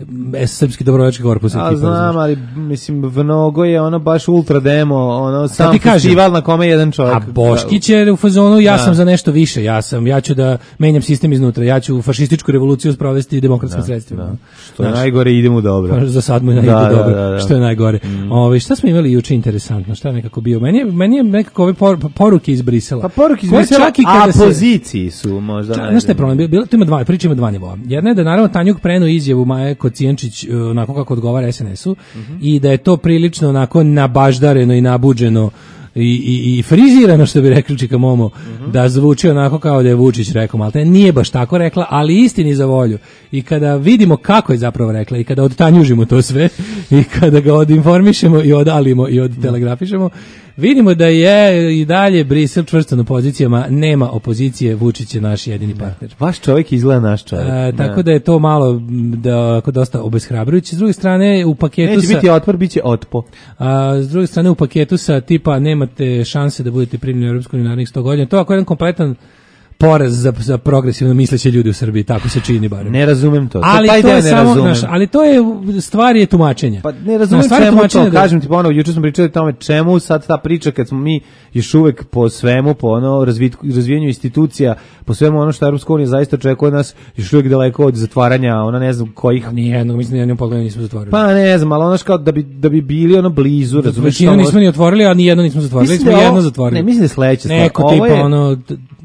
srpski dobrovoljački korpus. A znam, ali mislim vnogo je ono baš ultra demo, ono sam festival na kome jedan čovjek. A Boškić je u fazonu ja da. sam za nešto više, ja sam, ja ću da menjam sistem iznutra, ja ću fašističku revoluciju sprovesti demokratskim da, sredstvima. Da. Što je znaš, najgore idemo dobro. Pa za sad mu je najgore da, dobro, da, da, da. Što je najgore. Mm. Ove, šta smo imali juče interesantno, šta je nekako bio? Meni je, meni je nekako ove por, poruke iz Brisela. Pa poruke iz Brisela, a poziciji su možda. Znaš šta je problem? Bilo, tu ima dva, priča ima dva nivoa. Jedna je da naravno Tanjug prenu izjavu Maje Kocijančić onako kako odgovara es en esu mm-hmm. i da je to prilično onako nabaždareno i nabuđeno i, i, i frizirano, što bi rekli Čika Momo, mm-hmm. da zvuči onako kao da je Vučić rekao, malte nije baš tako rekla, ali istini za volju. I kada vidimo kako je zapravo rekla i kada odtanjužimo to sve i kada ga odinformišemo i odalimo i odtelegrafišemo, vidimo da je i dalje Brisel čvrsto na pozicijama, nema opozicije, Vučić je naš jedini partner. Vaš čovjek izgleda naš čovjek. A, tako da. da je to malo da, dosta obeshrabrujuće. S druge strane u paketu neće sa... biti otpor, bit će otpo. A, s druge strane u paketu sa tipa nemate šanse da budete primljeni u Europsku uniju narednih sto godina. To ako je jedan kompletan poraz za, za progresivno misleće ljudi u Srbiji, tako se čini barem. Ne razumem to. Ali taj to je ne samo, razumem. Naš, ali to je stvar je tumačenja. Pa ne razumem čemu to, da... kažem ti ponovo, juče smo pričali o tome čemu sad ta priča kad smo mi još uvek po svemu, po ono razvitku, razvijanju institucija, po svemu ono što Europska unija zaista očekuje od nas, još uvek daleko od zatvaranja, ona ne znam kojih. Nije jednog, mislim da jednom pogledu nismo zatvorili. Pa ne znam, ali ono kao da bi da bi bili ono blizu, razumeš? Većinu nismo ni otvorili, a ni jedno nismo zatvorili, smo jedno zatvorili. Ne, mislim da je sledeća stvar. Neko tipa je... ono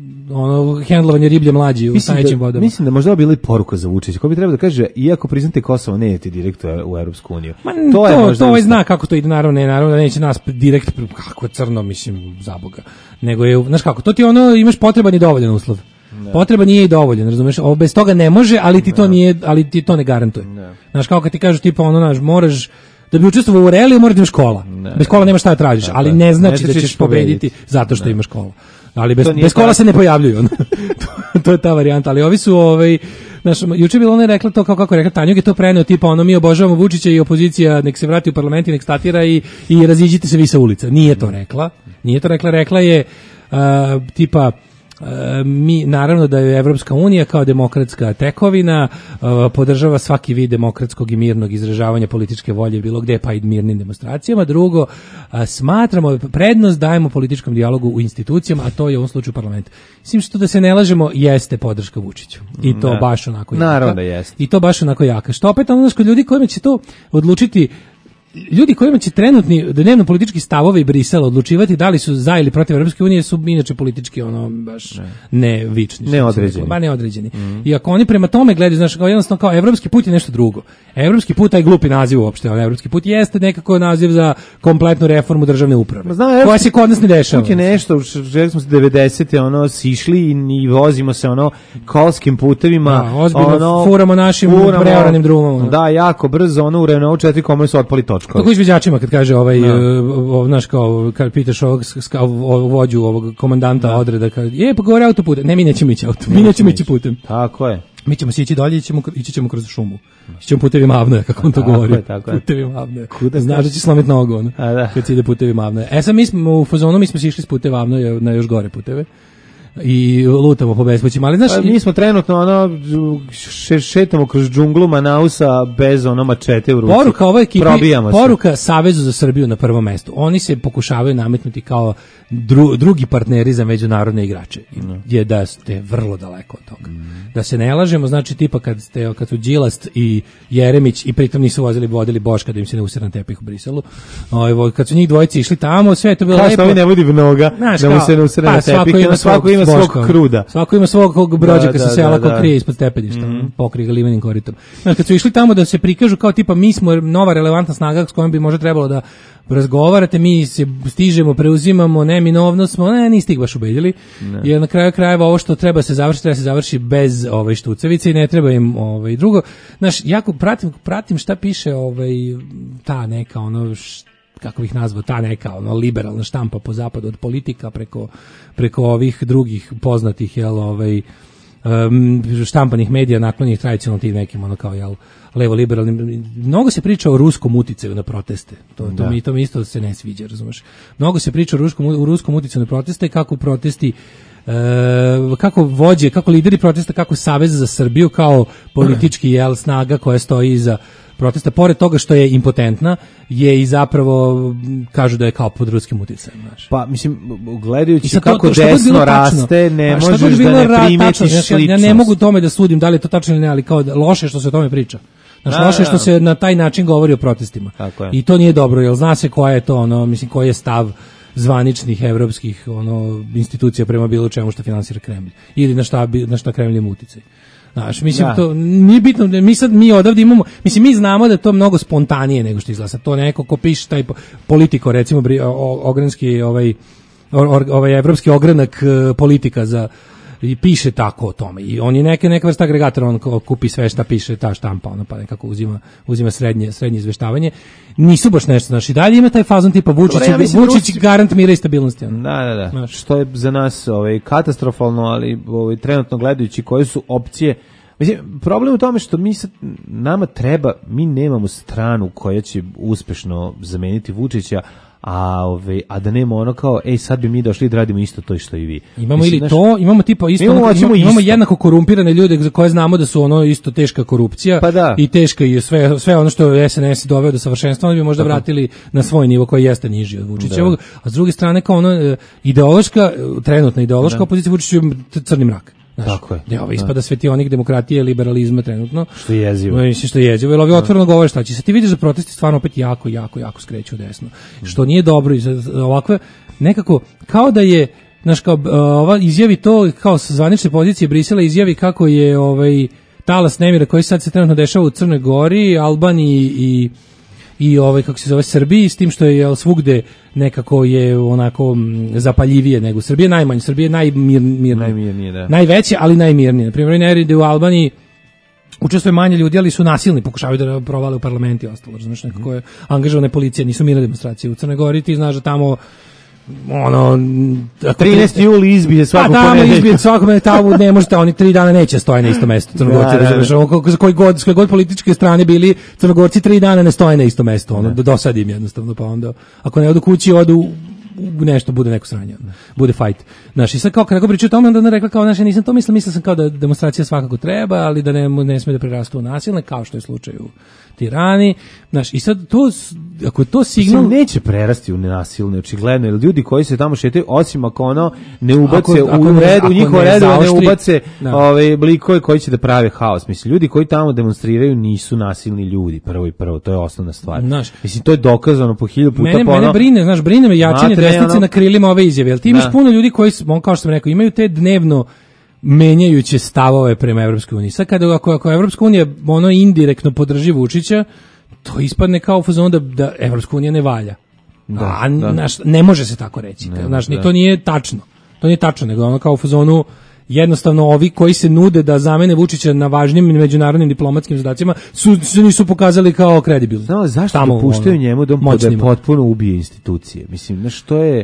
ono hendlovanje riblje mlađi u stajećim vodama. Mislim da možda bila i poruka za Vučića, ko bi trebao da kaže iako priznate Kosovo ne idete direkt u Evropsku uniju. To, to je možda to ovaj zna kako to ide, naravno ne, naravno da neće nas direkt kako crno, mislim, za Boga. Nego je, znaš kako, to ti ono imaš potreban i dovoljan uslov. Ne. Potreban nije i dovoljan, razumeš? Ovo bez toga ne može, ali ti ne. to nije, ali ti to ne garantuje. Ne. Znaš kako kad ti kažu tipa ono, znaš, moraš da bi učestvovao u reali, moraš da imaš kola. Ne. Bez kola nemaš šta da tražiš, ne, ali ne znači ne da ćeš pobediti zato što ne. imaš kola. Ali bez, bez kola se ne pojavljuju. to, to je ta varijanta, ali ovi su ovaj naš juče bilo ona rekla to kao kako je rekla Tanjug je to preneo tipa ono mi obožavamo Vučića i opozicija nek se vrati u parlament i nek statira i i raziđite se vi sa ulica. Nije to rekla. Nije to rekla, rekla je uh, tipa E, mi naravno da je Evropska unija kao demokratska tekovina e, podržava svaki vid demokratskog i mirnog izražavanja političke volje bilo gde pa i mirnim demonstracijama. Drugo, e, smatramo prednost dajemo političkom dijalogu u institucijama, a to je u ovom slučaju parlament. Mislim što da se ne lažemo jeste podrška Vučiću. I to ne. baš onako jaka. Naravno da jeste. I to baš onako jaka. Što opet ono kod ljudi kojima će to odlučiti ljudi kojima će trenutni dnevno politički stavovi Brisela odlučivati da li su za ili protiv Evropske unije su inače politički ono baš ne, ne vični, neodređeni. Ba neodređeni. Mm. I ako oni prema tome gledaju, znaš, kao jednostavno kao evropski put je nešto drugo. Evropski put taj glupi naziv uopšte, ali evropski put jeste nekako naziv za kompletnu reformu državne uprave. Znam, koja se kod nas ne dešava. Put je nešto, želi smo se devedesete ono sišli i, i vozimo se ono kolskim putevima, da, ozbiljno ono furamo našim preoranim drumom. Da, jako brzo ono u Renault četiri komune su otpali točkovi. Kako izviđačima kad kaže ovaj no. znaš kao kad pitaš ovog, ovog vođu ovog komandanta no. odreda kad je pa govori autoput, ne mi nećemo ići auto, mi nećemo ići putem. Tako je. Mi ćemo sići dolje i ćemo ići ćemo kroz šumu. Ići ćemo putevima Avnoja, kako on to tako govori. Je, tako putevima Avnoja. Kuda znaš da će slomiti nogu ono, da. kad se ide putevima Avnoja. E sad mi smo u fazonu, mi smo sišli s puteva Avnoja na još gore puteve. i lutamo po bespućima, ali znaš, pa, mi smo trenutno ono še, šetamo kroz džunglu Manausa bez ono mačete u ruci. Poruka ovoj ekipi, probijamo poruka Savezu za Srbiju na prvom mestu. Oni se pokušavaju nametnuti kao dru, drugi partneri za međunarodne igrače. No. Je da ste vrlo daleko od toga. Mm. Da se ne lažemo, znači tipa kad ste kad su Đilast i Jeremić i pritom nisu vozili vodili Boška da im se ne usere na tepih u Briselu. Ovaj kad su njih dvojice išli tamo, sve je to bilo kao lepo. Kao ne vodi mnoga, znaš, da mu se ne usere pa, na tepih, svako ima, svako ima svog Boška, kruda. Svako ima svog brođaka da, sa sela da, da, ko krije ispod stepeništa, mm. pokrije ga limenim koritom. Znači kad su išli tamo da se prikažu kao tipa mi smo nova relevantna snaga s kojom bi možda trebalo da razgovarate, mi se stižemo, preuzimamo, neminovno smo, ne, niste ih baš ubedili, ne. Jer na kraju krajeva ovo što treba se završiti, treba se završi bez ovaj, štucavice i ne treba im ovaj, drugo. Znaš, jako pratim, pratim šta piše ovaj, ta neka, ono, š, kako bih nazvao, ta neka ono, liberalna štampa po zapadu od politika preko, preko ovih drugih poznatih, jel, ovaj, um, štampanih medija naklonih tradicionalno tim nekim, ono kao, jel, levo-liberalnim. Mnogo se priča o ruskom uticaju na proteste. To, to, da. mi, to mi isto se ne sviđa, razumeš. Mnogo se priča o ruskom, o ruskom uticaju na proteste, kako protesti e, kako vođe, kako lideri protesta, kako Savez za Srbiju, kao politički jel, snaga koja stoji iza protesta, pored toga što je impotentna, je i zapravo, kažu da je kao pod ruskim uticajem. Znaš. Pa, mislim, gledajući kako to, desno raste, ne a možeš da ne primetiš tačno, sličnost. Ja ne mogu tome da sudim da li je to tačno ili ne, ali kao loše što se o tome priča. Znaš, da, loše što se na taj način govori o protestima. I to nije dobro, jer zna se koja je to, ono, mislim, koji je stav zvaničnih evropskih ono, institucija prema bilo čemu što finansira Kremlj. Ili na šta, na šta Kremlj ima uticaj. Znaš, mislim, da. To nije bitno, mi sad, mi odavde imamo, mislim, mi znamo da je to mnogo spontanije nego što izgleda. To neko ko piše taj politiko, recimo, ogranski, ovaj, ovaj evropski ogranak politika za i piše tako o tome. I on je neke neka vrsta agregatora, on kupi sve šta piše ta štampa, ono pa nekako uzima uzima srednje srednje izveštavanje. Nisu baš nešto, znači dalje ima taj fazon tipa Vučić, ja Vučić Rusi... garant mira i stabilnosti. Da, da, da. Znaš. Što je za nas ovaj katastrofalno, ali ovaj trenutno gledajući koje su opcije. Mislim, problem u tome što mi sad, nama treba, mi nemamo stranu koja će uspešno zameniti Vučića, a ove a da nema ono kao ej sad bi mi došli da radimo isto to što i vi. Imamo Mislim, ili naš, to, imamo tipa isto, imamo, imamo, imamo jednako korumpirane ljude za koje znamo da su ono isto teška korupcija pa da. I teška i sve sve ono što je S N S doveo do savršenstva, oni bi možda Tako. vratili na svoj nivo koji jeste niži od Vučićevog, a s druge strane kao ono ideološka trenutna ideološka da. opozicija Vučiću crni mrak. Znaš, tako je. Da, ovo ispada svetionik demokratije, liberalizma trenutno. Što je jezivo. Mislim što je jezivo. Jer ovi otvoreno govore šta će se. Ti vidiš da protesti stvarno opet jako, jako, jako skreću desno. Mm. Što nije dobro i ovakve, nekako, kao da je, znaš, kao, ova izjavi to, kao sa zvanične pozicije Brisela izjavi kako je ovaj talas nemira koji sad se trenutno dešava u Crnoj Gori, Albaniji i i ovaj kako se zove Srbiji, s tim što je jel, svugde nekako je onako zapaljivije nego Srbije, najmanje Srbije najmirnije, najmirnije da. Najveće, ali najmirnije. Na primjer, nerede u Albaniji učestvuje manje ljudi, ali su nasilni, pokušavaju da provale u parlament i ostalo. Znaš, nekako je angažovane policije, nisu mirne demonstracije. U Crnoj Gori ti znaš da tamo ono trinaesti juli izbije svakog ponedeljka. Pa tamo izbije svakog tamo ne možete, oni tri dana neće stoje na istom mestu. Crnogorci, da, razumiješ, za koji god, s koje god političke strane bili, Crnogorci tri dana ne stoje na istom mestu, ono, da dosadim jednostavno, pa onda, ako ne odu kući, odu nešto, bude neko sranje, bude fight. Znaš, i sad kao kako pričaju o tome, onda ona rekla kao, znaš, ja nisam to mislila, mislila sam kao da demonstracija svakako treba, ali da ne, ne smije da prerastu u nasilne, kao što je slučaj u Tirani, znaš, i sad to, ako je to signal... Mislim, neće prerasti u nasilne, očigledno, jer ljudi koji se tamo šetaju, osim ako ono ne ubace ako, ako u, red, u njihove redove, ne ubace ove blikove koji će da prave haos. Mislim, ljudi koji tamo demonstriraju nisu nasilni ljudi, prvo i prvo, to je osnovna stvar. Znaš, mislim, to je dokazano po hiljadu puta. Mene, po ono, mene brine, znaš, brine me jačanje desnice ono, na krilima ove izjave, jer ti imaš puno ljudi koji, kao što sam rekao, imaju te dnevno menjajuće stavove prema Evropskoj uniji. Sad kada ako, ako Evropska unija ono indirektno podrži Vučića, to ispadne kao fazon da, da Evropska unija ne valja. Da, A da. Naš, ne može se tako reći. Ne, znaš, ni to nije tačno. To nije tačno, nego ono kao u fazonu jednostavno ovi koji se nude da zamene Vučića na važnim međunarodnim diplomatskim zadacima su se nisu pokazali kao kredibilni. Znamo zašto dopuštaju njemu da on potpuno ubije institucije. Mislim, znaš, to je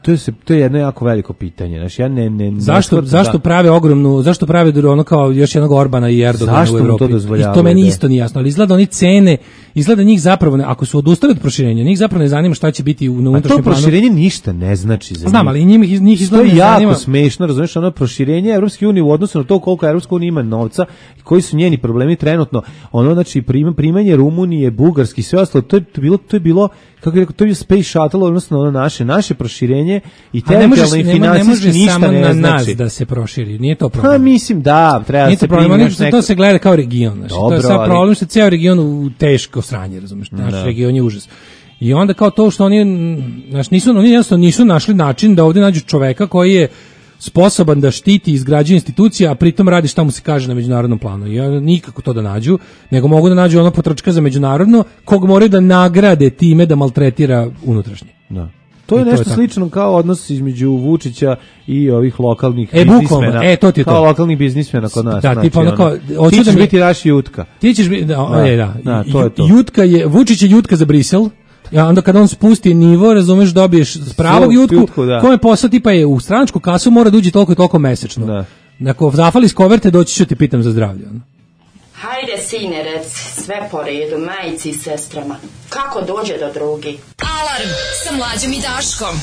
to je se to je jedno jako veliko pitanje. Znači ja ne ne, ne zašto ne zašto da, prave ogromnu, zašto prave ono kao još jednog Orbana i Erdogana u Evropi? To I to meni isto nije jasno, ali izgleda oni cene, izgleda njih zapravo ne, ako su odustali od proširenja, njih zapravo ne zanima šta će biti u unutrašnjem planu. A to proširenje planu. Ništa ne znači za njih. Znam, ali njih njih izgleda ne zanima. To je jako smešno, razumeš, ono proširenje Evropske unije u odnosu na to koliko Evropska unija ima novca i koji su njeni problemi trenutno. Ono znači primanje Rumunije, Bugarske, sve ostalo, to je bilo to je bilo kako rekao, to je Space Shuttle, odnosno ono naše, naše proširenje i teritorijalno i finansijski ništa ne, ne na znači. Nas da se proširi, nije to problem. Pa mislim da, treba nije se primiti. Neko... To se gleda kao region, znači. Dobro, to je sad ali... problem što je ceo region u teško sranje, razumeš, naš da. Region je užas. I onda kao to što oni, znači, nisu, oni jednostavno nisu našli način da ovdje nađu čoveka koji je sposoban da štiti i izgrađuje institucije, a pritom radi šta mu se kaže na međunarodnom planu. I ja, nikako to da nađu, nego mogu da nađu ono potrčka za međunarodno, kog moraju da nagrade time da maltretira unutrašnje. Da. To je I nešto to je slično kao odnos između Vučića i ovih lokalnih e, biznismena. E, to ti je kao to. lokalnih biznismena kod nas. Da, znači, tipa ono kao, ti ćeš da mi, biti naš Jutka. Ti ćeš biti, da, da, je, da. da to je to. Jutka je, Vučić je Jutka za Brisel. Ja, onda kad on spusti nivo, razumeš, dobiješ pravog jutku, jutku kome posao tipa je u stranačku kasu mora da uđe toliko i toliko mesečno. Da. Ako zafali s koverte, doći ću ti pitam za zdravlje. Ono. Hajde, sine, rec, sve po redu, majici i sestrama. Kako dođe do drugi? Alarm sa Mlađom i Daškom.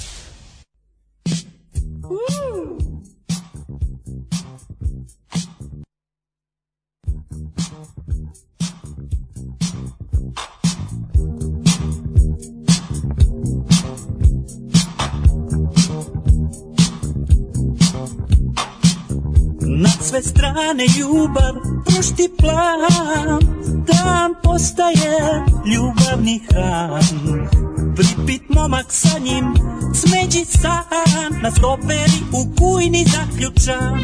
Na sve strane ljubav pušti plan, dan postaje ljubavni hran. Pripit momak sa njim, smeđi san, na stoperi u kujni zaključan.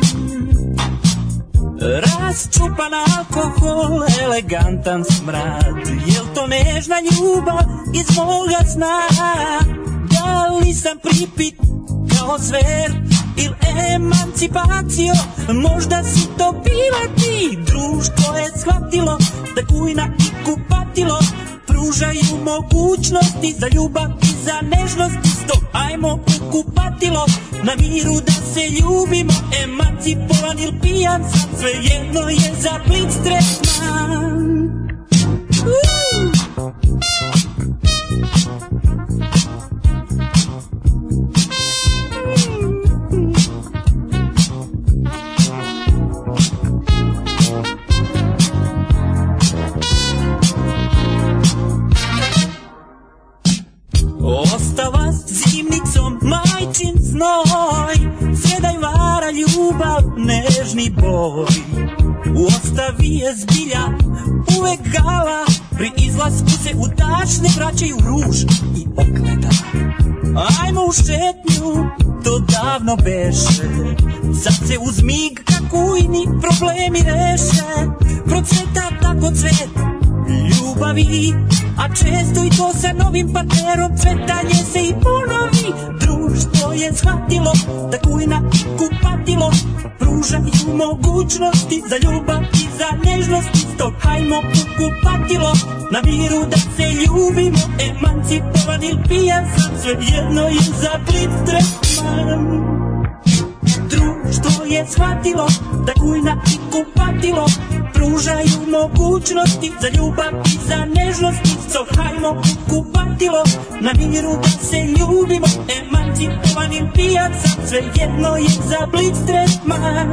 Rasčupan alkohol, elegantan smrad, jel to nežna ljubav iz moga sna? Da li sam pripit kao zver il emancipacio, možda si to bila ti. Društvo je shvatilo da kujna i kupatilo pružaju mogućnosti za ljubav i za nežnost. Stop, ajmo u kupatilo, na miru da se ljubimo. Emancipovan il pijan sam, sve jedno je za blic tretman. Ostava zimnicom majčin znoj, sjedaj vara ljubav, nežni boj. U ostavi je zbilja uvek gala, pri izlasku se u tačne vraćaju ruž i okleta. Ajmo u šetnju, to davno beše, sad se uz mig kakujni problemi reše. Procveta tako cvet ljubavi, a često i to sa novim partnerom cvetanje se i ponovi. Društvo je shvatilo da kujna i kupatilo pružaju mogućnosti za ljubav i za nežnosti. Stop, hajmo u kupatilo, na miru da se ljubimo. Emancipovan il pijan sam, sve jedno je za blic tretman. Društvo je shvatilo da kujna i kupatilo pružaju mogućnosti za ljubav i za nežnosti. So hajmo u kupatilo, na miru da se ljubimo. Emancipovan il pijan sam, sve jedno je za blic tretman.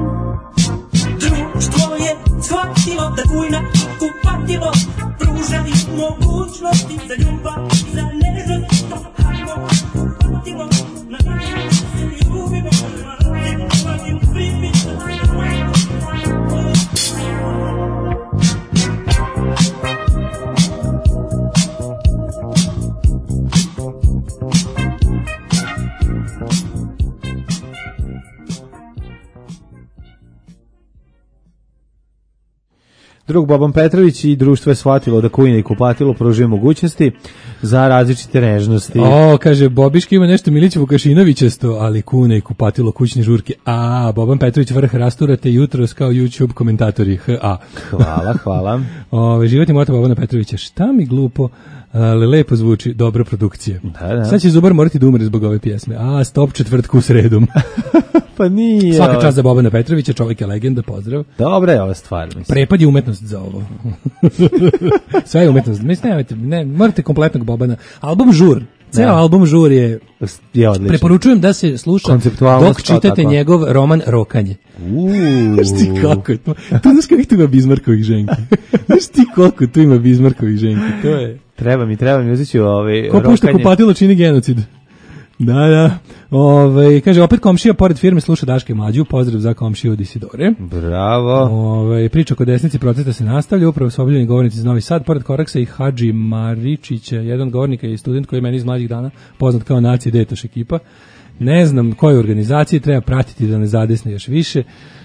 Društvo je shvatilo da kujna i kupatilo pružaju mogućnosti za ljubav i za nežnosti. So hajmo u kupatilo, na miru da se ljubimo. Emancipovan il pijan sam. Drug Boban Petrović i društvo je shvatilo da kujna i kupatilo pružaju mogućnosti za različite nežnosti. O, kaže, Bobiška ima nešto Milić Vukašinovićesto, ali kuna i kupatilo kućne žurke. A, Boban Petrović vrh rasturate jutros kao YouTube komentatori. H A. Hvala, hvala. O, životni moto Bobana Petrovića. Šta mi glupo Ali lepo zvuči, dobra produkcija. Da, da. Sad će Zubar morati da umre zbog ove pjesme. A, stop četvrtku u sredom. Pa nije. Svaka čast za Bobana Petrovića, čovjek je legenda, pozdrav. Dobra je ova stvar, mislim. Prepad je umetnost za ovo. Sve je umetnost. Mislim, nemojte, ne, morate kompletnog Bobana. Album Žur. Ceo Da. album Žur je, je odličan. Preporučujem da se sluša Konceptualnost dok čitate tako. njegov roman Rokanje. Uuu. Znaš ti kako je to? Tu znaš kako tu ima Bizmarkovih ženki. Znaš ti koliko tu ima Bizmarkovih ženki. To je... Treba mi, treba mi, uzet ću ovaj Ko pušta Rokanje. kupatilo čini genocid. Da, da. Ove, kaže, opet komšija pored firme sluša Daške i Mlađu. Pozdrav za komšiju od Isidore. Bravo. Ove, priča kod desnici protesta se nastavlja. Upravo su obiljeni govornici iz Novi Sad. Pored Koraksa i Hadži Maričića, jedan od govornika i student koji je meni iz mlađih dana poznat kao Naci Detoš ekipa. Ne znam koje organizacije treba pratiti da ne zadesne još više.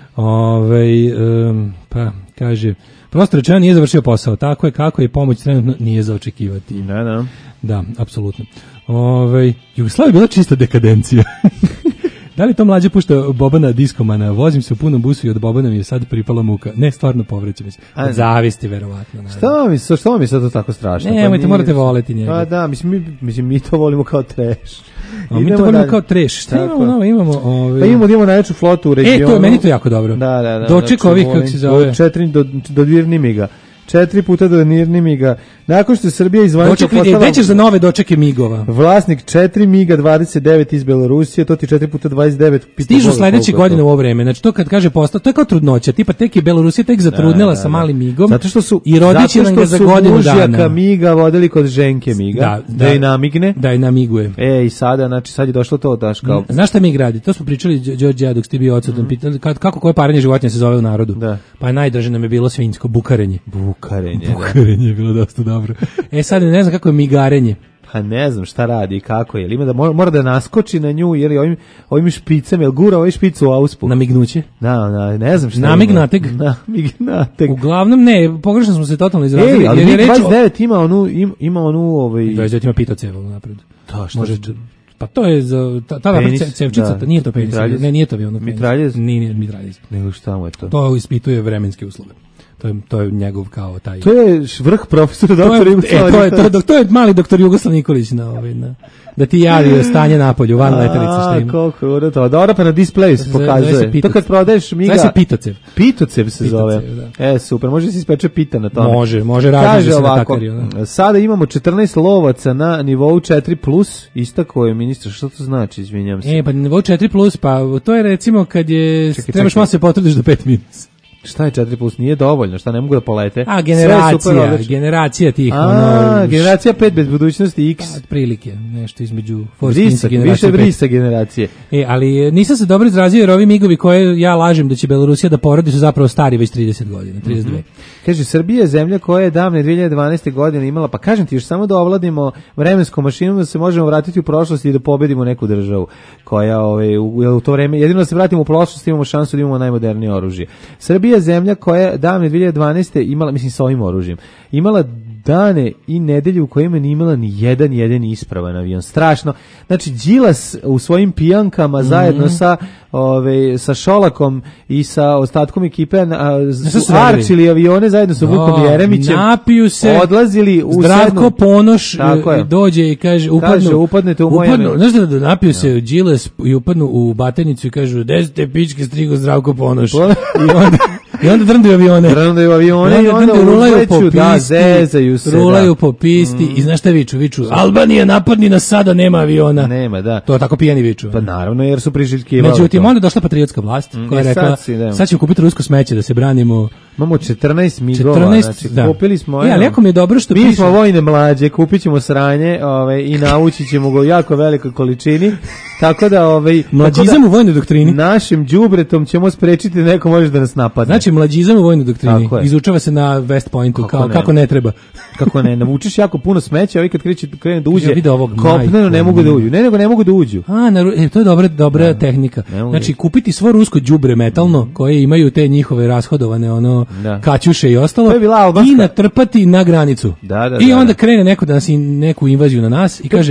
Ove, um, pa, kaže, prosto rečeno nije završio posao. Tako je kako je pomoć trenutno nije za očekivati. Da, da. Da, apsolutno. Ove, Jugoslavija je bila čista dekadencija. Da li to mlađe pušta Bobana diskomana? Vozim se u punom busu i od Bobana mi je sad pripala muka. Ne, stvarno povrećem se. Od zavisti, verovatno. Šta mi, što mi je sad to tako strašno? Ne, Pa nemojte, nije- morate voleti njega. Pa da, mislim mi, mislim, mi to volimo kao trash. A mi Idemo to volimo dalje. kao treš. Šta Tako. imamo novo? Imamo... Ove... Pa imamo, imamo najveću flotu u regionu. E, to je meni to jako dobro. Da, da, da. Doček znači, ovih, volim- kako se zove. Do četiri, do, do Dirnimiga. Četiri puta do Dirnimiga. Nakon što je Srbija izvanredno Doček, e, postala gde ćeš za nove dočeke migova? vlasnik četiri miga dvadeset devet iz Belorusije, to ti četiri puta dvadeset devet. pita Stižu Boga sledeće koliko je godine to. u ovo vreme. Znači to kad kaže postao, to je kao trudnoća. Tipa tek je Belorusija tek zatrudnela Da, da, sa da. malim migom. Zato što su i rodići zato nam ga što za su godinu mužjaka dana. miga vodili kod ženke miga. Da, Da, da. i namigne. Da i namiguje. E, i sada, znači, sad je došlo to, daš kao... Znaš šta mi radi? To smo pričali Đ- Đorđe dok ste bio odsutan. Pitali kad- kako koje paranje životinja se zove u narodu. Da. Pa najdraže nam je bilo svinjsko bukarenje. Bukarenje, da. Bukarenje je bilo dosta dobro. E sad ne znam kako je migarenje. Pa ne znam šta radi i kako je. Jel ima da mora, mora da naskoči na nju, jer je ovim, ovim špicem, jel gura ovaj špicu u auspu? Namignuće. Da, da, ne znam šta Namignateg. ima. Namignateg. Uglavnom ne, pogrešno smo se totalno izrazili. Ej, ali jer je Mi reč o- dvadeset devet ima onu, im- ima onu, ovaj... dvadeset devet ima pitocevo napred. Da, šta Može, će- pa to je za ta, ta Penis, ce- cevčica, da. nije to penis. Mitraljez? Ne, nije to ono penis. Mitraljez? Nije, nije mitraljez. Nego šta mu je to? To ispituje vremenske uslove. To je, to je njegov kao taj... To je š- vrh profesora To je, doktora e, Jugoslava to je, to, je, Nikolića. to je mali doktor Jugoslav Nikolić na, ovaj, na, da ti javi stanje napolju, van letelice šta A, ima. koliko je uredno to. Dobro, pa na displeju se Zove- zove se pokazuje. To pitocev. kad prodaješ miga... Zove se pitocev. Pitocev se zove. Pitocev, E, super, može se ispeče pita na tome. Može, može raditi Kaže da se ovako, natakari, ono. sada imamo četrnaest lovaca na nivou četiri plus, istako je ministar, što to znači, izvinjam se. E, pa nivo četiri plus, pa to je recimo kad je, Čekaj, trebaš čekaj. malo se potrudiš do pet minus. Šta je četiri plus? Nije dovoljno, šta ne mogu da polete? A, Sve je generacija, super odlično. generacija tih, A, ono... generacija pet bez budućnosti X. Pa, otprilike, nešto između Force Inc. i Vrisak, generacije više pet. vrisa generacije. E, ali e, nisam se dobro izrazio jer ovi migovi koje ja lažem da će Belorusija da porodi su zapravo stari već trideset godina, trideset dve. Kaže, Srbija je zemlja koja je davne dve hiljade dvanaeste. godine imala, pa kažem ti, još samo da ovladimo vremenskom mašinom da se možemo vratiti u prošlost i da pobedimo neku državu koja, ove, u, u to vreme, jedino da se vratimo u prošlost imamo šansu da imamo najmodernije oružje. Srbija je zemlja koja je davne dve hiljade dvanaeste. imala, mislim sa ovim oružjem, imala dane i nedelje u kojima nije imala ni jedan jedini ispravan avion. Strašno. Znači, Đilas u svojim pijankama zajedno sa, ove, sa Šolakom i sa ostatkom ekipe a, šta su su radili? arčili avione zajedno sa Vukom Da, Jeremićem. napiju se, odlazili u Zdravko sednu- Ponoš Tako e, je. dođe i kaže upadnu, Kaže, upadnete u moj upadnu, avion. znaš da, da napiju se Đilas i upadnu u batajnicu i kažu gde ste pičke strigo Zdravko Ponoš i onda, i onda drndaju avione Drndaju avione i onda drndaju, rulaju po uzleću, da, pisti, zezaju se, rulaju da. po pisti i znaš šta viču, viču Albanija napadni nas sada, nema aviona, Nema, da. to tako pijani viču. Pa naravno, jer su priželjkivali. Međutim, to. onda je došla patriotska vlast koja je e, sad rekla, si, da. sad ćemo kupiti rusko smeće da se branimo. Imamo četrnaest migova, četrnaest, znači da. kupili smo... E, ali evo, jako mi je dobro što mi piše- smo vojne mlađe, kupit ćemo sranje ove, i naučit ćemo ga u jako velikoj količini, tako da... Ove, Mlađizam u vojnoj doktrini. Našim đubretom ćemo sprečiti da neko može da nas napadne. Znači, mlađizam u vojnoj doktrini. Tako je. Izučava se na West Pointu, Kako kao ne? kako ne treba. Kako ne, navučeš jako puno smeća, ovi kad kreće, krene da uđe, Ja vidio ovog kopneno majku, ne mogu da uđu. Ne, nego ne mogu da uđu. A, na, e, to je dobra, dobra tehnika. ne mogu Znači, reći. kupiti svo rusko đubre metalno, koje imaju te njihove rashodovane, ono, Da. kaćuše i ostalo, To je bila albanska. i natrpati na granicu. Da, da, I da, onda da. krene neko da nas, in- neku invaziju na nas i kaže,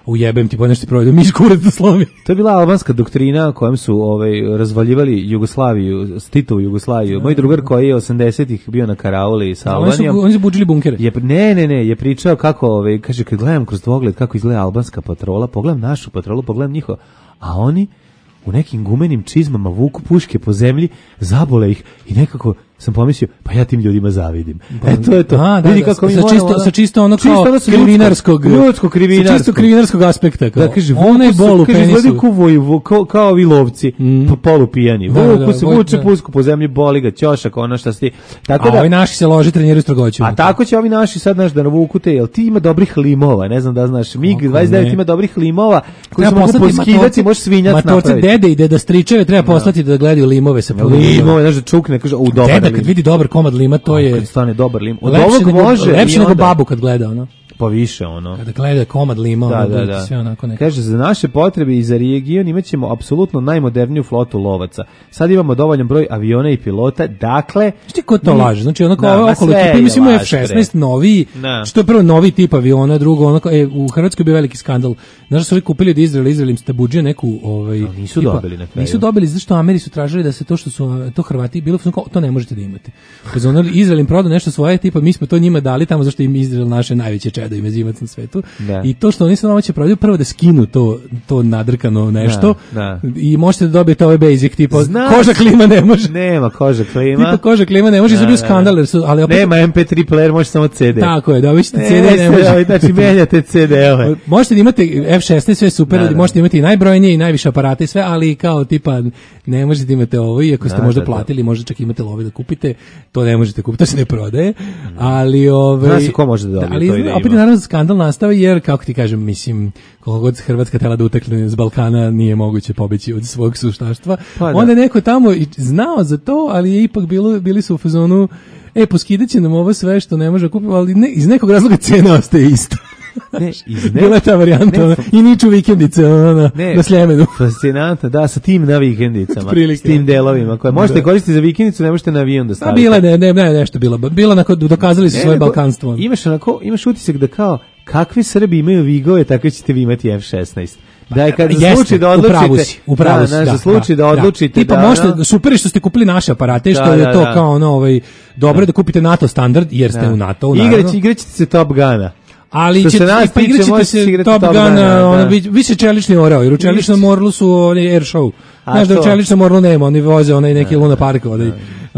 ujebem ti, nešto ti provedu, mi skurac da slomi. To je bila albanska doktrina kojom su ovaj, razvaljivali Jugoslaviju, Titovu Jugoslaviju. Moj drugar koji je osamdesetih bio na karauli sa Albanijom. Oni su, oni su buđili bunkere. Je, ne, ne, ne, je pričao kako, ovaj, kaže, kad gledam kroz dvogled kako izgleda albanska patrola, pogledam našu patrolu, pogledam njihovo, a oni u nekim gumenim čizmama vuku puške po zemlji, zabole ih i nekako sam pomislio, pa ja tim ljudima zavidim. Pa, e to je to. A, da, vidi da, kako mi sa moramo, čisto, sa čisto ono kao čisto kriminarskog, ljudsko kriminarskog. Sa čisto kriminarskog aspekta. Kao. Da, kaže, on je bol u penisu. Kaže, kao, voju, kao, kao ovi lovci, mm. polupijani. Da, vuku da, se, voj, vuče da. pusku po zemlji, boli ga, ćošak, ono šta sti. Tako a da, ovi naši se loži, treniraju strogoću. A tako će ovi naši sad, znaš, da navuku te, jel ti ima dobrih limova, ne znam da znaš, mig dvadeset devet ima dobrih limova, koji se mogu poskidati, može svinjac napraviti. Matorce dede i deda stričeve treba poslati da gledaju limove sa polimove. Limove, znaš da čukne, kaže, u dobar lim. Deda kad vidi dobar komad lima, to je kad stane dobar lim. Od lepše ovog nego, može lepše i nego onda, babu kad gleda, ono. Pa više, ono. Kada gleda komad lima, da, ono, da, da. sve onako neko. Kaže, za naše potrebe i za region imaćemo apsolutno najmoderniju flotu lovaca. Sad imamo dovoljan broj aviona i pilota, dakle... Šti ko to mi... laže? Znači, onako, da, ovo okolo tipa, mislim, F šesnaest novi, što je prvo novi tip aviona, drugo, onako, e, u Hrvatskoj je bio veliki skandal. Znaš da su ovi kupili od Izraela, Izrael im stabuđio neku, ovaj... A nisu tipa, dobili na kraju. Nisu dobili, zašto Ameri su tražili da se to što su, to Hrvati, bilo kao, to ne možete da imate. Pa ono, Izrael im prodao nešto svoje, tipa, mi smo to njima dali tamo, zašto im Izrael naše najveće čedo i mezimac na svetu. Da. I to što oni se nama će prodaju, prvo da skinu to, to nadrkano nešto, da, da. I možete da dobijete ovaj basic, tipa, Znaš, koža klima ne može. Nema koža klima. Tipa koža klima ne može, da, da, skandal, jer su, ali opet... Nema em pe tri player, može samo ce de. Tako je, dobit ćete ce de, ne može. Znači, menjate ce de-ove. Možete da imate F šesnaest, sve super, da, da. Možete imati i najbrojnije i najviše aparate i sve, ali kao tipa, ne možete da imate ovo, iako ste da, možda da, platili, možda čak imate love da kupite, to ne možete kupiti, to se ne prodaje, ali... Ove, zna se ko može da dobije ali, to i da opet ima. Naravno skandal nastavi, jer, kako ti kažem, mislim, koliko god Hrvatska tela da utekne s Balkana, nije moguće pobeći od svog suštaštva. Pa, onda je neko tamo i znao za to, ali je ipak bilo, bili su u fazonu, e, poskidaće nam ovo sve što ne može kupiti, ali ne, iz nekog razloga cena ostaje ista. Ne, iz ne, bila je ta varijanta, ne, i niču vikendice na, ne, na Sljemenu. Fascinantno, da, sa tim na vikendicama, prilike, s tim delovima, koje možete da. koristiti za vikendicu, ne možete na avion da stavite. A bila ne, ne, ne, nešto bilo, bila onako, dokazali su ne, svoje neko, balkanstvo. Imaš onako, imaš utisak da kao, kakvi Srbi imaju vigove, tako ćete vi imati F šesnaest. Da je kad za slučaj da odlučite, upravo si, da, da, za slučaj da, da odlučite, tipa da, možete, super što ste kupili naše aparate, što da, je to da, kao ono, ovaj, dobro da kupite NATO standard, jer ste da. u NATO, naravno. Igrać, igraćete se Top Guna. Ali ćete pa igraćete se Top Guna, ono, vi se čelični orao, jer u čeličnom orlu su oni air show. Znaš da u čeličnom orlu nema, oni voze onaj neki Luna Park, onaj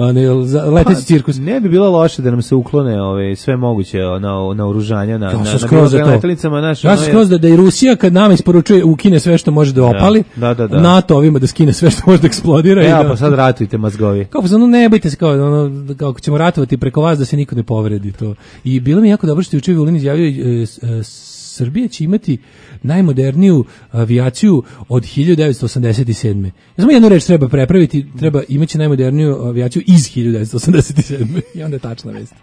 leteći cirkus. Ne bi bilo loše da nam se uklone ove, sve moguće na, na oružanja, na, ja na, na, na letjelicama. Naš, ja sam skroz da, da i Rusija kad nama isporučuje ukine sve što može da opali, da, da, da. NATO ovima da skine sve što može da eksplodira. Ja, da, pa sad ratujte mazgovi. Kako pa, ne bojte se, kao, ono, kako ćemo ratovati preko vas da se niko ne povredi. To. I bilo mi jako dobro što je juče Vulin izjavio, e, e, Srbija će imati najmoderniju avijaciju od hiljadu devetsto osamdeset sedme. Ja samo jednu reč treba prepraviti, treba imati najmoderniju avijaciju iz hiljadu devetsto osamdeset sedme. I onda je tačna vest.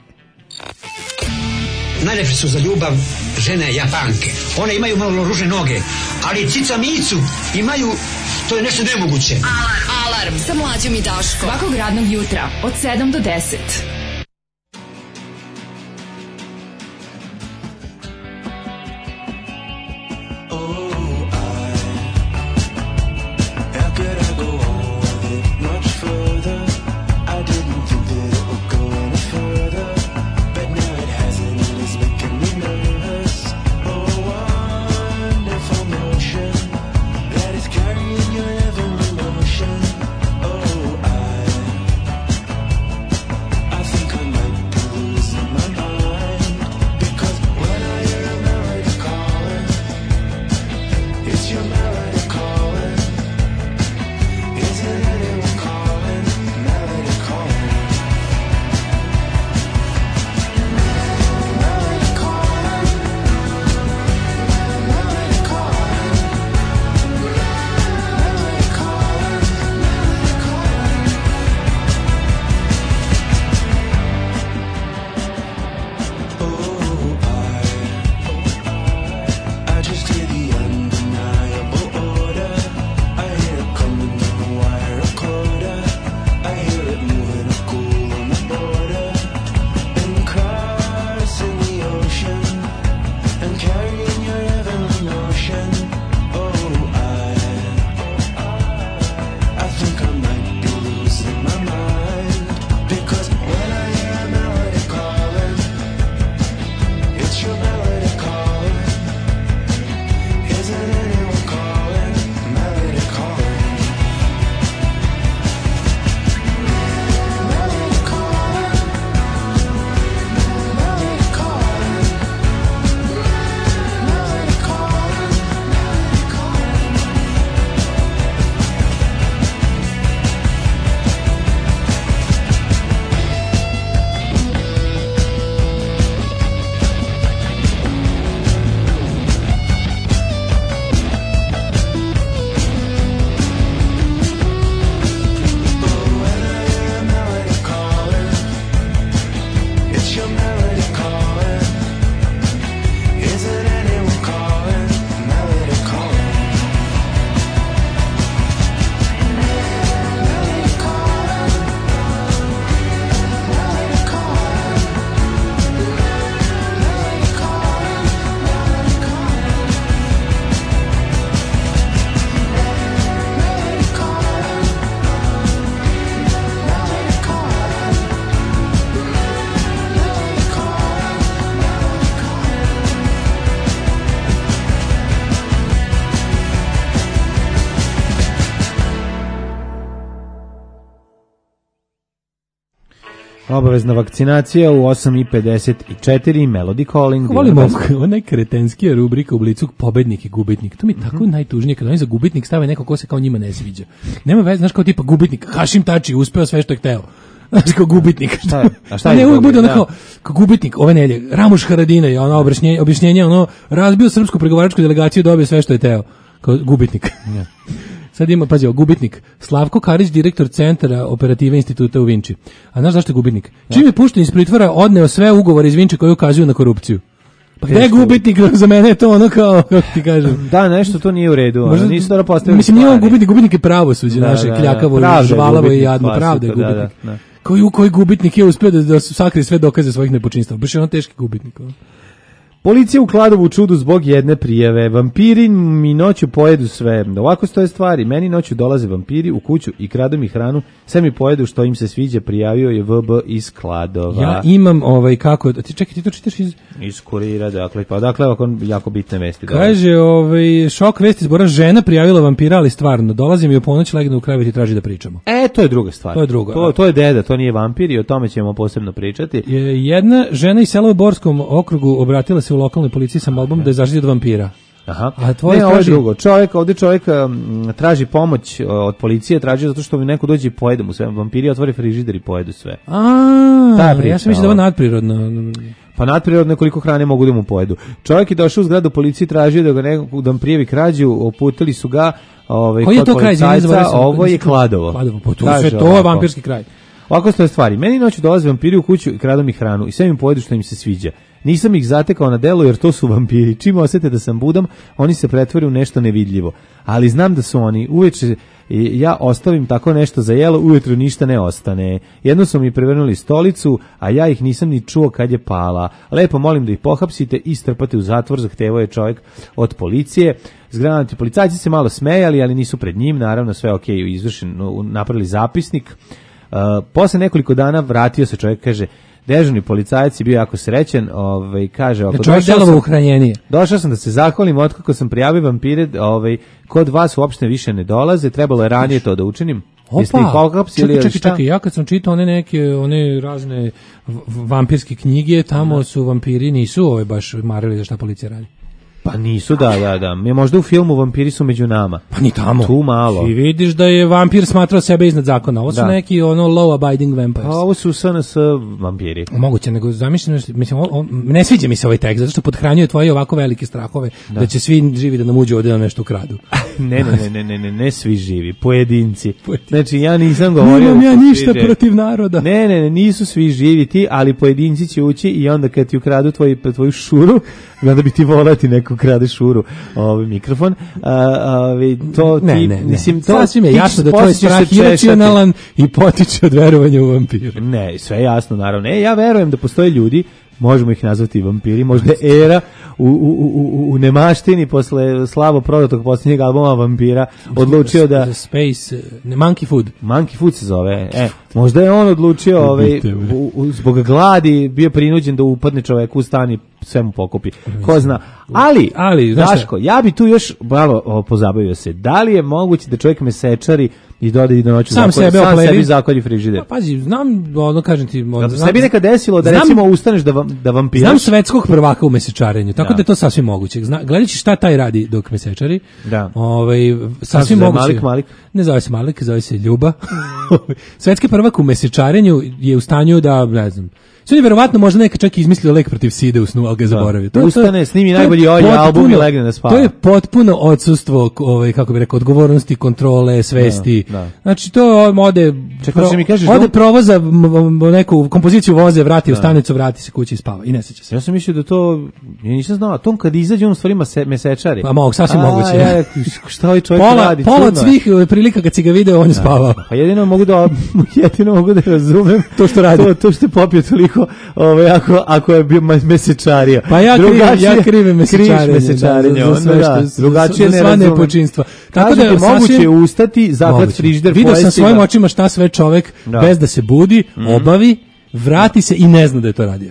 Najlepše su za ljubav žene Japanke. One imaju malo ružne noge, ali cica micu imaju, to je nešto nemoguće. Alarm, alarm, sa mlađom i Daškom. Svakog radnog jutra, od sedam do deset. I Obavezna vakcinacija u osam i pedeset četiri, Melody Calling. Volimo onaj kretenskija rubrika u Blicu, pobednik i gubitnik. To mi je tako mm-hmm. najtužnije, kada oni za gubitnik stave neko ko se kao njima ne sviđa. Nema veze, znaš kao tipa gubitnik, Hašim Tači, uspeo sve što je hteo. Znaš kao gubitnik. Šta je? A šta je? Ne, uvijek bude ono da. kao, kao gubitnik ove nelje. Ramuš Haradina je ono objašnjenje, objašnjenje, ono, razbio srpsku pregovaračku delegaciju, dobio sve što je hteo. Kao gubitnik. Yeah. Sad ima, pazi, gubitnik. Slavko Karić, direktor centra operative instituta u Vinči. A znaš zašto je gubitnik? Čim je pušten iz pritvora, odneo sve ugovore iz Vinče koji ukazuju na korupciju. Pa gde je gubitnik? Za mene je to ono kao, kako ti kažem. Da, nešto to nije u redu. Možda, nisu dobro postavili. Mislim, nije on gubitnik, gubitnik je pravosuđe, da, naše da, kljakavo, da, žvalavo i jadno. Pravda je gubitnik. Da, da, da. Koji, koji gubitnik je uspio da, da sakrije sve dokaze svojih nepočinstva. Baš je on teški gubitnik. Ono. Policija u Kladovu čudu zbog jedne prijave. Vampiri mi noću pojedu sve. Ovako stoje stvari. Meni noću dolaze vampiri u kuću i kradu mi hranu. Sve mi pojedu što im se sviđa. Prijavio je V B iz Kladova. Ja imam ovaj kako... Ti čekaj, ti to čitaš iz... Iz Kurira, dakle. Pa dakle, ovako jako bitne vesti. Kaže, ovaj, šok vesti zbora, žena prijavila vampira, ali stvarno. Dolazi mi u ponoć, legne u krevet i traži da pričamo. E, to je druga stvar. To je druga. To, to je deda, to nije vampir i o tome ćemo posebno pričati. Jedna žena iz sela u Borskom okrugu obratila se u lokalnoj policiji sa molbom da je zaštiti od vampira. Aha. A tvoje ne, ovo je traži... drugo. Čovjek, ovdje čovjek um, traži pomoć od policije, traži zato što mi neko dođe i pojede mu sve. Vampiri otvori frižider i pojedu sve. A, ja sam mislio da je ovo nadprirodno. Pa nadprirodno koliko hrane mogu da mu pojedu. Čovjek je došao u zgradu policije, tražio da ga neko da mu prijavi krađu, oputili su ga, ovaj kod policajca, ovo je Kladovo. Kladovo, pa to je to je vampirski kraj. Ovako stoje stvari. Meni noću dolaze vampiri u kuću i kradu mi hranu i sve mi pojedu što im se sviđa. Nisam ih zatekao na delu jer to su vampiri. Čim osete da sam budam, oni se pretvore u nešto nevidljivo. Ali znam da su oni. Uveče ja ostavim tako nešto za jelo, ujutro ništa ne ostane. Jedno su mi prevrnuli stolicu, a ja ih nisam ni čuo kad je pala. Lepo molim da ih pohapsite i strpate u zatvor, zahtevao je čovjek od policije. Zgranati policajci se malo smejali, ali nisu pred njim. Naravno sve ok, izvršen, napravili zapisnik. Uh, posle nekoliko dana vratio se čovjek, kaže, dežurni policajac je bio jako srećan, ovaj, kaže, ako čovjek delovao uhranjenije. Došao sam da se zahvalim, otkako sam prijavio vampire, ovaj, kod vas uopšte više ne dolaze, trebalo je ranije to da učinim. Opa, čekaj, čekaj, čekaj, ja kad sam čitao one neke, one razne vampirske knjige, tamo su vampiri, nisu ove baš marili za šta policija radi. Pa nisu, da, da, da. Mi možda u filmu vampiri su među nama. Pa ni tamo. Tu malo. I vidiš da je vampir smatrao sebe iznad zakona. Ovo su da. neki ono low abiding vampires. Pa ovo su S N S vampiri. Moguće, nego zamišljeno, mislim, on, on, ne sviđa mi se ovaj tekst, zato što podhranjuje tvoje ovako velike strahove, da, da će svi živi da nam uđe ovdje da nešto ukradu. ne, ne, ne, ne, ne, ne, ne svi živi, pojedinci. Pojedinci. Znači, ja nisam govorio... Nemam ja ništa živi. Protiv naroda. Ne, ne, ne, nisu svi živi ti, ali pojedinci će ući i onda kad ti ukradu tvoj, tvoju šuru, onda bi ti volati neko krade šuru, ovaj mikrofon, a, to ti, ne, ne, ne. mislim, to sasvim je jasno da to je strah iracionalan i potiče od verovanja u vampire. Ne, sve je jasno, naravno. E, ja verujem da postoje ljudi, možemo ih nazvati vampiri, možda era u, u, u, u nemaštini posle slabo prodatog posljednjeg albuma Vampira odlučio da... Space, ne, Monkey Food. Monkey Food se zove, e, možda je on odlučio, ovaj, u, u, zbog gladi bio prinuđen da upadne čovek u stan i sve mu pokupi. Ko zna. Ali, Ali Daško, ja bi tu još malo pozabavio se. Da li je moguće da čovjek mesečari i doda i do noću sam zakolji, sebe sam oplevi. sebi zakolji frižider? Pa, pazi, znam, ono kažem ti... Da znam, se bi nekad desilo da znam, recimo ustaneš da, vam, da vampiraš? Znam svetskog prvaka u mesečarenju, tako da, da je to sasvim moguće. Zna, gledajući šta taj radi dok mesečari, da. Ovaj, sasvim moguće. Malik, Malik? Ne zove se Malik, zove se Ljuba. Svetski prvak u mesečarenju je u stanju da, ne znam, sve je verovatno možda neka čak izmislio lek protiv side u snu, ali ga zaboravio. To, Ustane, snimi najbolji ovaj album i legne na spava. To je potpuno odsustvo, ovaj, kako bih rekao, odgovornosti, kontrole, svesti. Da, da. Znači, to ode, Čekaj, pro, mi kažeš ode da... provoza neku kompoziciju voze, vrati da. u stanicu, vrati se kući i spava. I ne seća se. Ja sam mislio da to, ja nisam znao, tom kad izađe on stvarima se, mesečari. Pa mogu, sasvim A, moguće. Ja, šta ovaj čovjek pola, radi? Pola od svih prilika kad si ga video, on je spavao. Pa jedino mogu da, jedino mogu da razumem to što radi. To, to što je popio toliko, ovaj, ako, ako je bio mesečarija. Pa ja krivim, ja krivim mesečarenje. mesečarenje da, za, za sve što, da, drugačije za, ne razumem. Nepočinstva. Tako da je moguće sasvim, ustati, zaklat frižider, vidio sam svojim očima šta sve čovek, da. bez da se budi, mm-hmm. obavi, vrati se i ne zna da je to radio.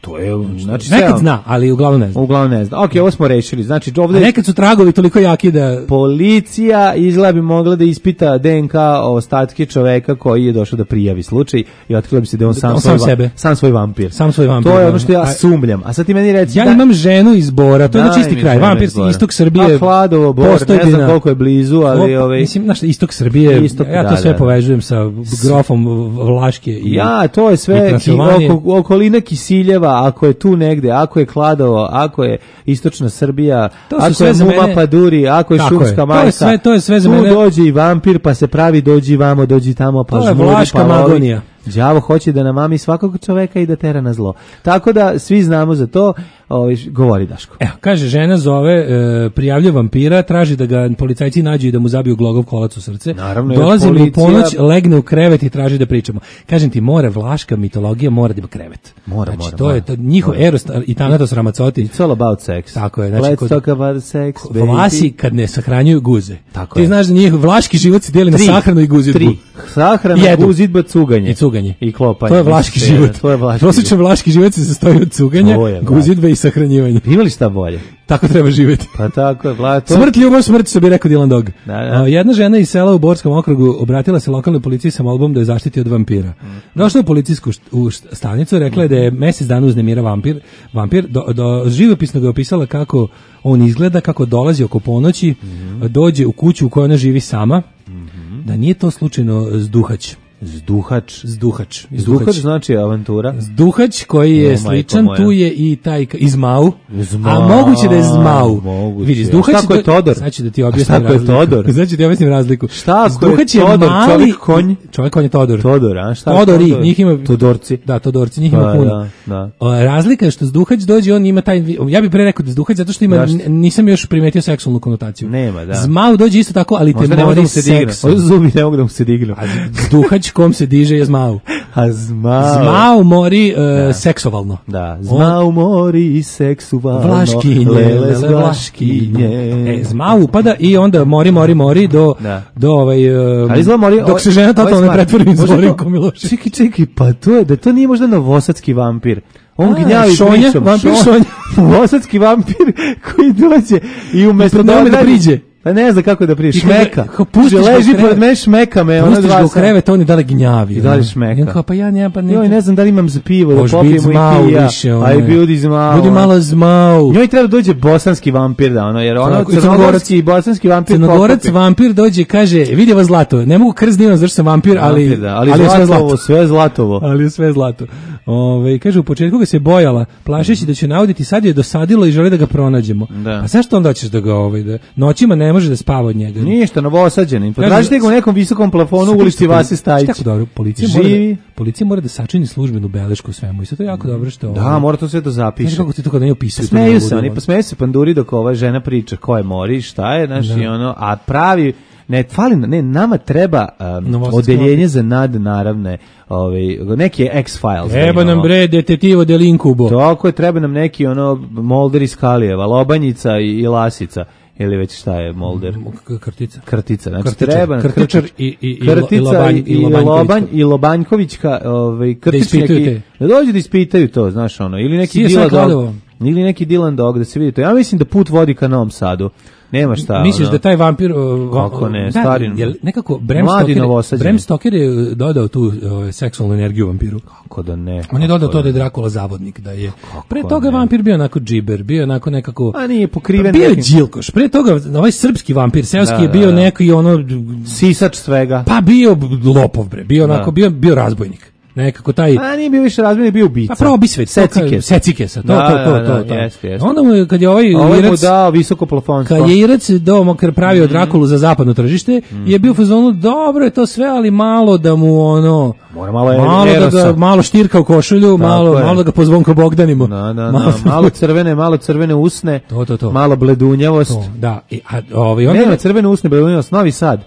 To je, znači, nekad sve, zna, ali uglavnom ne zna. Uglavnom ne zna. Ok, ovo smo rešili. Znači, ovde... A nekad su tragovi toliko jaki da... Policija izgleda bi mogla da ispita D N K ostatke čoveka koji je došao da prijavi slučaj i otkrila bi se da on sam, on svoj, sam sebe. sam svoj vampir. Sam svoj vampir. To je da. ono što ja sumnjam. A sad ti meni reci... Ja da... imam ženu iz Bora, to je da čisti kraj. Vampir istok Srbije. A Kladovo, Bor, ne znam koliko je blizu, ali... O, ovaj... Mislim, znaš, istok Srbije, istok, ja to da, sve da, povežujem sa grofom Vlaške i... Ja, to je sve ki, oko, okolina Kisiljeva, ako je tu negde, ako je Kladovo, ako je istočna Srbija, ako je Muma mene... Paduri, ako je tako Šumska je. Majka, to je sve, to je sve za tu mene... dođe i vampir, pa se pravi, dođi vamo, dođi tamo, pa to žmuri, je Vlaška pa magonija. Đavo hoće da namami svakog čoveka i da tera na zlo. Tako da svi znamo za to. Ovaj govori Daško. Evo, kaže žena zove, e, prijavlja vampira, traži da ga policajci nađu i da mu zabiju glogov kolac u srce. Naravno, dolazi policija... mu u ponoć, legne u krevet i traži da pričamo. Kažem ti, mora vlaška mitologija, mora da ima krevet. Mora, znači, mora. to mora, je to, njihov mora. Eros i Thanatos Ramazzotti. It's all about sex. Tako je. Znači, let's kod, talk about sex, baby. Vlasi kad ne sahranjuju guze. Tako ti je. znaš da njih vlaški život se dijeli na sahranu i guzidbu. Tri. Sahrana, guzidba, cuganje. I cuganje. I klopanje. To je vlaški život. To je vlaški Prosječan vlaški život se sastoji od cuganja, guzidbe i sahranjivanja. Ima li šta bolje? Tako treba živjeti. Pa tako je, vla, to... Smrt, ljubav, smrt, što bi rekao Dylan Dog. Da, da. Jedna žena iz sela u Borskom okrugu obratila se lokalnoj policiji sa molbom da je zaštiti od vampira. Mm. Došla u policijsku št, u stanicu, rekla je da je mjesec dana uznemira vampir. Vampir do, do živopisno ga je opisala kako on izgleda, kako dolazi oko ponoći, mm. dođe u kuću u kojoj ona živi sama, mm. da nije to slučajno zduhać. Zduhač. Zduhač. Zduhač znači avantura. Zduhač koji je o, sličan, tu je i taj i Zmau. Zmau. A moguće da je Zmau. Moguće. Vidi, Zduhač šta je Todor? Znači da ti objasnim razliku. Šta je Todor? Znači da ti objasnim razliku. Šta Zduhač je Todor? Mali, čovjek konj? Čovjek konj je Todor. Todor, a šta? Todori, Todor? Njih ima Todorci. Da, Todorci, njih ima pa, puno. Da, da. O, razlika je što Zduhač dođe, on ima taj, ja bih pre rekao da Zduhač zato što ima, nisam još primetio seksualnu konotaciju. Nema, da. Zmau dođe isto tako, ali te mori seks. Zubi ne mogu da mu se dignu. Zduhač kom se diže je Zmau. A Zmau. Zmau mori uh, seksualno. Da, Zmau mori seksualno. Vlaškinje, lele z vlaškinje. E, Zmau upada i onda mori, mori, mori do, da. do ovaj, uh, ali mori, dok se žena totalno ne pretvori iz Zorinko Milošević. Čekaj, čekaj, pa to je, da to nije možda novosadski vampir. On gnjavi Šonja, vampir Šonja. Novosadski vampir koji dođe i umjesto da, da priđe. Pa ne znam kako da prije, šmeka. Pustiš leži pored mene, šmeka me. Pustiš ga u krevet, on je dale gnjavi. I dalje šmeka. I kao, pa ja nema, pa ne. Joj, ne znam da li imam za pivo, da popijemo i pija. Aj, budi Zmau. Budi malo Zmau. Njoj treba dođe bosanski vampir, da ono, jer ono, crnogorski i bosanski vampir. Crnogorac vampir dođe, kaže, vidi vas zlato, ne mogu krst da imam, zašto sam vampir, ali, ali, ali sve zlato. Sve zlatovo. Ali sve zlato. Ove, kaže, u početku ga se bojala, plašeći da će nauditi, sad je dosadilo i želi da ga pronađemo. Da. A zašto onda hoćeš da ga, ovaj, da, noćima ne može da spava od njega? Ništa, novosađeni. Potražite ga u nekom visokom plafonu u ulici Vasi Stajić. Tako dobro, policija mora, da, policija mora da sačini službenu belešku svemu. I sve to je jako dobro što... Da, ovaj, mora to sve da zapiše. Znači kako ti to kada ne opisuju. Smeju se, oni posmeju se panduri dok ova žena priča ko je mori, šta je, znaš, i ono, a pravi... Ne, fali, ne, nama treba um, odeljenje za nadnaravne, ovaj, neki X-Files. Treba nam bre detektivo del Incubo. Tako je, treba nam neki ono Molder iz Kalijeva, Lobanjica i, i Lasica. Ili već šta je Molder? Krtica. Krtica, znači Krtičar, treba Krtičar i, i, Krtica i, i, i, Lobanj, i Lobanjkovićka, ovaj, Krtičnjaki, da dođu da ispitaju to, znaš ono, ili neki Dylan Dog, ili neki Dylan Dog, da se vidi to. Ja mislim da put vodi ka Novom Sadu. Nema šta. Misliš ono, da taj vampir uh, kako ne, da, starin. Jel nekako Bram Stoker, Bram Stoker je dodao tu uh, seksualnu energiju vampiru. Kako da ne? On je dodao to da je Drakula zavodnik, da je. Kako pre toga ne? Vampir bio onako džiber, bio onako nekako. A nije pokriven. Bio nekim... Đilkoš. Pre toga ovaj srpski vampir seoski da, je bio da, neki ono sisač svega. Pa bio lopov bre, bio onako da. bio bio razbojnik. Nekako taj... A nije bio više razbojnik, bio ubica. Pa probi svet. Secike. Secike sa, to, da, to, to, to, da, to. Jest, jest. Onda mu je, kad je ovaj Ovo Irac... mu dao visoko plafonsko. Kad je Irac do pravio Drakulu za zapadno tržište, mm. je bio u fazonu, dobro je to sve, ali malo da mu ono... Mora malo, malo da ga, malo štirka u košulju, malo, malo da ga pozvonko Bogdanimo. Da, da, da, malo, malo crvene, malo crvene usne, to, to, to. malo bledunjavost. To, da, i, a, ovaj, onda... Nema crvene usne, bledunjavost, Novi Sad.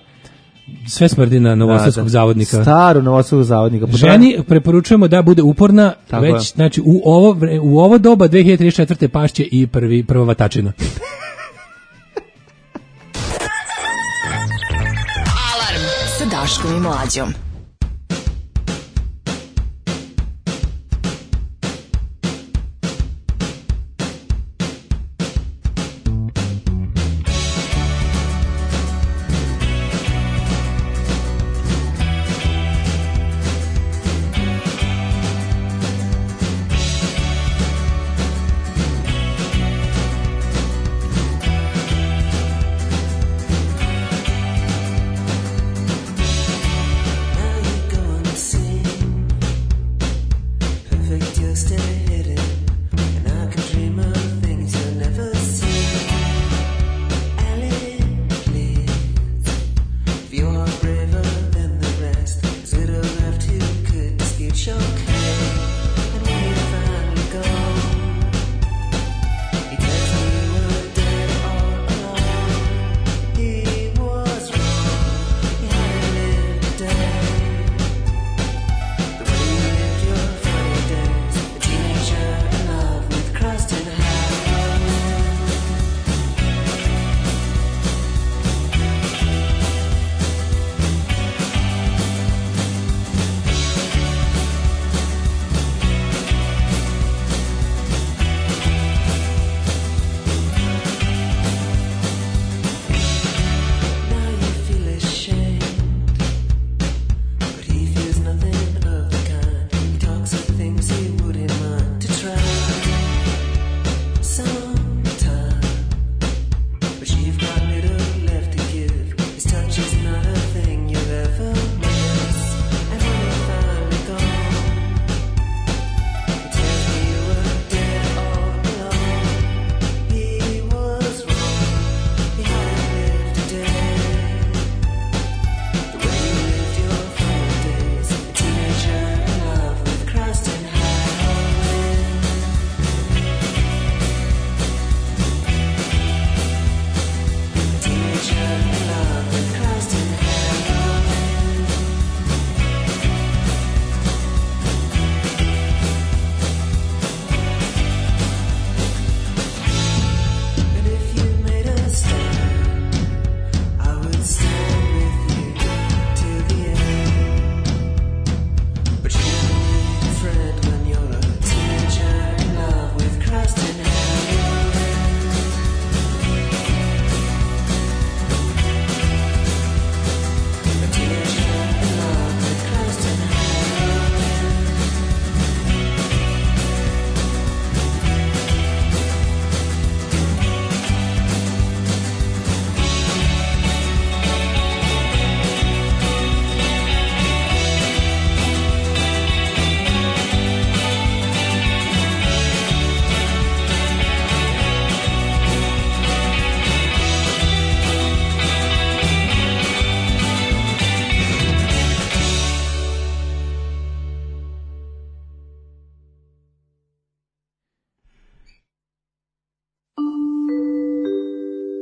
Sve smrdi na novosadskog zavodnika. Staro novosadskog zavodnika. Ženi preporučujemo da bude uporna, tako već, je. Znači, u ovo, u ovo doba dve hiljade trideset četvrte pašće i prvi, prva vatačina. Alarm sa Daškom i Mlađom.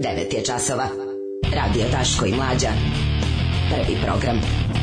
devet je časova. Radio Daško i Mlađa. Prvi program.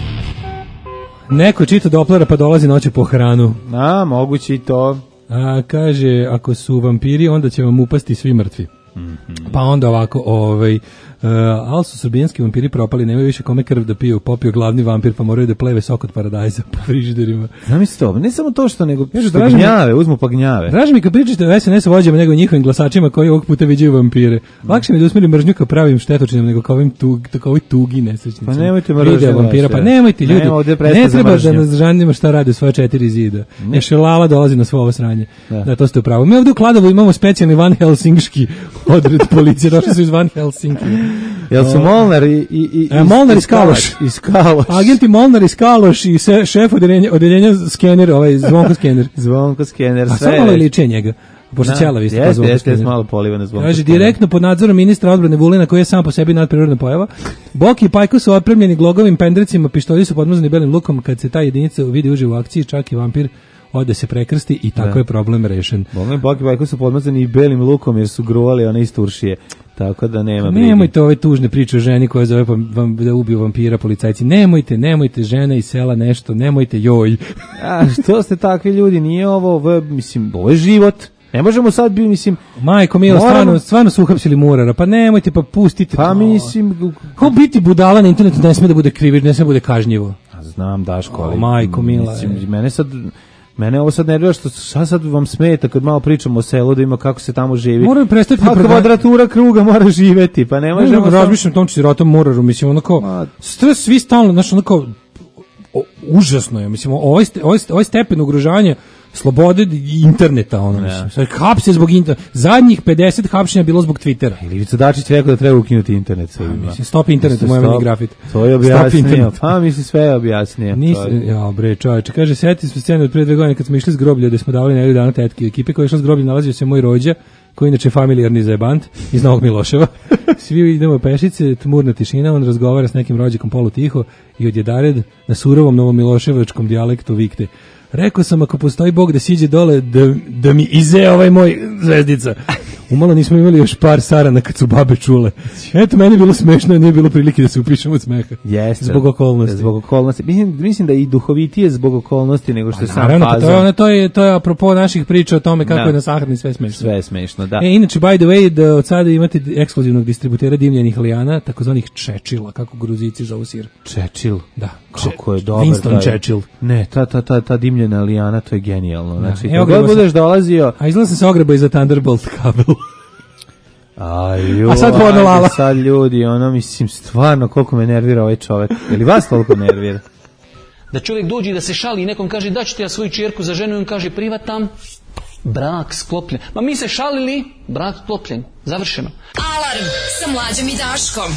Neko čita Doplera pa dolazi noću po hranu. A, moguće i to. A, kaže, ako su vampiri, onda će vam upasti svi mrtvi. Mm-hmm. Pa onda ovako, ovaj... Uh, ali su srbijanski vampiri propali, nemaju više kome krv da piju, popio glavni vampir pa moraju da pleve sok od paradajza po frižiderima. Zamisli to, ne samo to što nego što gnjave, uzmu pa gnjave. Draži mi kad pričate o es en es vođama nego njihovim glasačima koji ovog puta viđaju vampire. Lakše mi da usmeri mržnju kao pravim štetočinom nego kao ovim tug, kao ovoj tugi nesrećnici. Pa nemojte mržnju vampira, pa nemojte ljudi. Nema, ne treba da nas žanimo šta radi u svoje četiri zida. Nešelala dolazi na svo ovo sranje. Da. da, to ste upravo. Mi ovdje u Kladovu imamo specijalni Van Helsingški odred policije, došli su iz Van Helsinki. Jel su Molnar i... i, i e, Molnar i Skaloš. I Skaloš. Agenti Molnar i Skaloš i se, šef odeljenja, odeljenja skener, ovaj Zvonko skener. Zvonko skener, sve. A samo malo liče njega. Pošto ćela vi ste kao Zvonko skener. Jeste, malo polivane Zvonko Kaže, direktno pod nadzorom ministra odbrane Vulina, koji je sam po sebi nadprirodna pojava. Boki i Pajko su opremljeni glogovim pendrecima, pištolji su podmazani belim lukom. Kad se ta jedinica vidi uživo u akciji, čak i vampir ode se prekrsti i tako da. Je problem rešen. Boki i Pajko su podmazani i belim lukom jer su gruvali one iz Turšije. Tako da nema brige. Nemojte ove tužne priče o ženi koja zove vam da ubiju vampira policajci. Nemojte, nemojte, žena iz sela nešto, nemojte, joj. A što ste takvi ljudi? Nije ovo, ovo mislim, ovo je život. Ne možemo sad bi, mislim... Majko mila, moramo... stvarno, stvarno su uhapsili Murara, pa nemojte, pa pustite. Pa mislim... Ko biti budala na internetu ne sme da bude krivič, ne sme da bude kažnjivo. Znam, Daško, ali... O, majko mila. Mislim, mene sad... Mene ovo sad nervira što šta sad vam smeta kad malo pričamo o selu da ima kako se tamo živi. Moraju prestati da kvadratura kruga mora živeti, pa ne možemo. Ne, razmišljam tom čiratom Muraru, mislim onako stres svi stalno, znači onako o, užasno je, mislim ovaj ovaj ovaj stepen ugrožavanja slobode interneta, ono, mislim. Sad hapse zbog interneta. Zadnjih pedeset hapšenja bilo zbog Twittera. Ivica Dačić rekao da treba ukinuti internet sve. Mislim, stop internet, moj meni grafit. To je objasnio. Pa, mislim, sve je objasnio. Nisam, ja, bre, čoveče, kaže, sjeti smo scenu od pre dve godine kad smo išli s groblja, gde smo davali nedelju dana tetke. Ekipe koja je išla s groblja nalazio se moj rođa, koji je inače familijarni zajebant iz Novog Miloševa. Svi idemo pešice, tmurna tišina, on razgovara s nekim rođakom polutiho i odjedared na surovom novomiloševačkom dijalektu vikte. Rekao sam, ako postoji Bog da siđe dole, da, da mi ize ovaj moj zvezdica. Umalo nismo imali još par sarana kad su babe čule. Eto, meni je bilo smešno i nije bilo prilike da se upišemo od smeha. Jeste. Zbog okolnosti. Zbog okolnosti. Mislim, mislim da i duhovitije zbog okolnosti nego što je sam naravno, fazon. To je, ono, to, je, to je apropo naših priča o tome kako da. Je na sahrani sve smešno. Sve je smešno, da. E, inače, by the way, da od sada imate ekskluzivnog distributera dimljenih lijana, takozvanih čečila, kako Gruzici zovu sir. Čečil? Da. Kako je dobar. Winston Churchill. Ne, ta, ta, ta, ta dimljena lijana, to je genijalno. Znači, da. Kada budeš dolazio... A izgleda sam se ogreba iza Thunderbolt kabel. Aju, a sad porno lala. Sad ljudi, ono, mislim, stvarno, koliko me nervira ovaj čovjek. Je li vas toliko nervira? Da čovjek dođe i da se šali i nekom kaže da ću ti ja svoju čerku za ženu i on kaže privatam, brak sklopljen. Ma mi se šalili, brak sklopljen. Završeno. Alarm sa Mlađom i Daškom.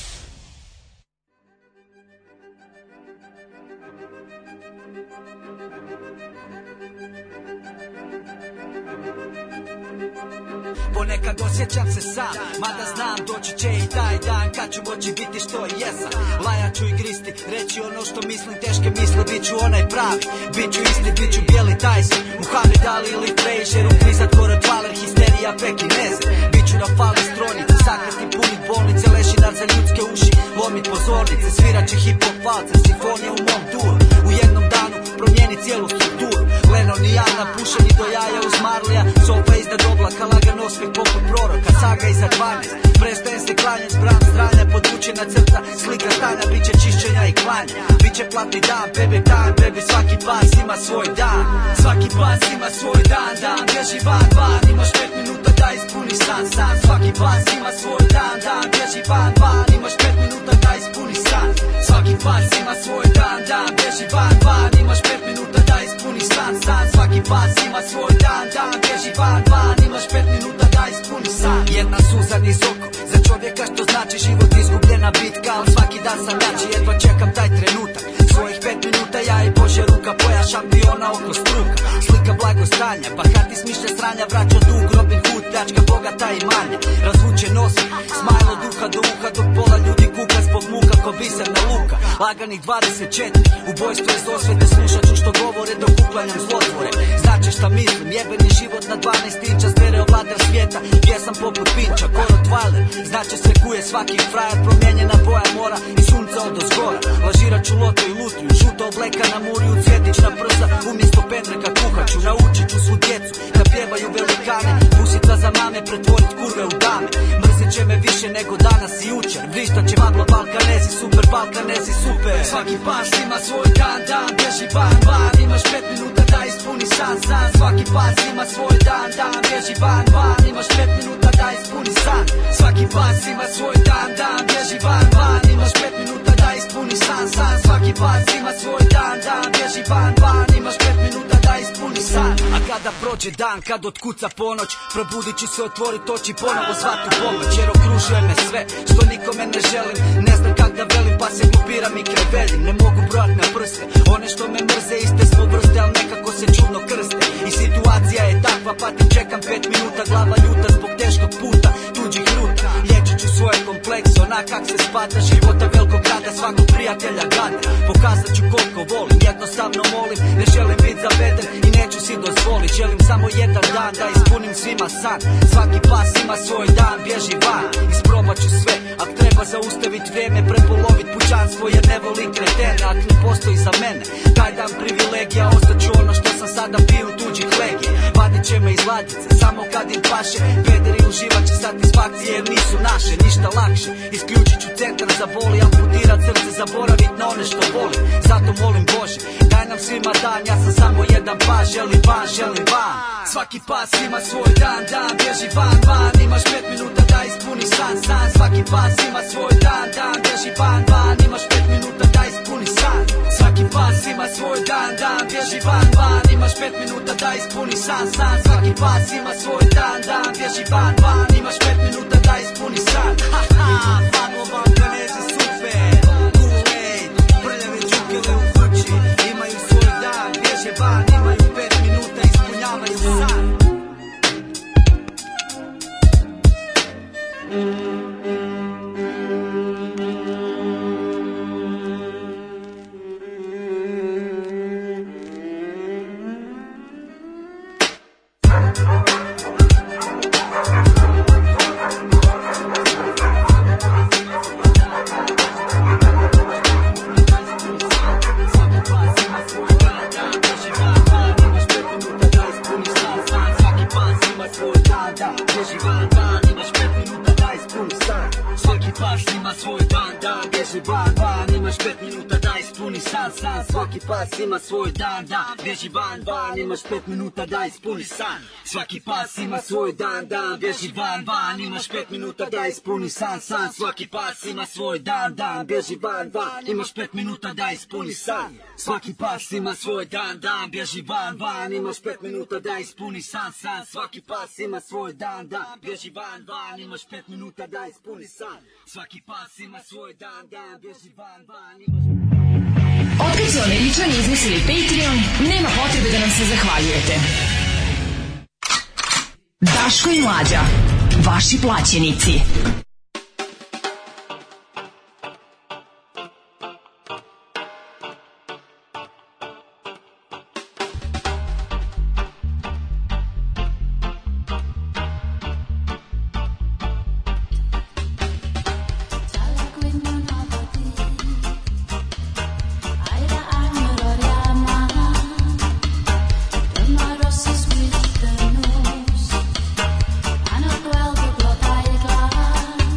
Ponekad osjećam se sam, mada znam doći će i taj dan kad ću moći biti što jesam. Lajat ću i gristi, reći ono što mislim, teške misle, bit ću onaj pravi, bit ću isti, bit ću bijeli Tyson, Muhammed Ali ili Frazier, ukrizat korat Valer, histerija Pekineze. Bit ću na fali stronice, sakrati punit bolnice, lešinat za ljudske uši, lomit pozornice, svirat će hip-hop palce, simfonije u mom duru. U jednom danu promijeni cijelu strukturu, Lennon i ja napušeni do jaja uz Marlija, sofa iznad oblaka, lagan osmijeh poput proroka, saga iza dvanaest, prestajem se klanjat, zbram stranja, podvučena crta, slika stanja, bit će čišćenja i klanja, bit će platni dan, baby time, baby, svaki pas ima svoj dan, svaki pas ima svoj dan, dan, bježi van, van, imaš pet minuta da ispuniš san, san, svaki pas ima svoj dan, dan, bježi van, van, imaš pet minuta da ispuniš san, svaki pas ima svoj dan, dan, bježi van, van, imaš pet minuta da ispuniš san, san, svaki pas ima svoj dan, dan, bježi van, van, imaš pet minuta da ispuniš san. Jedna suza niz oko, za čovjeka što znači život izgubljena bitka, ali svaki dan sam jači, jedva čekam taj trenutak. Svojih pet minuta ja i Bože ruka, boja šampiona oko struka. Slika blagostanja, bahati smišlja stranja, vraća dug, Robin Hood, pljačka bogata i manja. Razvuče nosi, smajlo duha do uha, dok pola ljudi kuka zbog muka ko biserna luka. Laganih dvadeset četiri, ubojstvo iz osvete, slušat ću što govore dok uklanjam zlotvore. Znači šta mislim, jebeni život na dvanaest inča, stereo vladar svijeta, pjesam poput pinča, korot Rottweiler. Znače se kuje svaki frajer, promijenjena boja mora i sunca od ozgora. Lažirač u loto i lutriju, žuta obleka na muriju, cvjetična prsa, umjesto pendreka kuhaću. Naučit ću svu djecu da pjevaju velikane, pusica za mame, pretvorit kurve u dame. Mrzit će me više nego danas i jučer, vrištat će Pablo Balkanezi, super Balkanezi, super. Svaki pas ima svoj dan, dan, bježi van, van, imaš pet minuta da ispuni san, san. Svaki pas ima svoj dan, dan, bježi van, van, imaš pet minuta da ispuni san. Svaki pas ima svoj dan, dan, bježi van, van, imaš pet minuta da ispuni san, san. Svaki pas ima svoj dan, dan, bježi van, van, imaš pet minuta da ispuni san. A kada prođe dan, kad otkuca ponoć, probudit ću se, otvorit oči, ponovo zvati pomoć. Jer okružuje me sve, što nikome ne želim, ne znam kak da velim, pa se glupiram i krevelim. Ne mogu brojat na prste, one što me mrze, iste smo vrste, al nekako se čudno krste. I situacija je takva, pa ti čekam pet minuta, glava ljuta zbog teškog puta, tuđih ruta. Liječit ću svoje komplekse, onak kak se spada, života velikog grada, svakog prijatelja gade. Pokazat ću koliko volim, jednostavno molim, ne želim bit zaveden i neću si dozvolit. Želim samo jedan dan da ispunim svima san. Svaki pas ima svoj dan, bježi van, isprobat ću sve. Ak treba zaustavit vrijeme, prepolovit pućanstvo, jer ne volim kretene. Ak ne postoji za mene taj dan privilegija, ostaću ono što sam sada bio tuđih legija. Vadit će me iz ladice, samo kad im paše, pederi uživat će satisfakcije jer nisu naše. Ništa lakše, isključit ću centar za boli, amputirat srce, zaboravit na one što volim. Zato molim Bože, daj nam svima dan, ja sam samo jedan pas, želim van, želim van. Svaki pas ima svoj dan, dan, bježi van, van, imaš pet minuta da ispuni san, san. Svaki pas ima svoj dan, dan, bježi van, van, imaš pet minuta da ispuni san. Svaki pas ima svoj dan, dan, bježi van, van, imaš pet minuta da ispuni san, san. Svaki pas ima svoj dan, dan, bježi van, van, imaš pet minuta da ispuni san. Ha ha, Pablo Balkanezi, super, Kool-Aid, prljave džukele u vrči, imaju svoj dan, bježe van, imaju pet minuta, ispunjavaju san. Svaki pas ima svoj dan, dan, bježi van, van, imaš pet minuta da ispuni san. Svaki pas ima svoj dan, dan, bježi van, van, imaš pet minuta da ispuni san, san. Svaki pas ima svoj dan, dan, bježi van, van, imaš pet minuta da ispuni san. Svaki pas ima svoj dan, dan, bježi van, van, imaš pet minuta da ispuni san, san. Svaki pas ima svoj dan, dan, bježi van, van, imaš pet minuta da ispuni san. Svaki pas ima svoj dan, dan, bježi van, van, imaš... Otkad su Američani izmislili Patreon, nema potrebe da nam se zahvaljujete. Daško i Mlađa, vaši plaćenici. Ano, quel blå, blå, blå, blå,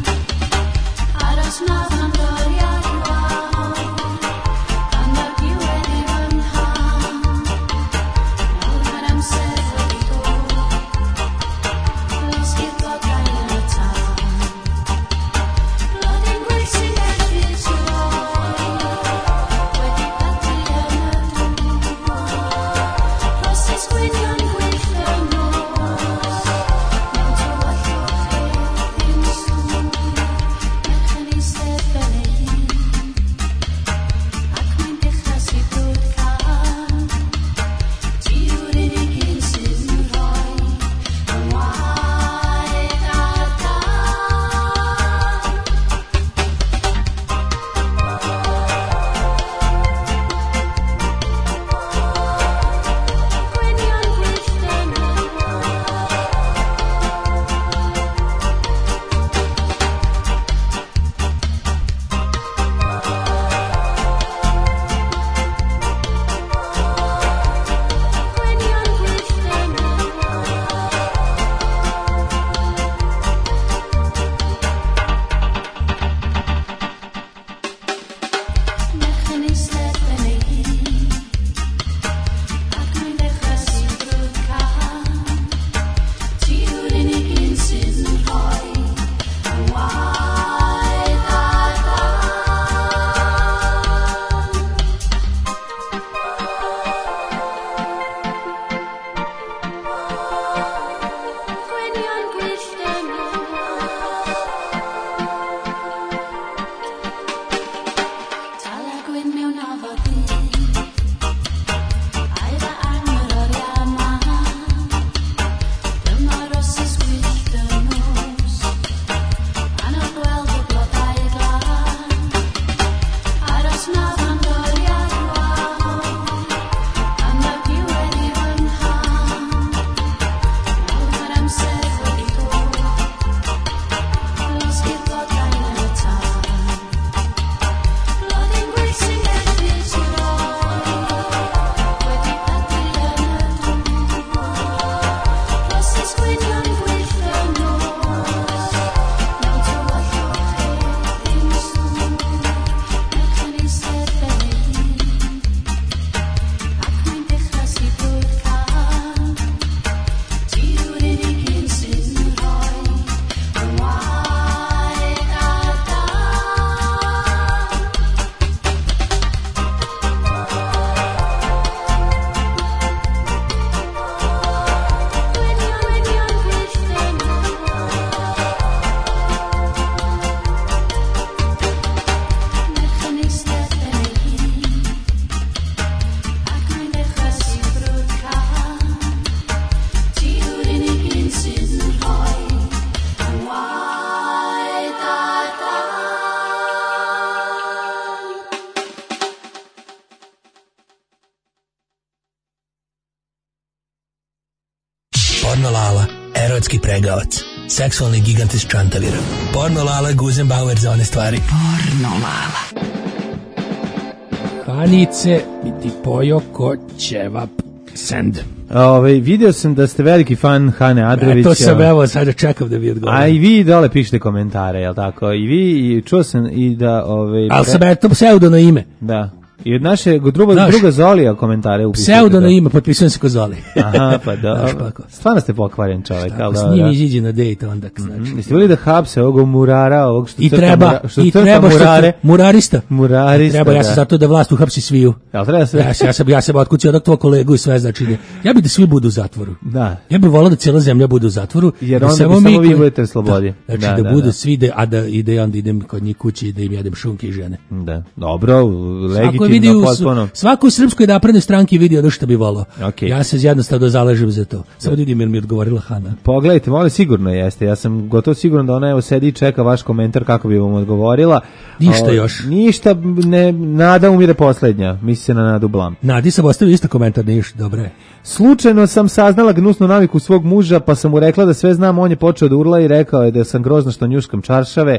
Lala, erotski pregavac, seksualni gigant iz Čantavira. Porno Lala, Guzenbauer za one stvari. Porno Lala. Hanice, mi ti pojo ko ćevap. Send. Ove, vidio sam da ste veliki fan Hane Adrovića. E, to sam evo, sad čekam da vi odgovorim. A i vi dole pišete komentare, jel tako? I vi, i čuo sam i da... Ove, ali sam eto pseudono ime. Da. I od naše druga, druga Zolija komentare upisujete. Pseudono ime, potpisujem se ko Zoli. Aha, pa da. Stvarno ste pokvaren čovjek. Šta, s njim iziđe na dejt onda. Znači. Mm, jeste bili da hapse ovog murara, ovog što I treba, mura, što i treba murare? Što, murarista. Murarista, treba, ja sam da. zato da vlast uhapsi sviju. Jel treba sve? Ja, ja sam, ja sam otkucio od tvoj kolegu i sve, znači, ja bih da svi budu u zatvoru. Da. Ja bih volao da cijela zemlja bude u zatvoru. Jer onda samo, samo vi budete slobodi. Da, znači da, da, da budu da. svi, de, a da ide onda idem kod njih kući i da im jedem šunke i žene. Da, dobro, legitimno, potpuno. Svako u Srpskoj naprednoj stranki vidi ono što bi volao. Okay. Ja se jednostavno zalažem za to. Samo da vidim jer mi je odgovorila Hana. Pogledajte, molim, sigurno jeste. Ja sam gotovo siguran da ona evo sedi i čeka vaš komentar kako bi vam odgovorila. Ništa o, još. Ništa, ne, nada umire poslednja. Misli se na Nadu Blam. Nadi sam ostavio isto komentar, ništa, dobre. Slučajno sam saznala gnusnu naviku svog muža, pa sam mu rekla da sve znam, on je počeo da urla i rekao je da sam grozna što njuškam čaršave.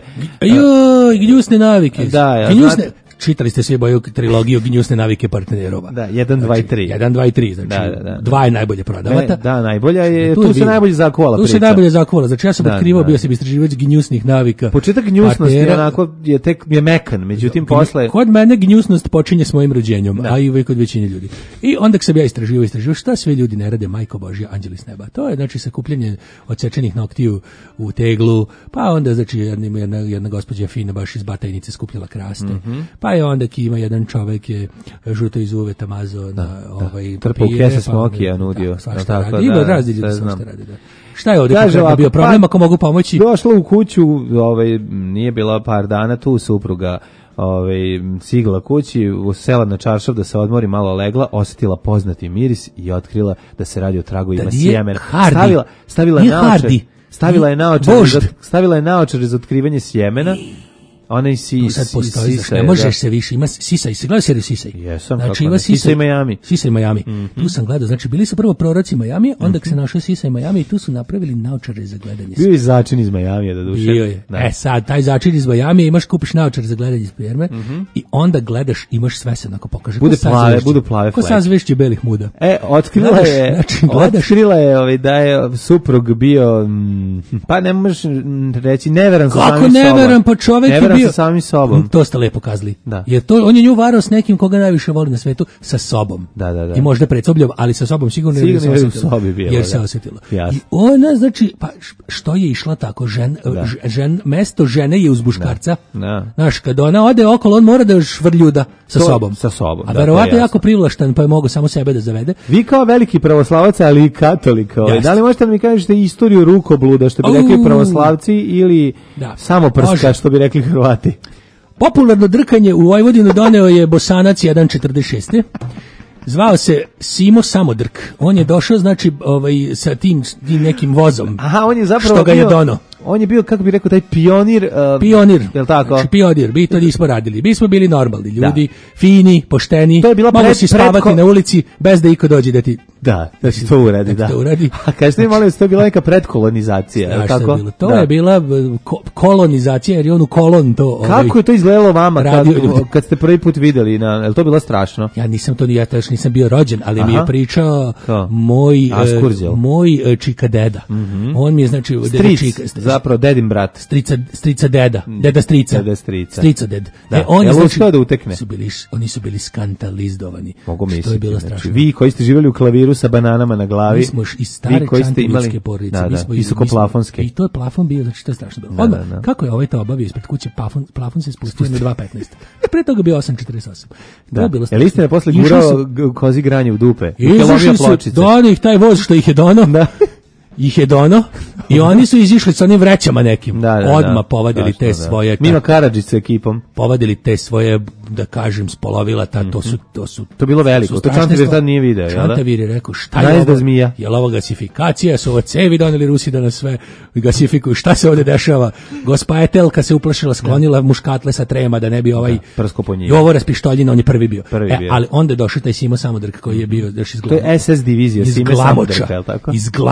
Joj, gnusne navike. Da, ja, gnusne... znate, čitali ste svi boju trilogiju gnjusne navike partnerova. Da, jedan, dva i tri. jedan, dva i tri, znači da, da, da. dva je najbolje prodavata. Da, najbolja je, tu, tu se najbolje zakuvala priča. Tu se najbolje zakuvala, znači ja sam da, otkrivao, da. bio sam istraživač gnjusnih navika. Početak gnjusnosti je onako, je tek je mekan, međutim posle... Kod mene gnjusnost počinje s mojim rođenjem, da. a i uvijek kod većine ljudi. I onda sam ja istraživao, istraživao šta sve ljudi ne rade, majko Božja, anđeli s neba. To je znači sakupljanje odsečenih noktiju u teglu, pa onda znači jedna, jedna, jedna gospođa fina baš iz Batajnice skupljala kraste, mm-hmm. pa je onda kima jedan čovek je žuto iz uveta mazao da, na ovaj trpao kese smokija nudio. Da, tako radi, da, razni ljudi šta radi, da. Šta je ovdje Kaže, ovako, bio problem, pa, ako mogu pomoći? Došla u kuću, ovaj, nije bila par dana tu, supruga ovaj, sigla kući, sela na čaršav da se odmori, malo legla, osjetila poznati miris i otkrila da se radi o tragovima sjemena. Stavila, stavila je naočar, stavila je naočar, stavila je naočar za otkrivanje sjemena. Ona i si, sad postoji, si, si, ne možeš da. se više, ima Sisaj, se gleda seriju Sisaj. Jesam, znači, ima Sisaj Miami. Sisaj Miami. Mm-hmm. Tu sam gledao, znači bili su prvo proroci Miami, onda mm-hmm. se našao Sisaj Miami i tu su napravili naočare za gledanje. Bio je začin iz Miami, da duše. Bio je. Da. E sad, taj začin iz Miami, imaš, kupiš naočare za gledanje sperme mm-hmm. i onda gledaš, imaš sve se onako pokaže. Bude plave, budu plave fleke. Ko sa zvešće belih muda. E, otkrila gledaš, je, znači, otkrila je ovaj, da je suprug bio, pa ne možeš reći, neveran sa samim sobom. Kako neveran, pa čovek je bio. Neveran sa samim sobom. To ste lepo kazali. Da. Jer to, on je nju varao s nekim koga najviše voli na svetu, sa sobom. Da, da, da. I možda pred sobljom, ali sa sobom sigurno, sigurno jer je se osjetilo. Jer se osjetilo. I ona, znači, pa što je išla tako, žen, žen, mesto žene je uz muškarca. Da. Znaš, kad ona ode okolo, on mora da švrljuda sa to, sobom. Sa sobom, a verovatno jako privlaštan, pa je mogo samo sebe da zavede. Vi kao veliki pravoslavac, ali i katolik, ovaj, da li možete da mi kažete istoriju rukobluda, što bi uh, rekli pravoslavci, ili da. samo prska, što bi rekli Hrvati? Popularno drkanje u Vojvodinu doneo je Bosanac jedan četrdeset šeste. Zvao se Simo Samodrk. On je došao, znači, ovaj, sa tim, tim nekim vozom. Aha, on je zapravo što ga bio, je dono. On je bio, kako bi rekao, taj pionir. Uh, pionir. Jel tako? Znači, pionir. Mi to nismo radili. Mi smo bili normalni ljudi, da. fini, pošteni. To je bila mogu pred, si spavati predko... na ulici bez da iko dođe da ti... Da, da si to uradi, da. To uradi. A kažete mi, molim, to je bila neka predkolonizacija, je tako? Je to da. je bila ko- kolonizacija, jer je on u kolon to... Kako ovaj, je to izgledalo vama kad, kad ste prvi put videli? Na, je li to bilo strašno? Ja nisam to, ja još nisam bio rođen, ali Aha. mi je pričao Ko? moj, e, moj e, čika deda. Mm-hmm. On mi je, znači... Stric, čika, stric, zapravo dedin brat. Strica, strica deda, deda strica. Deda strica. Strica ded. Da. E, on je, je znači, da utekne? Su bili, oni su bili skandalizdovani. Mogu misliti. To je bilo strašno. Znači, vi koji ste živjeli u klaviru sa bananama na glavi, mi smo iz stare čantavijske porodice, da, mi smo visokoplafonske. I to je plafon bio, znači to je strašno bilo. Odmah, da, da. kako je ovaj to obavio ispred kuće, plafon, plafon se spustio na dva petnaest. Pre toga bio osam četrdeset osam. Da. To je bilo strašno. Jel istina posle gurao kozi granje u dupe? Izašli su, dono ih taj voz što ih je dono. Da. Ih je dono i oni su izišli sa onim vrećama nekim. Da, da, odmah da, povadili strašno, te da. svoje... Mima Karadžić sa ekipom. Povadili te svoje, da kažem, spolovila, ta, to su... To, su, to bilo veliko, to Čantavir tad nije video, jel da? Čantavir je rekao, šta je ovo? Zmija. Je li ovo gasifikacija, su ovo cevi doneli Rusi da nas sve gasifikuju, šta se ovdje dešava? Gospa Etelka se uplašila, sklonila da. muškatle sa trema da ne bi ovaj... Prsko po njih. Jovo raspištoljina, on je prvi bio. Prvi e, bio. Ali onda je došao taj Simo Samodrk koji je bio... Daš, iz to je S S divizija, Simo Samodrk, je li tako? Iz Glamoča je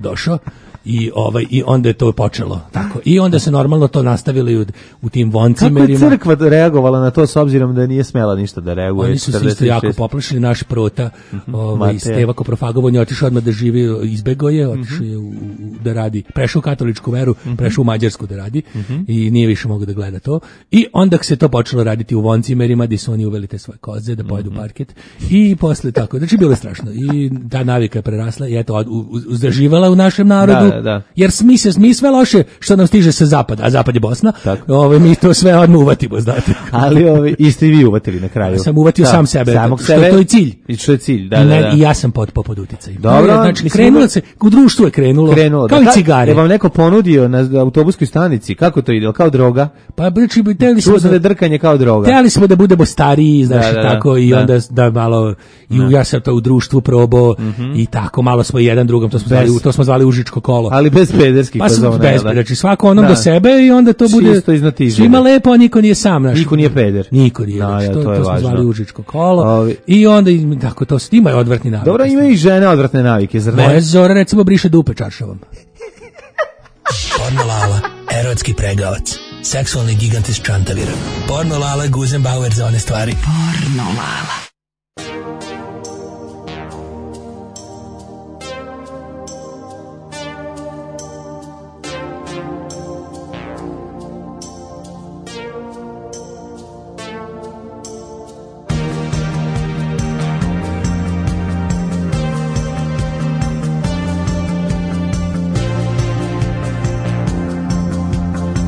došao. I ovaj i onda je to počelo tako. I onda se normalno to nastavili u, u tim voncimerima. Kako je crkva reagovala na to s obzirom da nije smela ništa da reaguje? Oni su se isto jako poplašili, naš prota, mm-hmm. ovaj, Steva Koprofagovo, on je otišao odmah da živi, izbegao je, otišao je u, u, da radi, prešao u katoličku veru, mm-hmm. prešao u mađarsku da radi mm-hmm. i nije više mogao da gleda to. I onda se to počelo raditi u voncimerima gdje su oni uveli te svoje koze da pojedu mm-hmm. parket i posle tako. Znači bilo je strašno. I ta navika je prerasla i eto, zaživala u našem narodu. Da, da. Jer mi se mi sve loše što nam stiže sa zapada, a zapad je Bosna. Ovaj mi to sve odmah uvatimo, znate. Ali ovaj isti vi uvatili na kraju. Ja sam uvatio da, sam sebe. Samog što sebe. To je cilj. I što je cilj, da, I, ne, da, da. I ja sam pod pod uticajem. Dobro, znači krenulo se, u društvu je krenulo. krenulo kao da, i cigare. Je vam neko ponudio na autobuskoj stanici, kako to ide, kao droga? Pa znači bi teli smo da drkanje kao droga. Teli smo da budemo stariji, znaš, da, da, tako i da. onda da malo i da. ja sam to u društvu probao mm-hmm. i tako malo smo jedan drugom to smo bez, zvali, to smo zvali užičko kolo. Ali bez pederskih pa zona, bez, znači svako onom da. do sebe i onda to bude svima lepo, a niko nije sam, naš. Niko nije peder. Niko nije. Da, ja, to, to, je to smo važno. zvali užičko kolo. Ovi. I onda tako to ima je odvratni navik. Dobro, ima i žene odvratne navike, zar ne? Moja Zora recimo briše dupe čaršavom. Porno Lala, erotski pregavac, seksualni gigant iz Čantavira. Porno Lala, Guzenbauer za one stvari. Porno Lala.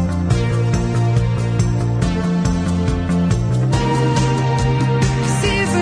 See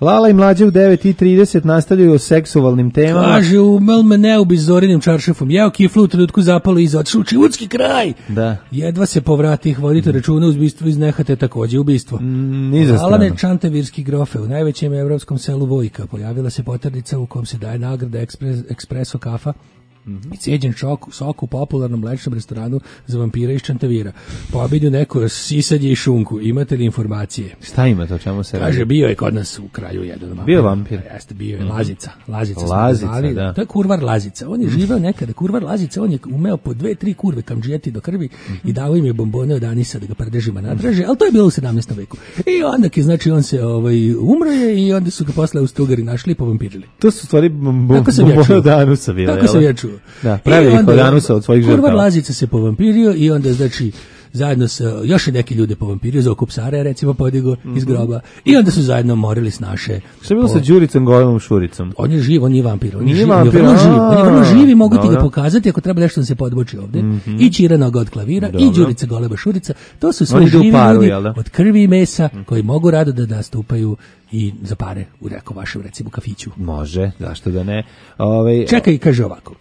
Lala i Mlađe u devet i trideset nastavljaju o seksualnim temama. Kaže, umel me ne ubi Zorinim čaršafom. Jeo kiflu u trenutku zapalo iza, otišao u Čivudski kraj. Da. Jedva se povrati, vodite računa uz ubistvo iz nehate, takođe ubistvo. Mm, Alane Čantavirski grofe, u najvećem evropskom selu Vojka, pojavila se poternica u kom se daje nagrada ekspres, Ekspreso kafa, i cijeđen šok, sok u popularnom mlečnom restoranu za vampira iz Čantavira. Pobedio neko sisadje i šunku. Imate li informacije? Šta ima to, čemu se radi? Kaže, bio je kod nas u kralju jedan vampir. Bio vampir? Da, jeste, bio je Lazica. Lazica, Lazica, zvali, da. To je kurvar Lazica. On je živeo nekada, kurvar Lazica, on je umeo po dve, tri kurve kamdžijeti do krvi mm-hmm. i dao im je bombone od anisa da ga prdežima nadraže, ali to je bilo u sedamnaestom veku. I onda je, znači, on se ovaj, umro je i onda su ga posle u Stugari našli i povampirili. To su stvari bombone od anusa bile. Tako sam ja čuo. Da, pravi ih od anusa od svojih žrtava. Kurvar Lazica se povampirio i onda, znači, zajedno sa još i neki ljude povampirio, za okupsare recimo podigo mm-hmm. iz groba i onda su zajedno morili s naše. Šta je bilo po... sa Đuricom Golemom Šuricom? On je živ, on nije vampir, on je nije živ, vampir, on je vrlo živ, on je vrlo živ i mogu ti Dobro. ga pokazati ako treba nešto da se podboči ovde. Mm-hmm. I Ćira Noga od klavira, Dobro. i Đurica Golema Šurica, to su sve živi paru, ljudi od krvi i mesa mm-hmm. koji mogu rado da nastupaju i za pare u reko vašem recimo kafiću. Može, zašto da ne? Ove... Čekaj, kaže ovako.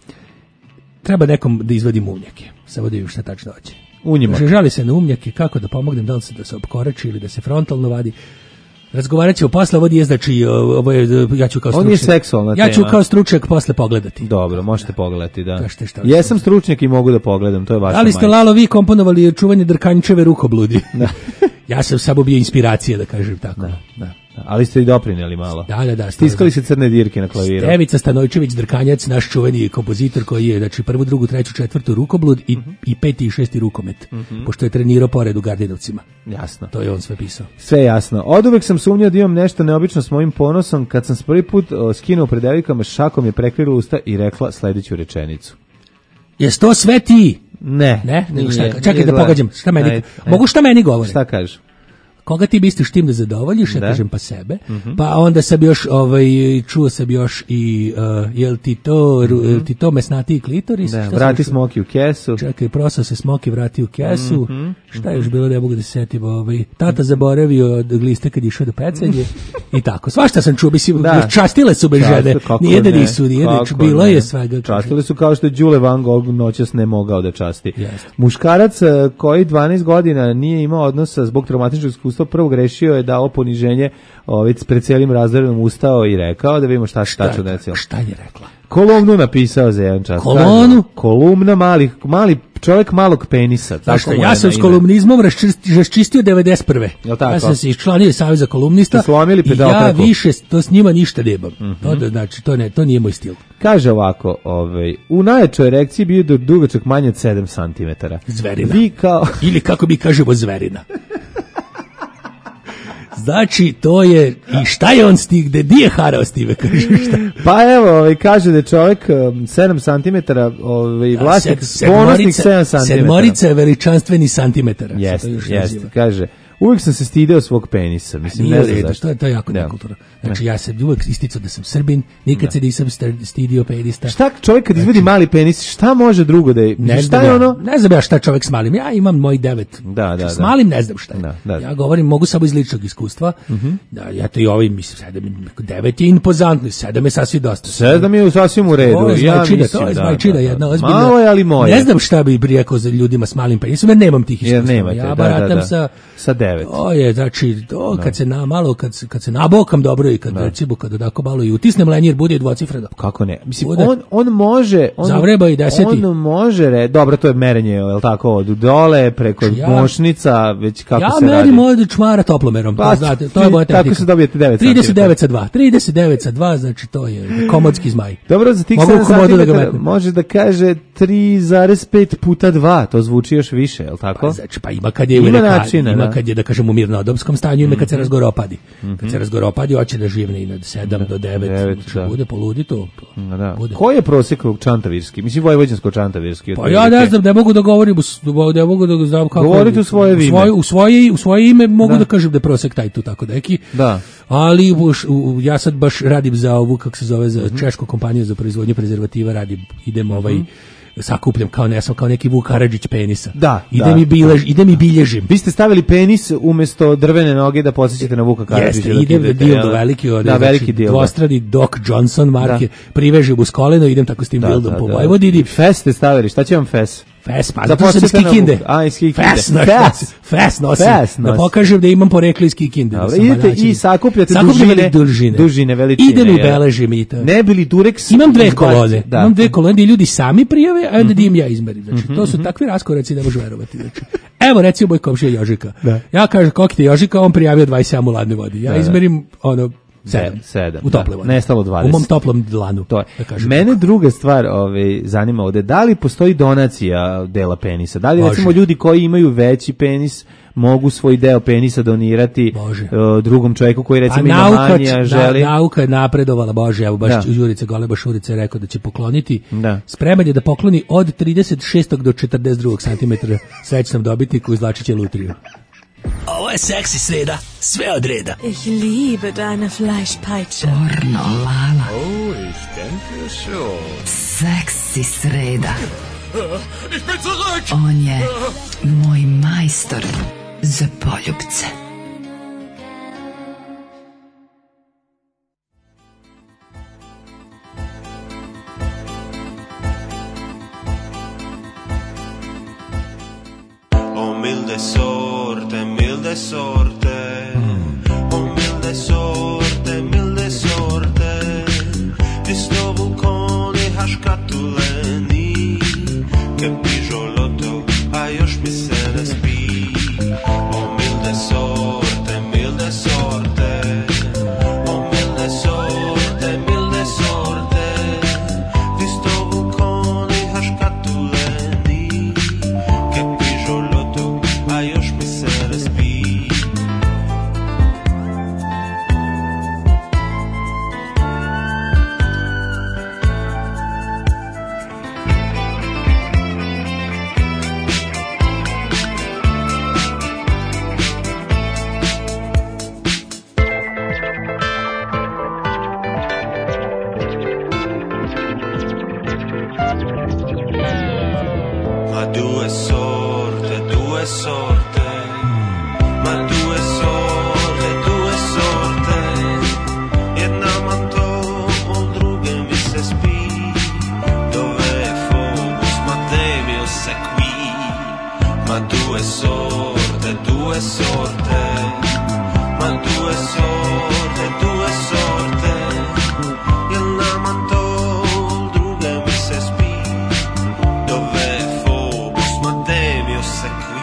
Treba nekom da izvadi umnjake. Samo da vidim šta tačno hoće. Unjimak. Žali se na umnjake, kako da pomognem, da li se da se opkorači ili da se frontalno vadi. Razgovarat ćemo posle, ovo je znači, ovo je, ja ću kao stručnjak. On je seksualna ja ću tema. kao stručnjak posle pogledati. Dobro, možete pogledati, da. Kažete šta Jesam stručnjak i mogu da pogledam, to je vaša majka. Ali ste, Lalo, vi komponovali čuvanje Drkančeve rukobludi. Da. Ja sam samo bio inspiracija, da kažem tako. Da, da. Ali ste i doprineli malo. Da, da, da. Stiskali se crne dirke na klaviru. Stevica Stanojčević Drkanjac, naš čuveni kompozitor koji je, znači, prvu, drugu, treću, četvrtu rukoblud i, mm-hmm. i peti i šesti rukomet, mm-hmm. pošto je trenirao pored u Gardinovcima. Jasno. To je on sve pisao. Sve jasno. Oduvek sam sumnjao da imam nešto neobično s mojim ponosom. Kad sam se prvi put o, skinuo pred devojkama, šakom je prekrila usta i rekla sledeću rečenicu. Jes to sve ti? Ne. Ne? Nije, šta, nije, čekaj nije da pogađam. Šta meni? Ajde, Mogu šta meni govore? Šta kažeš? Koga ti misliš tim da zadovoljiš, ja da. kažem pa sebe, Mm-hmm. pa onda sam još, ovaj, čuo sam još i, uh, jel ti to, mm-hmm. jel ti to mesnati klitoris? Da, vrati smoki u kesu. Čekaj, prosao se smoki, vrati u kesu. Mm-hmm. Šta je još bilo, ne mogu da se setim, ovaj, tata zaboravio od gliste kad je išao do pecanje i tako. Svašta sam čuo, mislim, da. častile su me žene, nijedne nisu, nijedne, bilo je svega. Častile su kao što je Đule Van Gogh noćas ne mogao da časti. Yes. Muškarac koji dvanaest godina nije imao odnosa zbog traumatičnog iskustva, prvo grešio je dao poniženje, ovaj, pred cijelim razredom ustao i rekao, da vidimo šta se tačno desilo. Šta je rekla? Kolumnu napisao za jedan čas. Kolonu? Kolumna malih, mali čovjek malog penisa. Tako ja sam s kolumnizmom raščistio devedeset prve. Ja sam se iščlanio Saveza kolumnista i ja više to s njima ništa nemam. Mm-hmm. To, da, znači, to, ne, to nije moj stil. Kaže ovako, ovaj, u najjačoj erekciji bio do dugačak manje od sedam centimetara. Zverina. Vi kao... Ili kako mi kažemo zverina. Znači, to je, i šta je on stig, gde di je harao Stive, kaže šta? Pa evo, ovaj, kaže da je čovjek um, sedam centimetara, ovaj, vlasnik, ponosnik sedam centimetara. Sedmorica je veličanstveni santimetara. Jeste, jeste, kaže. Uvijek sam se stideo svog penisa. Mislim, nije ne znam redu, zašto. To je, to je jako nekulturno. Znači, ja sam uvijek isticao da sam Srbin, nikad da. se nisam stidio penista. Šta čovjek kad izvedi znači, mali penis, šta može drugo da je? Ne, šta je ja, ono? Ne znam ja šta čovjek s malim. Ja imam moj devet. Da, da, s malim ne znam šta je. Da, da. Ja govorim, mogu samo iz ličnog iskustva. Uh-huh. Da, ja to i ovaj, mislim, sedam, devet je impozantno, sedam je sasvim dosta. Sedam je sasvim u redu. To je ja zmajčina, mislim, to je da, zmajčina, da, da. jedna ozbiljna. Malo je, ali moje. Ne znam šta bi rekao za ljudima s malim penisom, jer nemam tih iskustva. Nemate, ja da, baratam da, da. sa... Sa devet. To je, znači, to kad se na malo, kad se, kad se nabokam dobro i kad, recimo, kad odako malo i utisnem lenjir, bude dvocifreno. Kako ne? Mislim, on, on može... On, zavreba i deseti. On može, re, dobro, to je merenje, je li tako, od dole, preko ja, mošnica, već kako ja se radi. Ja merim od čmara toplomerom, pa, znate, to je moja tehnika. Tako se dobijete devet trideset devet sa dva, trideset devet sa dva, znači to je komodski zmaj. Dobro, za tih sedam centimetara može da kaže tri zarez pet puta dva, to zvuči još više, je li tako? Pa, znači, pa ima kad je, ima, neka, načina, ima da. kad je, da kažem, u mirnodopskom stanju, ima kad se razgoropadi. Mm-hmm. Kad se razgoropadi, hoće da živne i na sedam do devet, znači bude poludi to. Da. Koji je prosjek čantavirski? Mislim, vojvođansko-čantavirski. Pa ja ne znam, ne mogu da govorim, ne mogu da znam kako... Govorite u svoje ime. U svoje, u svoje ime mogu da. da kažem da je prosjek taj tu tako neki. Da. Ali uš, u, ja sad baš radim za ovu, kako se zove, za mm-hmm. češku kompaniju za proizvodnju prezervativa, radim, idem mm-hmm. ovaj... sakupljam kao ne sam kao neki Vuk Karadžić penisa. Da, idem da. i biljež, idem i bilježim. Vi ste stavili penis umjesto drvene noge da podsjećate na Vuka Karadžića. Jeste, idem da dildo veliki, od, da, veliki znači, dildo. dvostrani Doc Johnson marke, da. privežem uz koleno, idem tako s tim da, dildom da, po da. Vojvodini. Fes ste stavili, šta će vam fes? Fes, pa zato sam iz Kikinde. A, iz Kikinde. Fes, no, fes. Fes nosim, Fes da pokažem da imam poreklo iz Kikinde. Dobre, da idete i sakupljate dužine, dužine, dužine veličine. Idem i beležim i to. Ne bili Durex. Imam dve kolone, da. imam dve kolone i ljudi sami prijave, a onda mm-hmm. ja izmerim. Znači, to su takvi raskoraci, ne može verovati. Znači. Evo, recimo, moj komšija Jožika. Da. Ja kažem, kako ti Jožika, on prijavio dvadeset sedam u ladnoj vodi. Ja da, izmerim, ono, sedam. sedam. U tople vodi. Nestalo dvadeset. U mom toplom dlanu. To je. Da mene druga stvar ovaj, zanima ovde, da li postoji donacija dela penisa? Da li, Bože. recimo, ljudi koji imaju veći penis mogu svoj deo penisa donirati uh, drugom čovjeku koji recimo ima manje, želi. Na, nauka je napredovala, Bože, evo baš Jurica Goleba Šurica je rekao da će pokloniti. Da. Spreman je da pokloni od trideset šestog do četrdeset drugog centimetra srećnom dobitniku izvlačit će lutriju. Ovo je seksi sreda, sve od reda. Ich liebe deine Fleischpeitsche. Pornolala. Oh, ich denke schon. Seksi sreda. Ich bin zurück! On je moj majstor za poljubce. Oh milde sorte, milde sorte, oh milde sorte, milde sorte, di sto vulcone haškatuleni, che pižoloto, a još mi se ne spi. Oh milde sorte, milde sorte, oh milde sorte, milde sorte, di sto vulcone haškatuleni, che pižoloto, a još mi se ne spi. Ma due sorte, due sorte, ma due sorte, due sorte, jedna man to, od druge mi se spi, dove je fokus, ma temio se qui, ma due sorte, due sorte, ma due sorte, due sorte, jedna man to, od druge mi se spi, dove je fokus, ma temio se qui.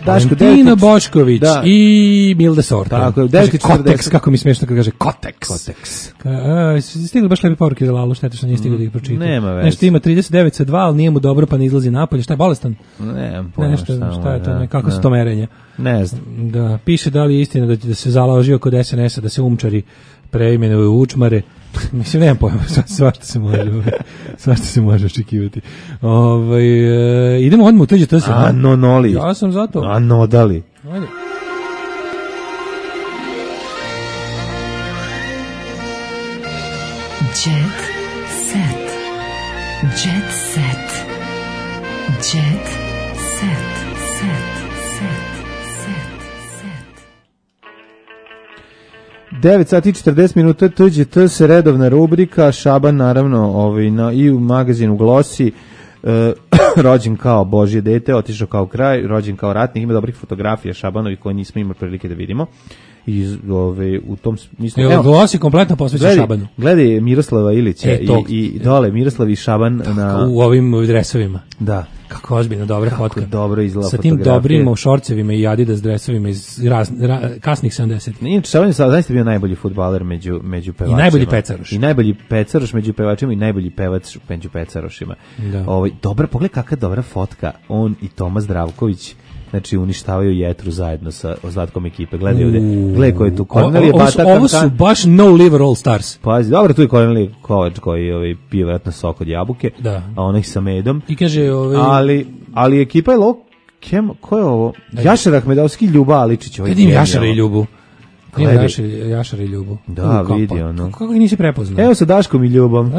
Daško, Valentina Bošković da. I Milda Sorta. Tako, Koteks, kako mi smiješno kad kaže Koteks. Koteks. A, stigli baš lepi poruke za Lalu, šteta što nije stigli mm, da ih pročita. Nema veze. Nešto ima trideset devet sa dva, ali nije mu dobro pa ne izlazi napolje. Šta je, bolestan? Nemam pojma Nešto, šta, šta je to, da, kako da. su to merenja? Ne znam. Da, piše da li je istina da, da se založio kod S N S-a da se umčari preimenuju u učmare. Mislim, nemam pojma, svašta se može, svašta se može očekivati. Ovaj e, idemo odmah u tuđe to se. Anonoli. Ja sam zato. Anodali. Ajde. Jet set. Jet set. Jet set. Set. Set. Set. devet sati i četrdeset minuta, tuđe to se redovna rubrika, Šaban naravno ovaj, na, i u magazinu Glosi, e, rođen kao Božje dete, otišao kao kraj, rođen kao ratnik, ima dobrih fotografija Šabanovi koje nismo imali prilike da vidimo. I ove, u tom smislu... Evo, Glosi kompletno posvećen Šabanu. Gledaj Miroslava Ilića e, i, i dole Miroslav i Šaban na... U ovim dresovima. Da. Kako ozbiljno dobra Kako fotka. dobro izgleda sa tim fotografije. dobrim šorcevima i Adidas dresovima iz raz, ra, kasnih sedamdesetih. Inače, Šaban je zaista bio najbolji fudbaler među, među pevačima. I najbolji pecaroš. I najbolji pecaroš među pevačima i najbolji pevac među pecarošima. Da. Ovaj, dobra, pogledaj kakva dobra fotka. On i Toma Zdravković, znači uništavaju Jetru zajedno sa ostatkom ekipe. Gledaj ovde, gledaj ko je tu. Kornelije Bata. Ovo su baš no liver all stars. Pazi, dobro, tu je Kornelije Kovač koji ovaj, pije vjerojatno sok od jabuke, da. A onih sa medom. I kaže, ovaj... ali, ali ekipa je lo... Kem, ko je ovo? Jašar Ahmedovski, Ljuba Aličić. Ovaj vidim Jašara i Ljubu. Ima Jašar, Jašar i Ljubu. Da, vidi ono. Kako ih nisi prepoznao? Evo sa Daškom i Ljubom.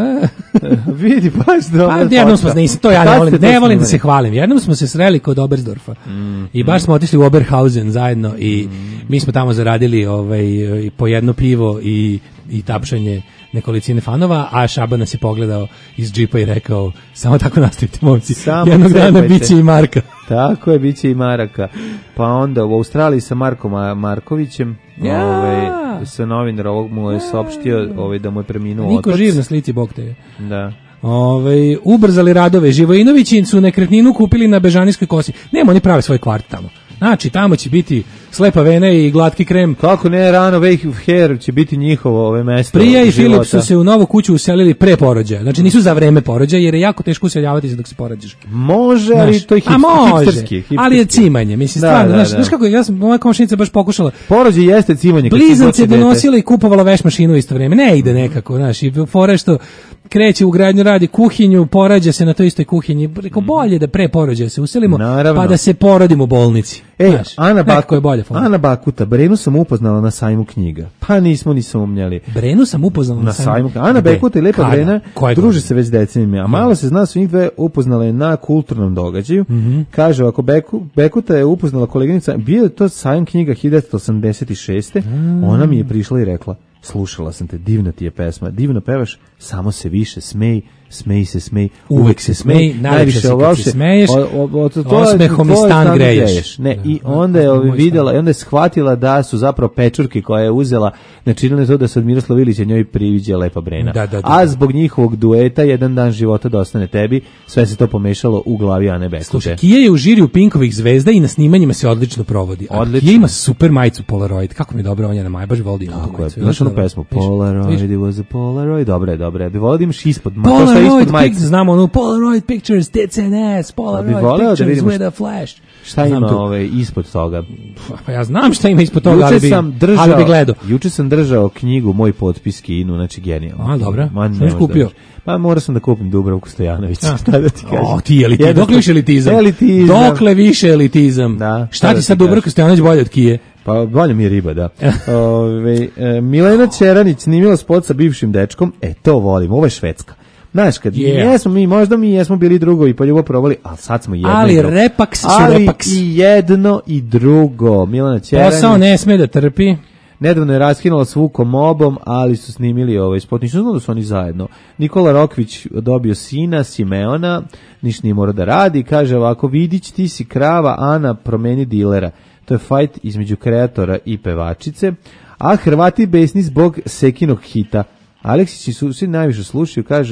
vidi, baš dobro. Pa jednom smo, nisam, to ja ne volim, ne volim da se hvalim. Jednom smo se sreli kod Oberstdorfa. Mm, I baš mm. smo otišli u Oberhausen zajedno i mm. mi smo tamo zaradili ovaj, po jedno pivo i, i tapšanje nekolicine fanova, a Šaban nas je pogledao iz džipa i rekao, samo tako nastavite, momci, samo jednog dana biće i Marka. Tako je, biće i Maraka. Pa onda u Australiji sa Markom Markovićem, ja. ovaj, sa novinar ovog mu je saopštio ovaj, da mu je preminuo otac. Niko živ na slici, bog te je. Da. Ove, ubrzali radove, Živojinovići su nekretninu kupili na Bežanijskoj kosi. Nema, oni prave svoj kvart tamo. Znači, tamo će biti slepa vena i glatki krem. Kako ne, rano wake hair će biti njihovo ove mesto. Prija i Filip su se u novu kuću uselili pre porođaja. Znači, nisu za vreme porođaja, jer je jako teško useljavati se dok se porađaš. Može, ali znaš, to je hip, može, hipsterski, hipsterski. Ali je cimanje. Mislim, da, stvarno, da, znaš, da. znaš kako, ja sam, moja komšinica baš pokušala. Porođaj jeste cimanje. Blizance je donosila i kupovala veš mašinu u isto vreme. Ne ide nekako, znaš, i fore što kreće u gradnju, radi kuhinju, porađa se na toj istoj kuhinji. Rekao, bolje da pre porođaja se uselimo, naravno. Pa da se porodimo u bolnici. Ej, Ana, Baku, je bolje Ana Bakuta, Brenu sam upoznala na sajmu knjiga. Pa nismo ni sumnjali. Brenu sam upoznala na, na sajmu knjiga. Ana Bakuta i Lepa Brena druže se već decenijama, a malo se zna su njih dve upoznale na kulturnom događaju. Mm-hmm. Kaže, ako Beku, Bekuta je upoznala koleginica, bio je to sajam knjiga hiljadu devetsto osamdeset šeste. Mm. Ona mi je prišla i rekla, slušala sam te, divna ti je pesma, divno pevaš, samo se više smej, smej se, smej, uvek, uvek se smej, najviše kad se smeješ, osmehom i stan greješ. Ne, da, i onda je ovi videla, i onda je shvatila da su zapravo pečurke koje je uzela, načinile to da se od Miroslava Ilića njoj priviđa Lepa Brena. Da, da, da, a zbog njihovog dueta, jedan dan života da ostane tebi, sve se to pomešalo u glavi Ane Bekute. Slušaj, Kija je u žiriju Pinkovih zvezda i na snimanjima se odlično provodi. Odlično. Kija ima super majicu Polaroid, kako mi je dobra njena maja, baš volim tu majicu. Znaš onu pesmu, Polaroid, it was a Polaroid, dobre, dobre, bi volio da imaš ispod, Polaroid, znamo onu Polaroid pictures, tits and ass, Polaroid pictures da with a flash. Šta ima ove ispod toga? Pa ja znam šta ima ispod toga, ali bi, sam držao, ali bi gledao. Juče sam držao knjigu Moj potpis Kinu, znači genijalno. A, dobro. Šta si kupio? Pa morao sam da kupim Dubravku Stojanović. Šta da ti kažem? O, ti elitizam. Dokle više elitizam? elitizam. Dokle više elitizam? Da, šta ti sad Dubravka Stojanović bolje od Kije? Pa bolje mi je riba, da. Ove, e, Milena Čeranić snimila spot sa bivšim dečkom. E, to volim. Ovo je Švedska. Znaš, kad yeah. jesmo mi, možda mi jesmo bili drugovi pa ljubav probali, ali sad smo jedno ali i drugo. Repaks su ali repaks. i jedno i drugo. Milena Čeranić. Posao ne sme da trpi. Nedavno je raskinula s Vukom Mobom, ali su snimili ovaj spot. Nisu znali da su oni zajedno. Nikola Rokvić dobio sina, Simeona, niš nije morao da radi. Kaže ovako, Vidić, ti si krava, Ana, promeni dilera. To je fajt između kreatora i pevačice. A Hrvati besni zbog Sekinog hita. Aleksići su svi najviše slušaju, kaže,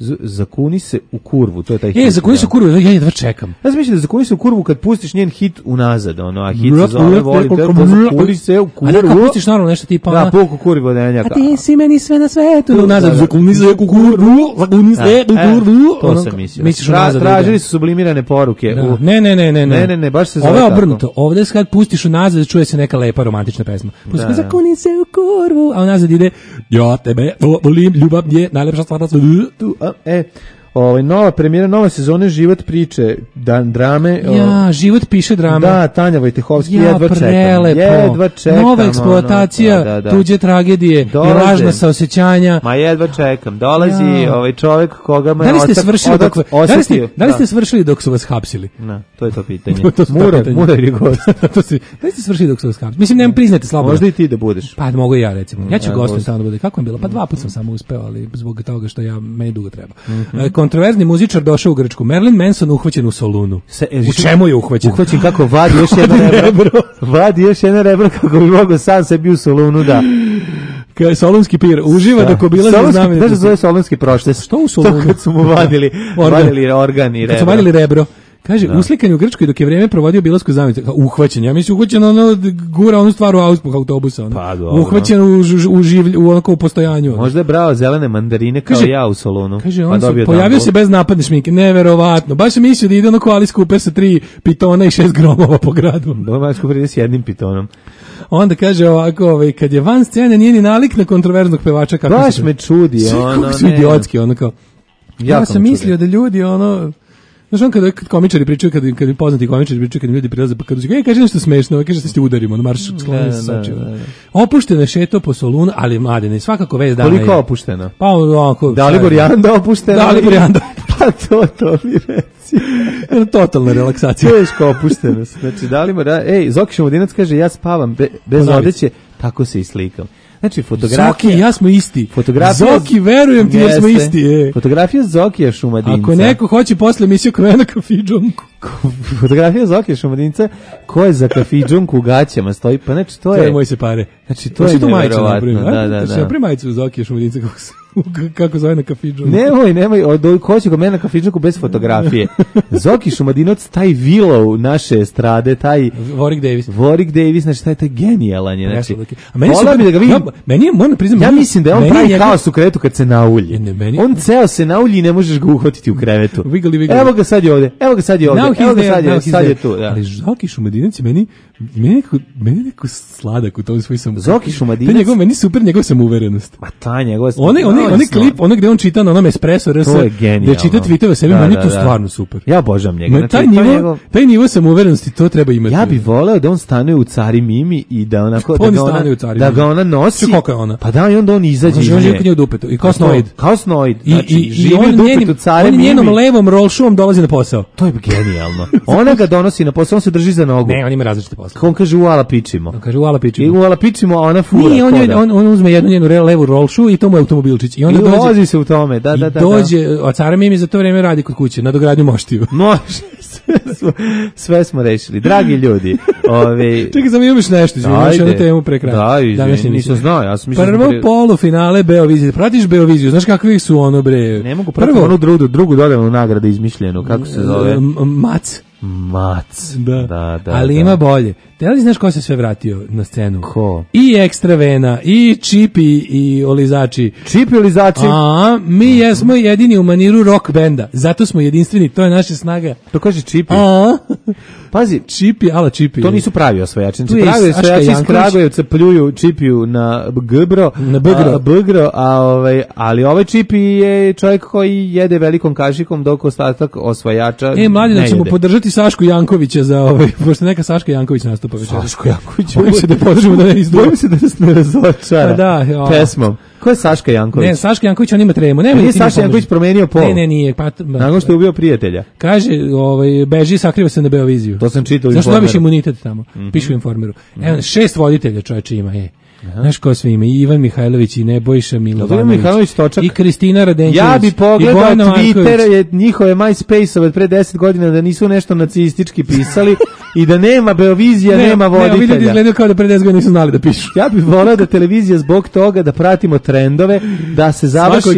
Z, zakuni se u kurvu, to je taj E, hit. zakuni se u kurvu, ja jedva čekam. Ja sam mislio da zakuni se u kurvu kad pustiš njen hit unazad, ono, a hit se zove volim te, zakuni se u kurvu. A da, kad pustiš naravno nešto tipa ona... Da, puku kurvi vodenjaka. A ti si meni sve na svetu. Unazad, zakuni se u kurvu, zakuni se u kurvu. To sam mislio. Misliš unazad. Tražili su sublimirane poruke. Ne, ne, ne, ne. Ne, ne, ne, baš se zove tako. Ovo je tako. obrnuto. Ovdje kad pustiš unazad, čuje se neka lepa romantična pesma. Pustiš zakuni se u kurvu, a unazad ide ja tebe volim, ljubav je najlepša stvar na svijetu. E, ovaj, nova premijera, nova sezone Život priče, dan drame. Ja, o, Život piše drame. Da, Tanja Vojtehovski, ja, jedva čekam. Prelepo. Jedva čekam. Nova eksploatacija, ono, da, da, da. tuđe tragedije, i lažna saosećanja. Ma jedva čekam. Dolazi ja. ovaj čovjek koga me da li ste otak, svršili otak, dok, otak, da li ste, da li ste da. svršili dok su vas hapsili? Na, to je to pitanje. to Mura, Mura je gost. to si, da li ste svršili dok su vas hapsili? Mislim, nema priznajte slabo. Možda i ti da budeš. Pa mogu i ja, recimo. Ja ću ja, gostom tamo da bude. Kako je bilo? Pa dva puta sam samo uspeo, ali zbog toga što ja meni dugo treba. Mm-hmm. Kontroverzni muzičar došao u Grčku. Marilyn Manson uhvaćen u Solunu. Se, e, u čemu je uhvaćen? Uhvaćen kako vadi još jedno rebro. Vadi još jedno rebro kako bi mogao sam sebi u Solunu da... Kao je solunski pir, uživa dok obilazi znamenitosti. Znaš da zove solunski prošles? Što u Solunu? To kad su mu vadili organ, vadili organ i rebro. Kad su vadili rebro. Kaže, da. Uslikan u Grčkoj dok je vrijeme provodio obilasku znamenitosti. Uhvaćen, ja mislim uhvaćen ono, gura onu stvar u auspuh autobusa. Ono. Pa, dobro. Uhvaćen u, u, življ, u onako u postojanju. Možda je brao zelene mandarine kao kaže, ja u Solunu. Kaže, on pa se pojavio se bez napadne šminke, neverovatno. Baš sam mislio da ide ono ko Alice Cooper sa tri pitona i šest gromova po gradu. Dobro, Alice Cooper ide s jednim pitonom. Onda kaže ovako, ovaj, kad je van scene nije ni nalik na kontroverznog pevača. Kako baš se me čudi. Ono, kako su idiotski, ono kao. Ja, ja sam mislio da ljudi, ono... Znaš on kada komičari pričaju, kada, kada poznati komičari pričaju, kada ljudi prilaze, pa kada su, e, kaže nešto smešno, kaže da ste udarimo, ono marš skloni se sačeo. Opušteno šeto po Solunu, ali mladene, svakako vez dana je. Koliko opušteno? Pa ovako. Dalibor Janda opušteno? Dalibor Janda. Pa to, to mi reci. Totalna relaksacija. Teško opuštenost. Znači, Dalibor, ej, Zoki Šumodinac kaže, ja spavam be, bez odeće, tako se i slikam. Znači, fotografija... Zoki, ja smo isti. Fotografija... Zoki, verujem ti, jer smo isti. E. Fotografija Zokija Šumadinca. Ako neko hoće posle emisiju kroje na kafidžonku. Fotografija Zokija Šumadinca, ko je za kafidžonku u gaćama stoji, pa znači, to je... To je moj se pare. Znači, to je nevjerovatno. Da, da, da. Znači, primajicu Zokija Šumadinca, kako se... kako zove na kafidžonku. Nemoj, nemoj, ko će go mene na kafidžonku bez fotografije. Zoki Šumadinac, taj Willow naše estrade, taj... Warwick Davis. Warwick Davis, znači, taj, taj genijalan je. Znači, a meni super, bi da ga vidim. Ja, meni je, moram priznam, ja mislim da je on pravi njega... haos u krevetu kad se naulji. Ne, meni... On ceo se naulji i ne možeš ga uhvatiti u krevetu. Wiggly, wiggly. Evo ga sad je ovde, evo ga sad je ovde, evo ga sad je, sad je tu. Da. Ali Zoki Šumadinac je meni, meni neko, meni neko sladak u tom svoj sam. Zoki Šumadinac. Njegov, meni super njegov samuverenost. Ma ta njegov. Onaj, onaj, onaj klip, onaj gde on čita na onom Espresso R S, gde čita tweetove sebi, meni to stvarno super. Ja obožavam njega. Znači, taj nivo, njegov... taj nivo samouverenosti, to treba imati. Ja bih voleo da on stane u Cari Mimi i da onako da ga ona, da ga ona nosi. Kako je ona? Pa da, i onda on izađe iz nje. On živi u dupetu. I kao snoid. Kao snoid. Znači, I, i, i on, njenim, on njenom levom rolšuom dolazi na posao. To je genijalno. Ona ga donosi na posao, on se drži za nogu. Ne, on ima različite posao. On kaže uala pičimo. On kaže uala pičimo. I uala pičimo, a ona fura. Nije, on, je, on, on uzme jednu njenu levu rolšu i to mu je automobilčić. I onda I dođe, vozi se u tome, da, da, da. I dođe, a Cara Mimi za to vreme radi kod kuće, na dogradnju moštiju. Može, sve smo, sve smo rešili. Dragi ljudi, ove... Čekaj, sam imaš nešto, izviniš jednu temu pre kraja. Da, izvini, nisam znao, ja sam mislio... Prvo pre... polufinale Beovizije, pratiš Beoviziju, znaš kakvi su ono, bre? Ne mogu prvo onu drugu, drugu dodavnu nagradu izmišljenu, kako se zove? Mac. Mac. Da, da, da ali da. Ima bolje. Te li znaš ko se sve vratio na scenu? Ko? I Ekstra Vena, i Čipi i Olizači. Čipi i Olizači? A, mi jesmo jedini u maniru rock benda. Zato smo jedinstveni, to je naša snaga. To kaže Čipi. A, pazi, Čipi, ala Čipi. To nisu pravi osvajači. Pravi osvajači iz Kragujevca pljuju Čipiju na Gbro, na Bgro, a, Bgro, a ovaj, ali ovaj Čipi je čovjek koji jede velikom kašikom dok ostatak osvajača. E, mladi, da ćemo podržati Sašku Jankovića za ovaj, pošto neka Saška Janković nastupa večeras. Saško Janković. Bojim se da podržimo da ne izdvojimo. Bojim se da nas ne razočara. Da, pesmom. Ko je Saška Janković? Ne, Saška Janković, on ima tremu. Ne, nije Saška Janković promenio pol. Ne, ne, nije. Pa, nakon što je ubio prijatelja. Kaže, ovaj, beži, sakriva se na Beoviziju. To sam čitao u Informeru. Zašto dobiš imunitet tamo? Mm-hmm. Pišu u Informeru. Mm-hmm. Evo, šest voditelja čovječe ima, je. Znaš ko sve ima? I Ivan Mihajlović, i Nebojša Milovanović, i Kristina Radenčević. Ja bi pogledao Twitter, je njihove MySpace-ove od pre deset godina da nisu nešto nacistički pisali i da nema Beovizija, ne, nema voditelja. Ne, ljudi izgledaju kao da pre deset godina nisu znali da pišu. Ja bih voleo da televizija zbog toga da pratimo trendove, da se završi... Svako je kriv.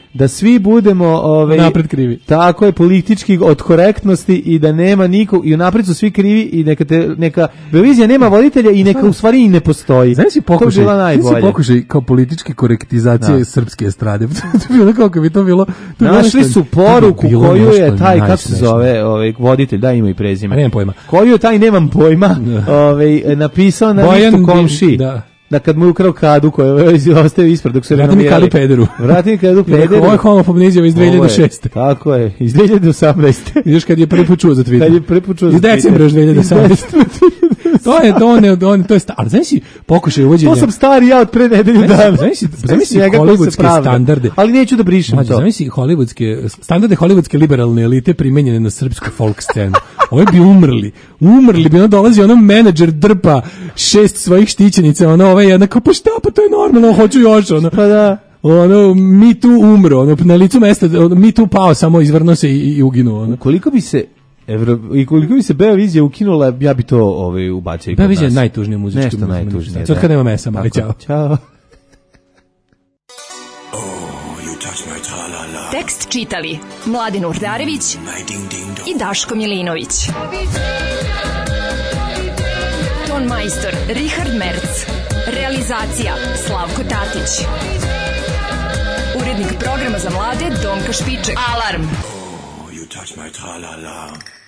da svi budemo ovaj napred krivi. Tako je, politički od korektnosti i da nema nikog i unapred su svi krivi i neka te, neka televizija nema voditelja i neka u stvari i ne postoji. Znaš si pokušaj, to je bila najbolje. Znaš si pokušaj kao političke korektizacije da. Srpske estrade. To je bilo kako bi to bilo. To našli nešto, su poruku bilo koju nešto je taj, kako se najsmešno. zove, ovaj voditelj, da ima i prezime. Nemam pojma. Koju je taj, nemam pojma, ovaj, napisao na Bojan listu komši. Da. Da kad mu je ukrao kadu koju je ostavio ispred dok se Vrati mi kadu pederu. Vrati mi kadu pederu. Ovo je homofobna izjava iz dve hiljade šeste. Tako je, iz dve hiljade osamnaeste. Vidiš kad je prvi put čuo za Twitter. Kad je prvi put čuo za Twitter. Iz decembra dve hiljade osamnaeste. To je to ne on to je star. Ali znaš si pokušaj uvođenja. To sam stari ja od pre nedelju dana. Znaš si zamisli hollywoodske standarde. Ali neću da brišem Mađe, to. Zamisli hollywoodske standarde hollywoodske liberalne elite primenjene na srpsku folk scenu. Ovi bi umrli. Umrli bi, ono dolazi ono menadžer drpa šest svojih štićenica, ono ova jedna kao pa šta, pa to je normalno, hoću još, ono. Pa da. Ono, mi tu umro, ono, na licu mesta, ono, mi tu pao, samo izvrno se i, i uginuo, ono. Koliko bi se Evro, i koliko bi se Beovizija ukinula, ja bi to ovaj, ubacio i kod nas. Beovizija je najtužnije muzičke. Nešto najtužnije. Sad kad nema mesa, mali, čao. Ćao. Tekst čitali Mladin Urdarević i Daško Milinović. Ton majstor Richard Merc. Realizacija Slavko Tatić. Urednik programa za mlade Donka Špiček. Alarm! You touch my tra-la-la.